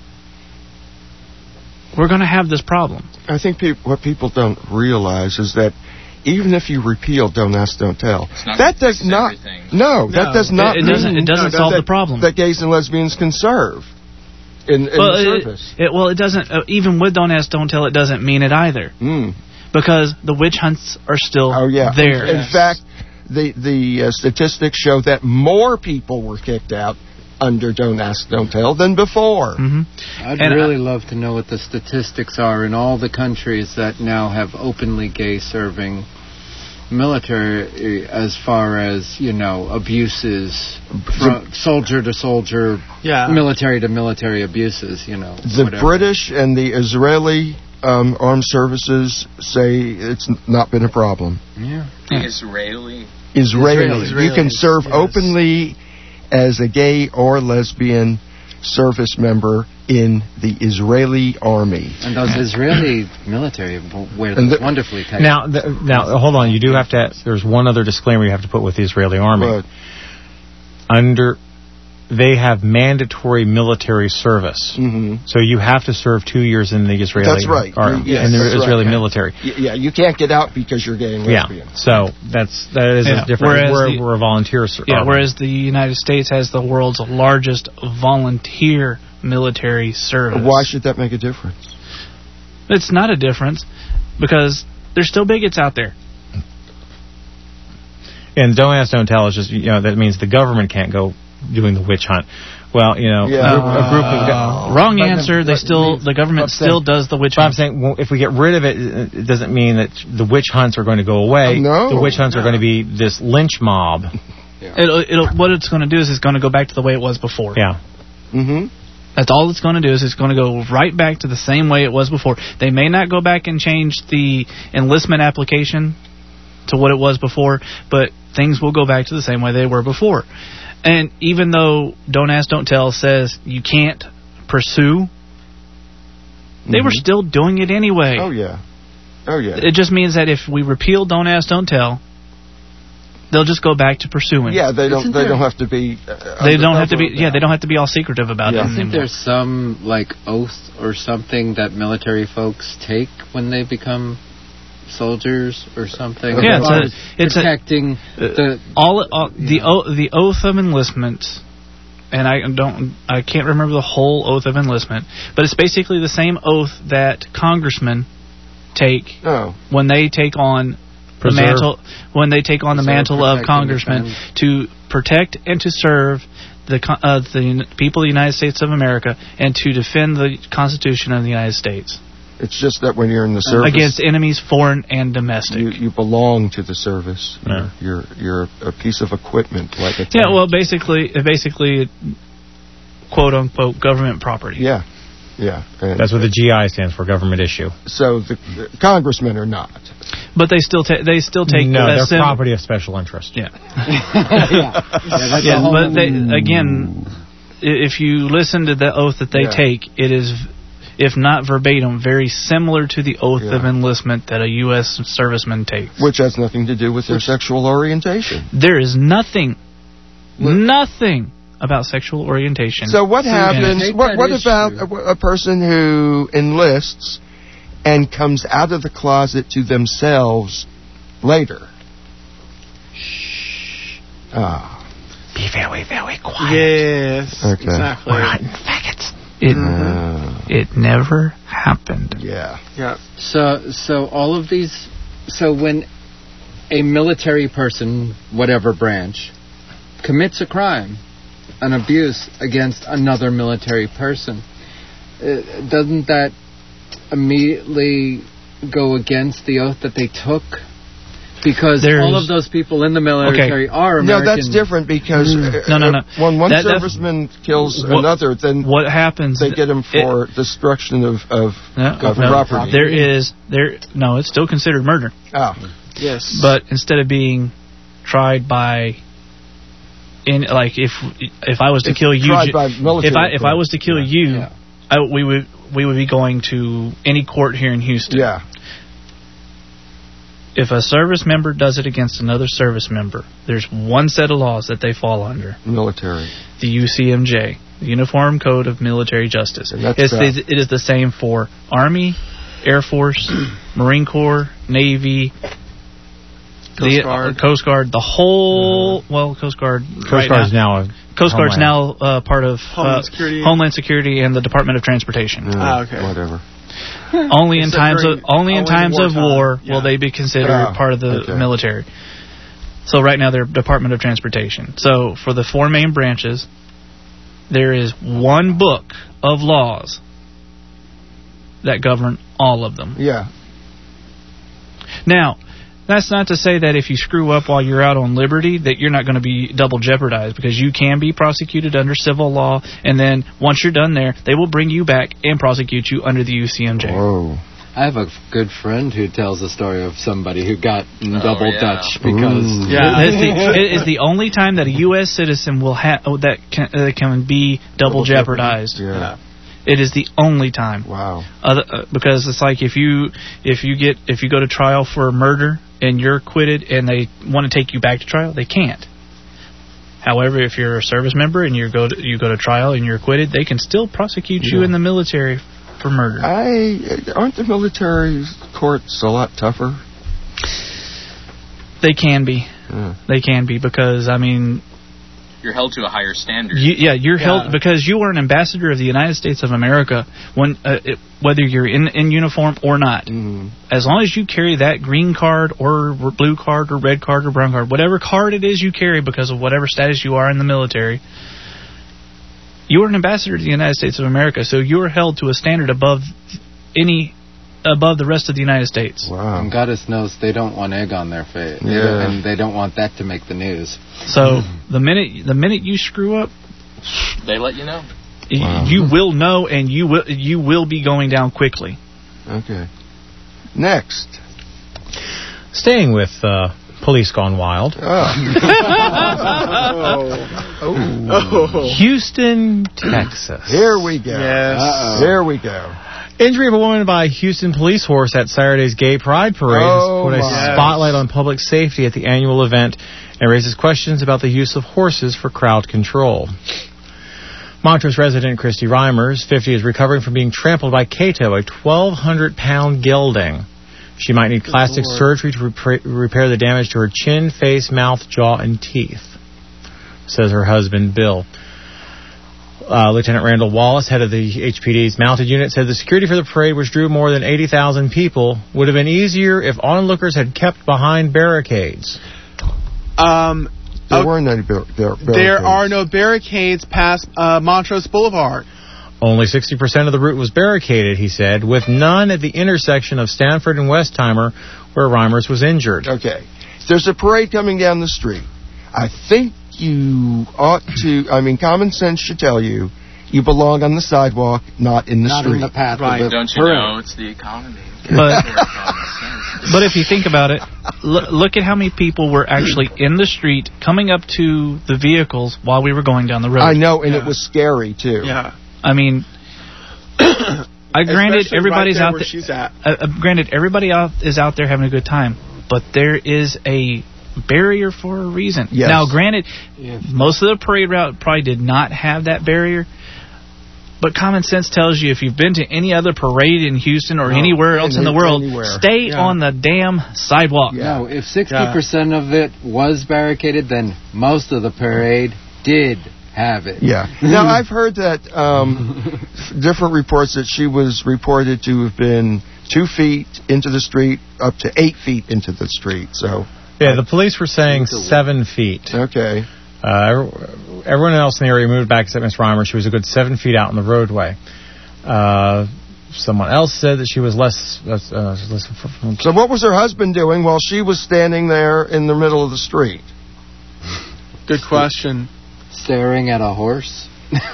B: We're going to have this problem.
D: I think what people don't realize is that even if you repeal Don't Ask, Don't Tell, that does not. No, that does not.
B: It doesn't solve the problem.
D: That gays and lesbians can serve in the service.
B: It doesn't. Even with Don't Ask, Don't Tell, it doesn't mean it either. Because the witch hunts are still there.
D: In fact, the statistics show that more people were kicked out under Don't Ask, Don't Tell than before.
C: I'd really love to know what the statistics are in all the countries that now have openly gay serving military, as far as, abuses, from soldier to soldier, military to military abuses,
D: The
C: whatever.
D: British and the Israeli armed services say it's not been a problem.
J: Israeli.
D: You can serve openly as a gay or lesbian service member in the Israeli army.
C: And those Israeli military wear wonderfully tight.
E: Now, hold on. You do have to. There's one other disclaimer you have to put with the Israeli army. They have mandatory military service. So you have to serve 2 years in the Israeli army, in the Israeli military.
D: Yeah, you can't get out because you're gay and lesbian.
E: So that is different. We're a volunteer service.
B: Whereas the United States has the world's largest volunteer military service.
D: Why should that make a difference?
B: It's not a difference, because there's still bigots out there.
E: And Don't Ask, Don't Tell is just, that means the government can't go doing the witch hunt. Well, a group of
B: wrong answer. The government still does the witch hunt.
E: I'm saying, if we get rid of it, it doesn't mean that the witch hunts are going to go away. The witch hunts are going to be this lynch mob.
B: What it's going to do is it's going to go back to the way it was before.
E: Yeah.
B: That's all it's going to do is it's going to go right back to the same way it was before. They may not go back and change the enlistment application to what it was before, but things will go back to the same way they were before. And even though Don't Ask, Don't Tell says you can't pursue, they were still doing it anyway.
D: Oh, yeah.
B: It just means that if we repeal Don't Ask, Don't Tell, they'll just go back to pursuing.
D: Yeah, they don't have to be.
B: They don't have to be. Yeah, they don't have to be all secretive about it.
C: I think there's some oath or something that military folks take when they become soldiers or something.
B: Yeah, it's
C: protecting
B: the oath of enlistment, and I can't remember the whole oath of enlistment, but it's basically the same oath that congressmen take when they take on the mantle of congressman to protect and to serve the people of the United States of America and to defend the Constitution of the United States.
D: It's just that when you're in the service...
B: Against enemies, foreign and domestic.
D: You belong to the service.
E: Yeah.
D: You're a piece of equipment, like a tank.
B: Yeah, well, basically, quote-unquote, government property.
D: Yeah. And
E: that's what the GI stands for, government issue.
D: So the congressmen are not.
B: But they still take...
E: No, they're property of special interest.
B: Yeah. But again, if you listen to the oath that they take, it is... if not verbatim, very similar to the oath of enlistment that a U.S. serviceman takes.
D: Which has nothing to do with their sexual orientation.
B: There is nothing about sexual orientation.
D: So what happens, what about a person who enlists and comes out of the closet to themselves later? Shh.
E: Be very, very quiet.
A: Yes,
D: okay.
A: Exactly.
E: We're hiding faggots.
B: It never happened.
D: Yeah.
C: So all of these... So when a military person, whatever branch, commits a crime, an abuse against another military person, doesn't that immediately go against the oath that they took? Because all of those people in the military are American.
D: No, that's different because
B: no.
D: When one serviceman kills another, then
B: what happens?
D: They get him for destruction of property.
B: It's still considered murder.
D: Oh,
A: yes.
B: But instead of being tried by, if I was to kill you, if I was to kill you, we would be going to any court here in Houston.
D: Yeah.
B: If a service member does it against another service member, there's one set of laws that they fall under.
D: Military.
B: The UCMJ, the Uniform Code of Military Justice. It is the same for Army, Air Force, Marine Corps, Navy, Coast Guard, the whole... Well, Coast Guard...
E: Coast Guard's now
B: part of Homeland Security and the Department of Transportation.
A: Okay.
D: Whatever.
B: Only in times of war will they be considered part of the military. So right now they're Department of Transportation. So for the four main branches, there is one book of laws that govern all of them.
D: Yeah.
B: Now, that's not to say that if you screw up while you're out on liberty that you're not going to be double jeopardized, because you can be prosecuted under civil law, and then once you're done there, they will bring you back and prosecute you under the UCMJ.
D: Whoa.
C: I have a good friend who tells the story of somebody who got double Dutch because...
B: It is the only time that a U.S. citizen will can be double jeopardized.
D: Yeah.
B: It is the only time.
D: Wow.
B: Because it's like if you go to trial for a murder and you're acquitted and they want to take you back to trial, they can't. However, if you're a service member and you go to trial and you're acquitted, they can still prosecute you in the military for murder.
D: Aren't the military courts a lot tougher?
B: They can be. They can be because, I mean...
J: You're held to a higher standard.
B: You're held because you are an ambassador of the United States of America, whether you're in uniform or not.
D: Mm-hmm.
B: As long as you carry that green card or blue card or red card or brown card, whatever card it is you carry because of whatever status you are in the military, you are an ambassador to the United States of America, so you are held to a standard above the rest of the United States.
D: Wow.
C: And Goddess knows they don't want egg on their face.
D: Yeah.
C: And they don't want that to make the news.
B: So the minute you screw up,
J: they let you know.
B: You will know, and you will be going down quickly.
D: Okay. Next.
E: Staying with Police Gone Wild. Houston, Texas.
D: Here we go.
A: Yes.
D: Here we go.
E: Injury of a woman by a Houston police horse at Saturday's Gay Pride Parade has put a spotlight on public safety at the annual event and raises questions about the use of horses for crowd control. Montrose resident Christy Reimers, 50, is recovering from being trampled by Kato, a 1,200-pound gelding. She might need plastic surgery to repair the damage to her chin, face, mouth, jaw, and teeth, says her husband, Bill. Lieutenant Randall Wallace, head of the HPD's mounted unit, said the security for the parade, which drew more than 80,000 people, would have been easier if onlookers had kept behind barricades.
D: There were no barricades.
A: There are no barricades past Montrose Boulevard.
E: Only 60% of the route was barricaded, he said, with none at the intersection of Stanford and Westheimer, where Reimers was injured.
D: Okay. There's a parade coming down the street. I think you ought to, common sense should tell you, you belong on the sidewalk, not in the street.
C: Not in the path
J: Right.
C: of the
J: Don't you
C: parade.
J: know it's the economy?
B: But if you think about it, look at how many people were actually in the street coming up to the vehicles while we were going down the road.
D: I know, and it was scary, too.
A: Yeah.
B: I mean, granted,
A: Especially
B: everybody's
A: right there
B: out
A: where
B: there.
A: she's at.
B: Granted, everybody is out there having a good time, but there is a barrier for a reason.
D: Yes.
B: Now, granted, most of the parade route probably did not have that barrier, but common sense tells you if you've been to any other parade in Houston or anywhere else in the world, stay on the damn sidewalk.
C: No, if 60% of it was barricaded, then most of the parade did have it.
D: Yeah. Now, I've heard that different reports that she was reported to have been 2 feet into the street up to 8 feet into the street. So.
E: Yeah, the police were saying 7 feet.
D: Okay.
E: Everyone else in the area moved back except Miss Reimer. She was a good 7 feet out in the roadway. Someone else said that she was less.
D: So what was her husband doing while she was standing there in the middle of the street?
A: Good question.
C: Staring at a horse?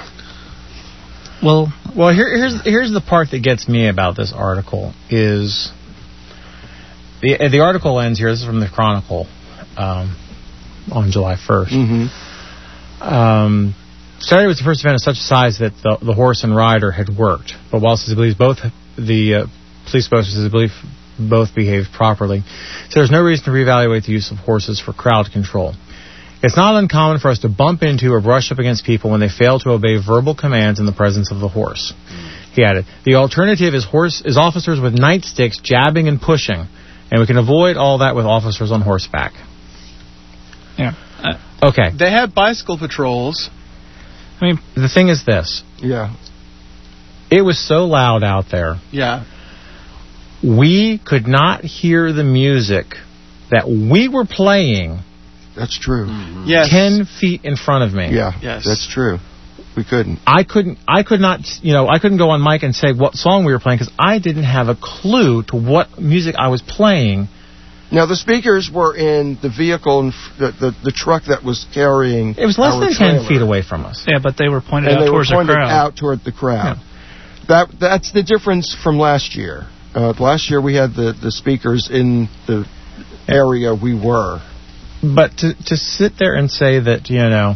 E: Well, here's the part that gets me about this article is the article ends here. This is from the Chronicle on July 1st. Saturday was the first event of such a size that the horse and rider had worked. But whilst he believes both the police spokesperson believe both behaved properly, so there's no reason to reevaluate the use of horses for crowd control. It's not uncommon for us to bump into or brush up against people when they fail to obey verbal commands in the presence of the horse. He added, the alternative is officers with nightsticks jabbing and pushing, and we can avoid all that with officers on horseback.
B: Yeah.
E: Okay.
A: They had bicycle patrols.
E: I mean, the thing is this.
D: Yeah.
E: It was so loud out there.
A: Yeah.
E: We could not hear the music that we were playing.
D: That's true.
A: Yes.
E: 10 feet in front of me.
D: Yeah.
A: Yes.
D: That's true. We couldn't.
E: I couldn't go on mic and say what song we were playing because I didn't have a clue to what music I was playing.
D: Now, the speakers were in the vehicle, and the truck that was carrying.
E: It was less than 10
D: trailer.
E: feet away from us.
B: Yeah, but they were pointed
D: and
B: out
D: they
B: towards
D: were pointed
B: the crowd.
D: out toward the crowd. Yeah. That's the difference from last year. Last year we had the speakers in the area we were.
E: But to sit there and say that, the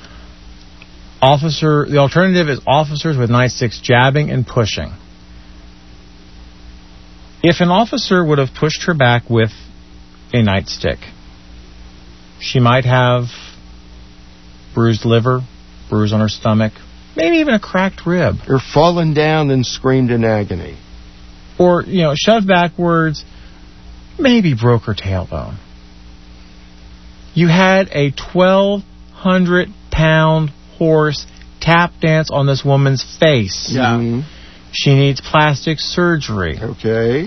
E: alternative is officers with nightsticks jabbing and pushing. If an officer would have pushed her back with a nightstick, she might have bruised liver, bruise on her stomach, maybe even a cracked rib.
D: Or fallen down and screamed in agony.
E: Or, shoved backwards, maybe broke her tailbone. You had a 1,200-pound horse tap dance on this woman's face.
A: Yeah.
D: Mm-hmm.
E: She needs plastic surgery.
D: Okay.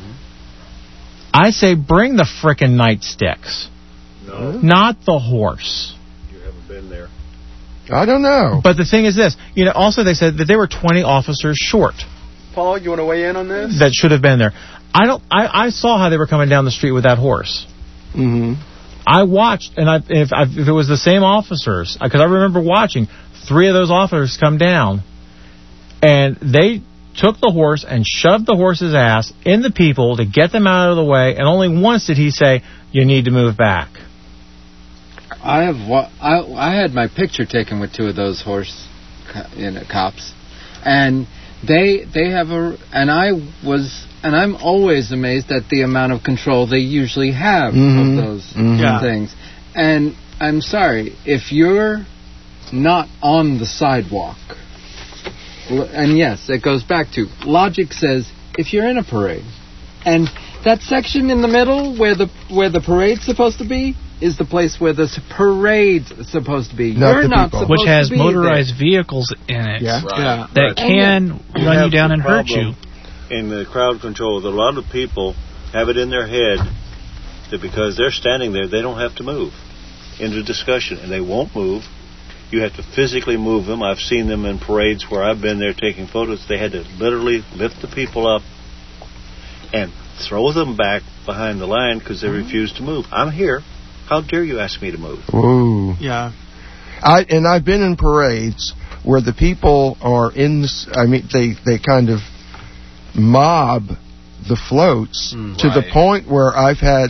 E: I say bring the frickin' nightsticks.
T: No.
E: Not the horse.
T: You haven't been there.
D: I don't know.
E: But the thing is this. Also they said that there were 20 officers short.
A: Paul, you want to weigh in on this?
E: That should have been there. I saw how they were coming down the street with that horse.
D: Mm-hmm.
E: I watched, and if it was the same officers, because I remember watching 3 of those officers come down, and they took the horse and shoved the horse's ass in the people to get them out of the way, and only once did he say, you need to move back.
C: I had my picture taken with 2 of those horse cops, and they have and I'm always amazed at the amount of control they usually have of those things. And I'm sorry, if you're not on the sidewalk, and yes, it goes back to logic says if you're in a parade, and that section in the middle where the parade's supposed to be is the place where the parade's supposed to be. You're not supposed
B: which has
C: to be
B: motorized vehicles in it that can run you down and hurt you.
T: In the crowd control, that a lot of people have it in their head that because they're standing there, they don't have to move into discussion, and they won't move. You have to physically move them. I've seen them in parades where I've been there taking photos. They had to literally lift the people up and throw them back behind the line because they refused to move. I'm here. How dare you ask me to move?
D: Whoa.
A: Yeah.
D: I've been in parades where the people are in this, they kind of mob the floats to the point where I've had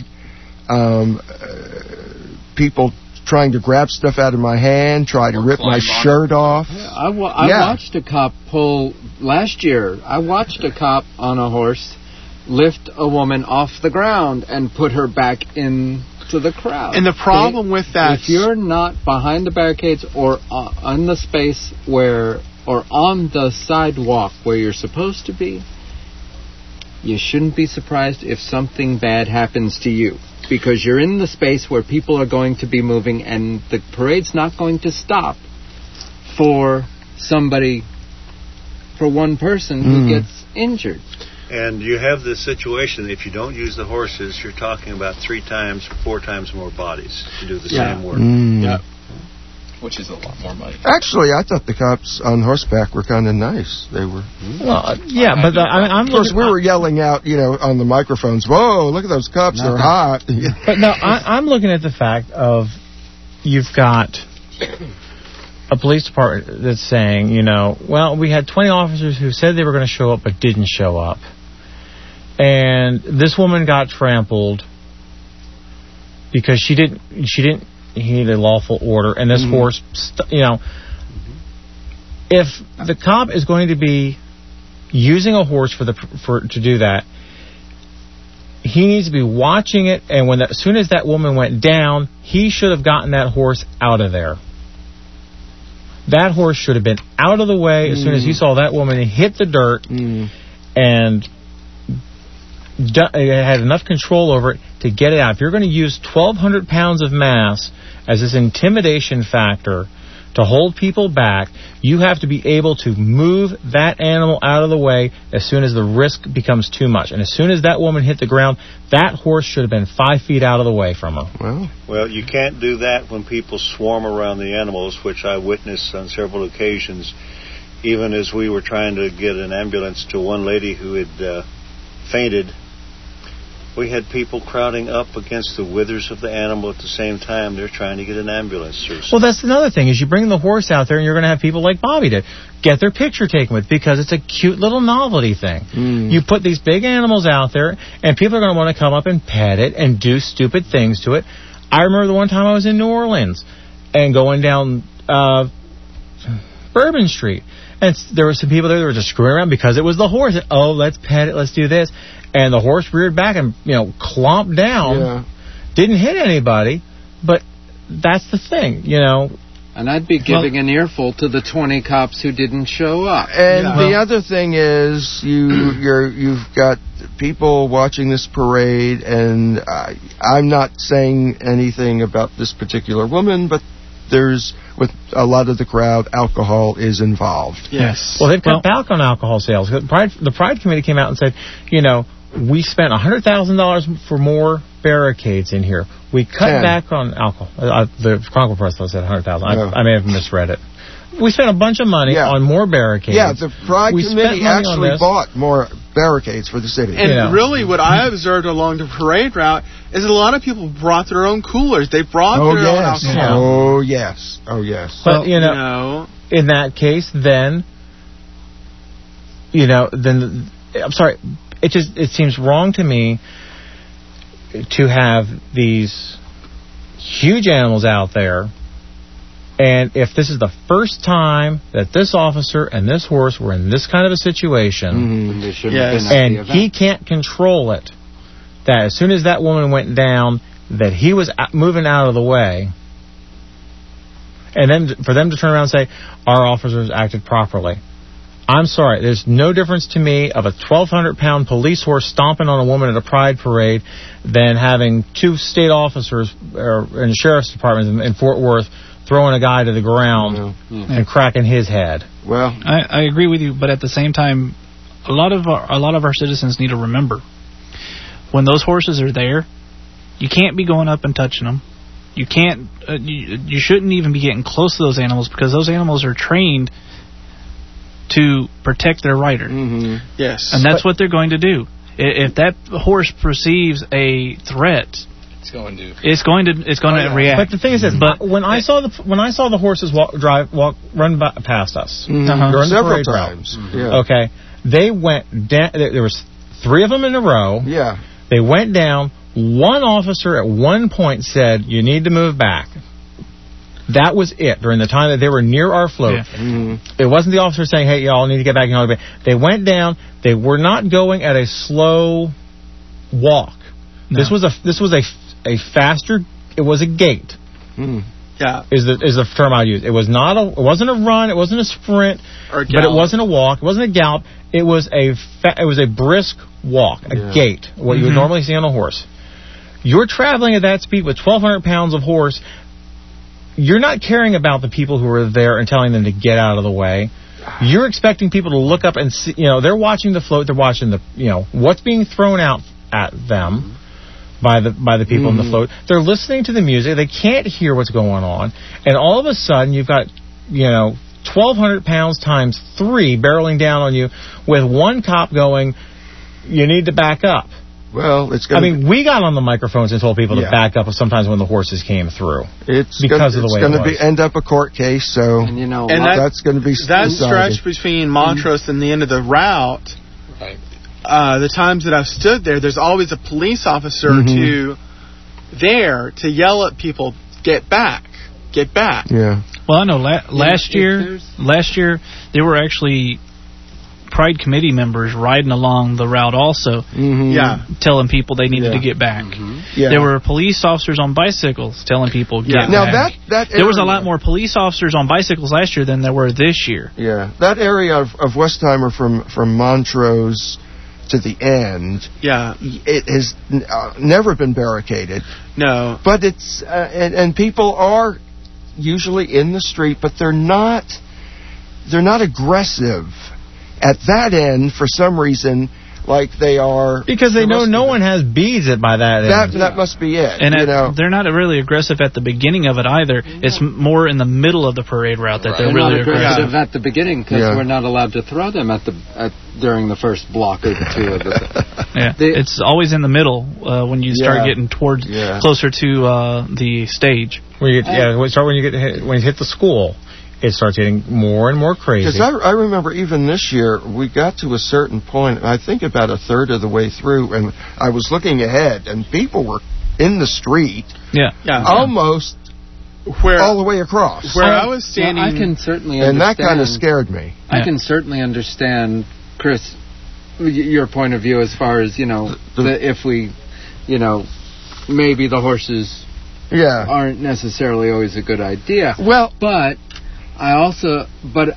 D: people trying to grab stuff out of my hand, try to rip my shirt off.
C: I watched a cop pull last year. I watched a cop on a horse lift a woman off the ground and put her back into the crowd.
A: And the problem with that,
C: if you're not behind the barricades or on the space or on the sidewalk where you're supposed to be, you shouldn't be surprised if something bad happens to you, because you're in the space where people are going to be moving, and the parade's not going to stop for one person who gets injured.
T: And you have this situation, if you don't use the horses, you're talking about 3 times, 4 times more bodies to do the same work.
J: Yeah. Which is a lot more money.
D: Actually, I thought the cops on horseback were kind of nice. They were.
E: Well, yeah, but I'm.
D: Of course, we were yelling out, on the microphones. Whoa! Look at those cops; they're hot.
E: But no, I'm looking at the fact of you've got a police department that's saying, well, we had 20 officers who said they were going to show up but didn't show up, and this woman got trampled because she didn't heed a lawful order, and this horse, if the cop is going to be using a horse to do that, he needs to be watching it, and as soon as that woman went down, he should have gotten that horse out of there. That horse should have been out of the way as soon as he saw that woman hit the dirt and had enough control over it to get it out. If you're going to use 1,200 pounds of mass as this intimidation factor to hold people back, you have to be able to move that animal out of the way as soon as the risk becomes too much. And as soon as that woman hit the ground, that horse should have been 5 feet out of the way from her.
T: Well, you can't do that when people swarm around the animals, which I witnessed on several occasions, even as we were trying to get an ambulance to one lady who had fainted. We had people crowding up against the withers of the animal at the same time. They're trying to get an ambulance.
E: Well, that's another thing, is you bring the horse out there and you're going to have people like Bobby did get their picture taken with, because it's a cute little novelty thing. You put these big animals out there and people are going to want to come up and pet it and do stupid things to it. I remember the one time I was in New Orleans and going down Bourbon Street, and there were some people there that were just screwing around because it was the horse. Oh, let's pet it, let's do this. And the horse reared back and, clomped down. Yeah. Didn't hit anybody, but that's the thing,
C: And I'd be giving an earful to the 20 cops who didn't show up.
D: And the other thing is, you've got people watching this parade, and I'm not saying anything about this particular woman, but with a lot of the crowd, alcohol is involved.
E: Yes. Well, they've cut back on alcohol sales. The Pride Committee came out and said, we spent $100,000 for more barricades in here. We cut back on alcohol. The Chronicle Press said $100,000. I may have misread it. We spent a bunch of money on more barricades.
D: Yeah, the Pride Committee actually bought more barricades for the city.
A: And really what I observed along the parade route is a lot of people brought their own coolers. They brought their own alcohol.
D: Oh, yes.
E: But, in that case, then, I'm sorry, it seems wrong to me to have these huge animals out there, and if this is the first time that this officer and this horse were in this kind of a situation, and he can't control it, that as soon as that woman went down, that he was moving out of the way, and then for them to turn around and say, our officers acted properly. I'm sorry, there's no difference to me of a 1,200-pound police horse stomping on a woman at a pride parade than having 2 state officers in the sheriff's department in Fort Worth throwing a guy to the ground and cracking his head.
B: Well, I agree with you, but at the same time, a lot of our citizens need to remember, when those horses are there, you can't be going up and touching them. You can't. You shouldn't even be getting close to those animals because those animals are trained to protect their rider.
A: Yes,
B: and that's what they're going to do. If that horse perceives a threat, it's going to react.
G: But the thing is this: when I saw the horses run past us during the parade
D: times,
G: route, okay, they went down. There was 3 of them in a row.
D: Yeah,
G: they went down. One officer at one point said, "You need to move back." That was it during the time that they were near our float.
B: Yeah.
G: It wasn't the officer saying, "Hey, y'all need to get back." They went down. They were not going at a slow walk.
B: No.
G: This was a faster. It was a gait.
A: Yeah,
G: is the term I use. It wasn't a run. It wasn't a sprint.
A: Or a
G: but it wasn't a walk. It wasn't a gallop. It was a brisk walk, a gait, what you would normally see on a horse. You're traveling at that speed with 1,200 pounds of horse. You're not caring about the people who are there and telling them to get out of the way. You're expecting people to look up and see, they're watching the float, they're watching what's being thrown out at them by the people in the float. They're listening to the music, they can't hear what's going on, and all of a sudden you've got, 1,200 pounds times 3 barreling down on you with one cop going, "You need to back up."
D: Well,
G: we got on the microphones and told people to back up sometimes when the horses came through.
D: It's going to end up a court case, so
C: and
D: that's going to be
A: that
D: decided.
A: stretch between Montrose and the end of the route.
J: Right.
A: The times that I've stood there, there's always a police officer there to yell at people, "Get back, get back."
D: Yeah.
B: Well, I know last year there were actually Pride committee members riding along the route also, telling people they needed to get back.
D: Yeah.
B: There were police officers on bicycles telling people get back.
D: Now
B: there was a lot more police officers on bicycles last year than there were this year.
D: Yeah, that area of Westheimer from Montrose to the end, it has never been barricaded.
A: No,
D: but it's and people are usually in the street, but they're not aggressive at that end for some reason, like they are,
G: because they know no one has beads it by that end.
D: That must be it.
B: And they're not really aggressive at the beginning of it either. It's more in the middle of the parade route that they're really aggressive
C: at the beginning, because we're not allowed to throw them during the first block or two of it.
B: It's always in the middle when you start getting towards closer to the stage.
G: When you hit the school, it starts getting more and more crazy.
D: Because I remember even this year, we got to a certain point, I think about a third of the way through, and I was looking ahead, and people were in the street, almost all the way across.
A: Where I was standing,
C: I can certainly
D: and
C: understand.
D: that kind of scared me.
C: I can certainly understand, Chris, your point of view as far as, if we, maybe the horses aren't necessarily always a good idea.
D: Well,
C: but I also,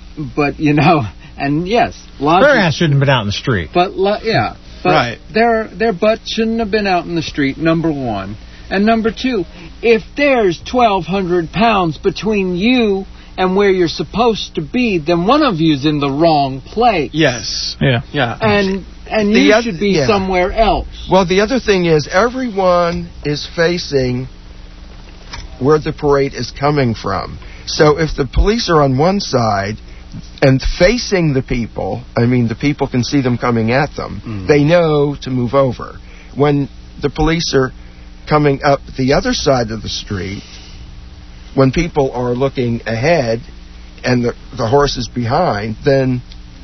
C: and yes,
G: their ass shouldn't have been out in the street.
C: But their butt shouldn't have been out in the street. Number one, and number two, if there's 1,200 pounds between you and where you're supposed to be, then one of you's in the wrong place.
A: Yes. Yeah.
C: And you should be somewhere else.
D: Well, the other thing is, everyone is facing where the parade is coming from. So if the police are on one side and facing the people, the people can see them coming at them, they know to move over. When the police are coming up the other side of the street, when people are looking ahead and the horse is behind, then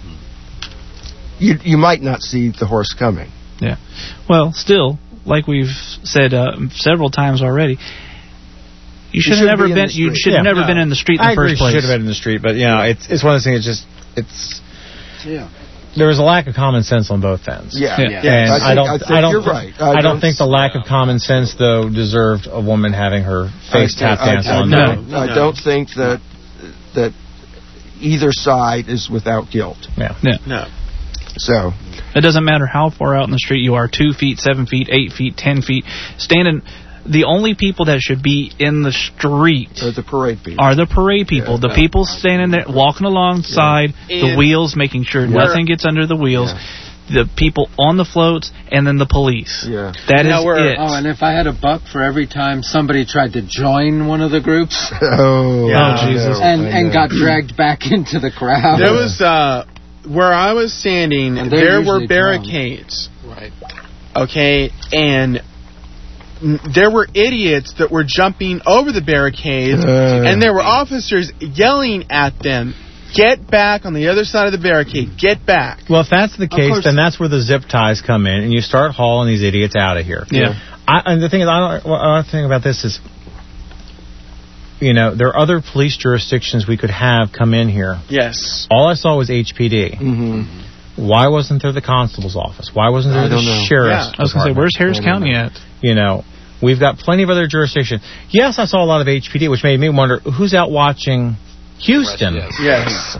D: you might not see the horse coming.
B: Yeah. Well, still, like we've said several times already, you should have never been. You should have never been in the street in the first place.
G: You should have been in the street, but it's one of those things. There was a lack of common sense on both ends.
D: Yeah.
G: And
D: I think you're right.
G: I don't think the lack of common sense, though, deserved a woman having her face tap danced on.
D: No, I don't think that either side is without guilt.
B: No.
D: So
B: it doesn't matter how far out in the street you are, 2 feet, 7 feet, 8 feet, 10 feet, standing. The only people that should be in the street
D: are the parade people.
B: The people standing there, walking alongside the wheels, making sure nothing gets under the wheels. the people on the floats, and then the police.
D: Yeah.
B: That is it.
C: Oh, and if I had a buck for every time somebody tried to join one of the groups,
B: Jesus,
C: and got dragged back into the crowd.
A: There was where I was standing. There were barricades.
J: Right.
A: Okay, and there were idiots that were jumping over the barricades, and there were officers yelling at them, "Get back on the other side of the barricade. Get back."
G: Well, if that's the case, then that's where the zip ties come in, and you start hauling these idiots out of here.
B: Yeah.
G: And the thing is, another thing about this is, there are other police jurisdictions we could have come in here.
A: Yes.
G: All I saw was HPD. Mm-hmm. Why wasn't there the constable's office? Why wasn't there the sheriff's
B: department? I was going to say, where's Harris County at?
G: We've got plenty of other jurisdictions. Yes, I saw a lot of HPD, which made me wonder, who's out watching Houston?
A: Yes.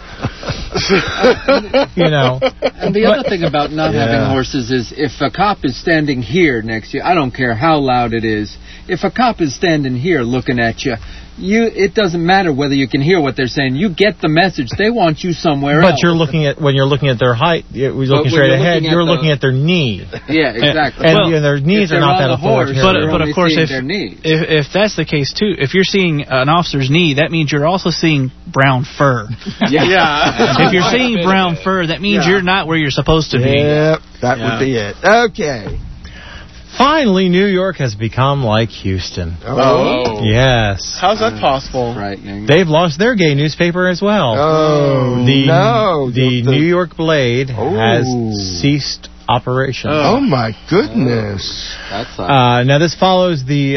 C: And the other thing about not having horses is if a cop is standing here next to you, I don't care how loud it is, if a cop is standing here looking at you, it doesn't matter whether you can hear what they're saying. You get the message. They want you somewhere else.
G: But when you're looking at their height, we're looking straight ahead, you're looking at their knee.
C: Yeah, exactly.
G: And their knees are not that authoritative.
B: But of course, if that's the case, too, if you're seeing an officer's knee, that means you're also seeing brown fur.
A: Yeah.
B: If you're seeing brown fur, that means you're not where you're supposed to be.
D: Yep, that would be it. Okay.
G: Finally, New York has become like Houston.
A: Oh.
G: Yes.
A: How's that possible?
C: Frightening.
G: They've lost their gay newspaper as well.
D: Oh,
G: The New York Blade has ceased operation.
D: Oh, my goodness.
C: That's
G: now, this follows the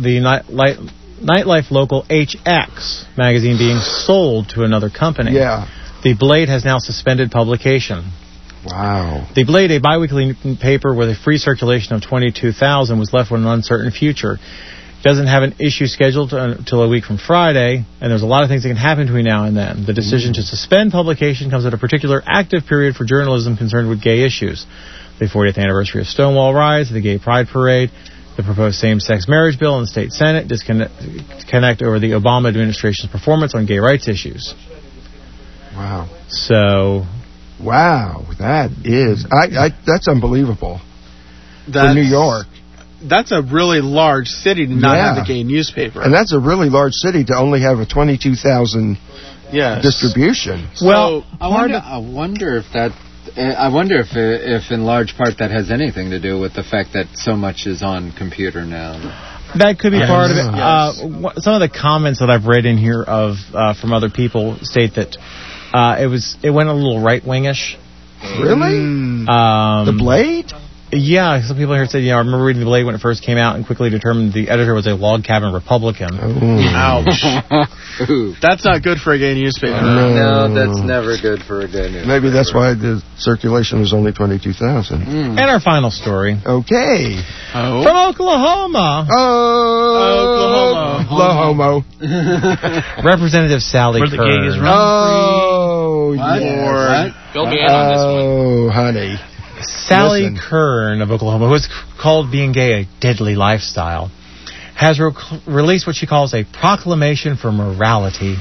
G: nightlife local HX magazine being sold to another company.
D: Yeah.
G: The Blade has now suspended publication.
D: Wow.
G: The Blade, a biweekly paper with a free circulation of 22,000, was left with an uncertain future. It doesn't have an issue scheduled until a week from Friday, and there's a lot of things that can happen between now and then. The decision to suspend publication comes at a particular active period for journalism concerned with gay issues. The 40th anniversary of Stonewall Riots, the Gay Pride Parade, the proposed same-sex marriage bill in the state Senate, disconnect over the Obama administration's performance on gay rights issues.
D: Wow.
G: So...
D: Wow, that is... that's unbelievable for New York.
A: That's a really large city to not have a gay newspaper.
D: And that's a really large city to only have a 22,000 distribution.
C: Well, I wonder if that... I wonder if in large part that has anything to do with the fact that so much is on computer now.
G: That could be part of it. Yes. Some of the comments that I've read in here from other people state that it went a little right-wingish.
D: Really? The Blade?
G: Yeah, some people here said, I remember reading The Blade when it first came out and quickly determined the editor was a log cabin Republican.
A: Ouch. That's not good for a gay newspaper.
C: No, that's never good for a gay newspaper.
D: Maybe that's why the circulation was only 22,000.
G: And our final story.
D: Okay.
G: From Oklahoma.
D: Oklahoma.
G: Representative Sally Kern.
B: Where the gays run
D: free.
J: Lord. Fill me in on this one.
D: Oh, honey.
G: Sally Kern of Oklahoma, who is called being gay a deadly lifestyle, has released what she calls a proclamation for morality.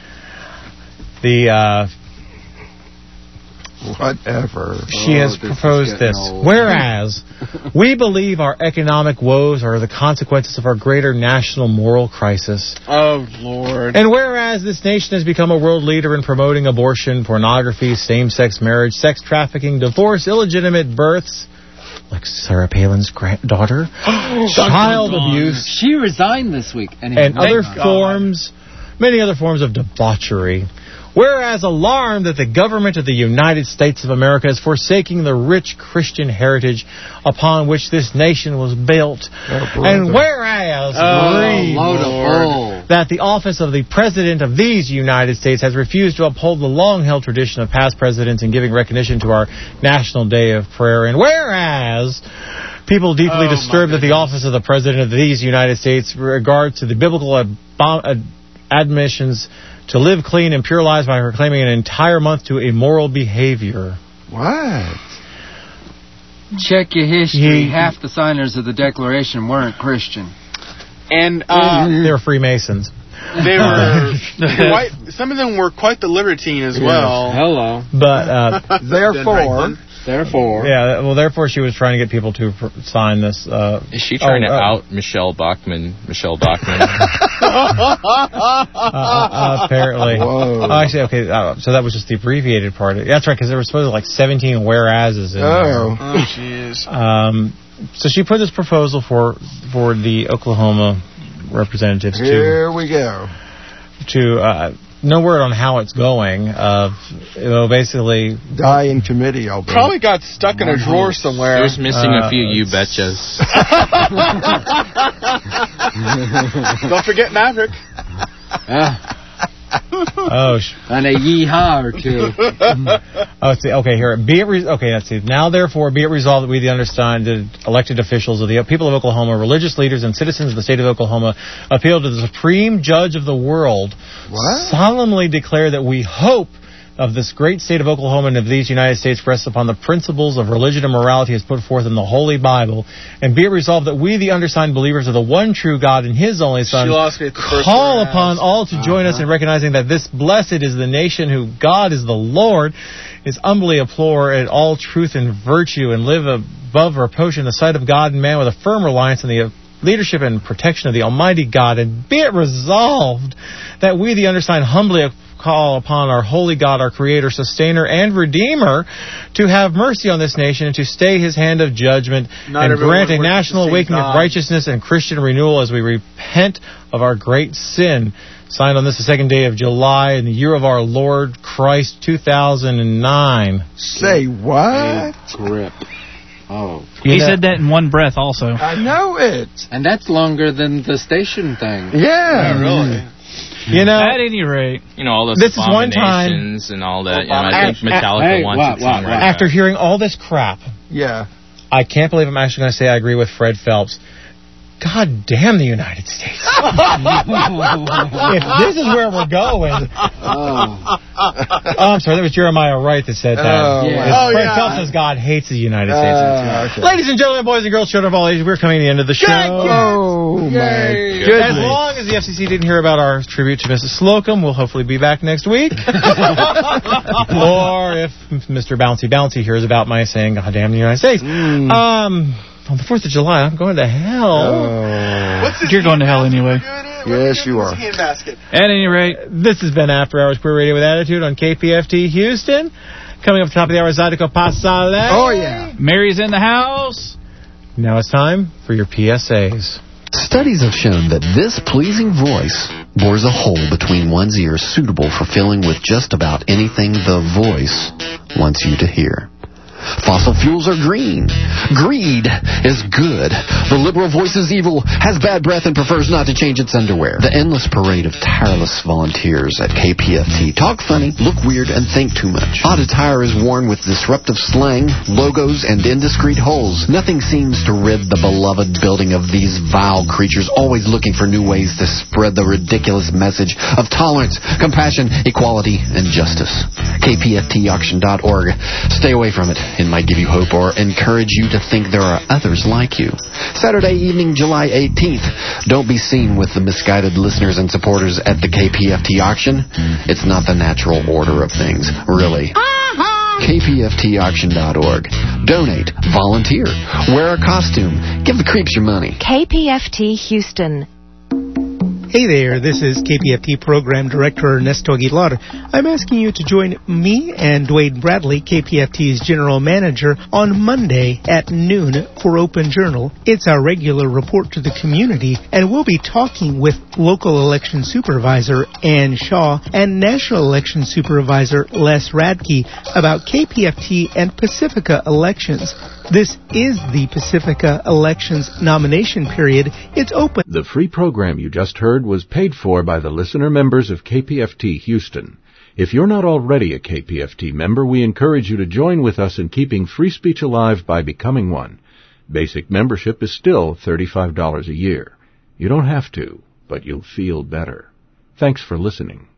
D: Whatever.
G: She has proposed this. Whereas, we believe our economic woes are the consequences of our greater national moral crisis.
A: Oh, Lord.
G: And whereas this nation has become a world leader in promoting abortion, pornography, same-sex marriage, sex trafficking, divorce, illegitimate births, like Sarah Palin's daughter, child abuse.
C: She resigned this week.
G: And other forms, many other forms of debauchery. Whereas alarmed that the government of the United States of America is forsaking the rich Christian heritage upon which this nation was built. And whereas that the office of the President of these United States has refused to uphold the long-held tradition of past presidents in giving recognition to our National Day of Prayer. And whereas people deeply disturbed that the office of the President of these United States regards to the biblical admonitions to live clean and pure lives by proclaiming an entire month to immoral behavior.
D: What?
C: Check your history. Half the signers of the Declaration weren't Christian.
A: And
G: they were Freemasons.
A: They were some of them were quite the libertine as well.
C: Hello.
G: But
D: therefore,
H: Therefore.
G: Yeah, well, therefore she was trying to get people to sign this.
J: Is she trying to out Michelle Bachmann?
G: Apparently.
D: Whoa.
G: Oh, actually, okay, so that was just the abbreviated part. That's right, because there were supposed to be like 17 whereases in there.
A: Oh, jeez.
G: So she put this proposal for the Oklahoma representatives
D: Here we go.
G: to no word on how it's going. Basically
D: die in committee. I'll
A: probably got stuck in a drawer somewhere.
J: There's missing a few you betchas.
A: Don't forget Maverick.
H: And a yeehaw or two.
G: Let's see. Okay, here. Let's see. Now, therefore, be it resolved that we, the undersigned elected officials of the people of Oklahoma, religious leaders, and citizens of the state of Oklahoma, appeal to the Supreme Judge of the world, solemnly declare that we hope of this great state of Oklahoma and of these United States rests upon the principles of religion and morality as put forth in the Holy Bible, and be it resolved that we, the undersigned believers of the one true God and His only Son, call upon all to join us in recognizing that this blessed is the nation who God is the Lord, is humbly implore in all truth and virtue, and live above reproach in the sight of God and man with a firm reliance on the leadership and protection of the Almighty God, and be it resolved that we, the undersigned, humbly call upon our holy God, our Creator, Sustainer, and Redeemer, to have mercy on this nation and to stay His hand of judgment and grant a national awakening of righteousness and Christian renewal as we repent of our great sin. Signed on this the 2nd day of July in the year of our Lord Christ 2009.
D: Say what?
H: Grip. Oh.
B: He said that in one breath also.
D: I know it.
H: And that's longer than the station thing.
D: Yeah.
A: Really.
B: At any rate,
J: all those
G: this is one time,
J: and all that. I think Metallica wants it somewhere.
G: After hearing all this crap, I can't believe I'm actually going to say I agree with Fred Phelps. God damn the United States. If this is where we're going. I'm sorry, that was Jeremiah Wright that said that. Fred Phelps says God hates the United States. Ladies and gentlemen, boys and girls, children of all ages, we're coming to the end of the show.
D: Oh, my goodness.
G: As long as the FCC didn't hear about our tribute to Mrs. Slocum, we'll hopefully be back next week. Or if Mr. Bouncy Bouncy hears about my saying God damn the United States. On the 4th of July, I'm going to hell.
B: You're going to hell anyway.
D: Yes, you are.
B: At any rate,
G: this has been After Hours Queer Radio with Attitude on KPFT Houston. Coming up top of the hour, Zydeco Pasale.
D: Oh, yeah.
B: Mary's in the house.
G: Now it's time for your PSAs.
V: Studies have shown that this pleasing voice bores a hole between one's ears suitable for filling with just about anything the voice wants you to hear. Fossil fuels are green. Greed is good. The liberal voice is evil, has bad breath, and prefers not to change its underwear. The endless parade of tireless volunteers at KPFT talk funny, look weird, and think too much. Odd attire is worn with disruptive slang, logos, and indiscreet holes. Nothing seems to rid the beloved building of these vile creatures, always looking for new ways to spread the ridiculous message of tolerance, compassion, equality, and justice. KPFTauction.org. Stay away from it. It might give you hope or encourage you to think there are others like you. Saturday evening, July 18th. Don't be seen with the misguided listeners and supporters at the KPFT auction. It's not the natural order of things, really. KPFTauction.org. Donate. Volunteer. Wear a costume. Give the creeps your money.
W: KPFT Houston.
X: Hey there, this is KPFT Program Director Ernesto Aguilar. I'm asking you to join me and Dwayne Bradley, KPFT's General Manager, on Monday at noon for Open Journal. It's our regular report to the community, and we'll be talking with local election supervisor Ann Shaw and national election supervisor Les Radke about KPFT and Pacifica elections. This is the Pacifica elections nomination period. It's open.
Y: The free program you just heard was paid for by the listener members of KPFT Houston. If you're not already a KPFT member, we encourage you to join with us in keeping free speech alive by becoming one. Basic membership is still $35 a year. You don't have to, but you'll feel better. Thanks for listening.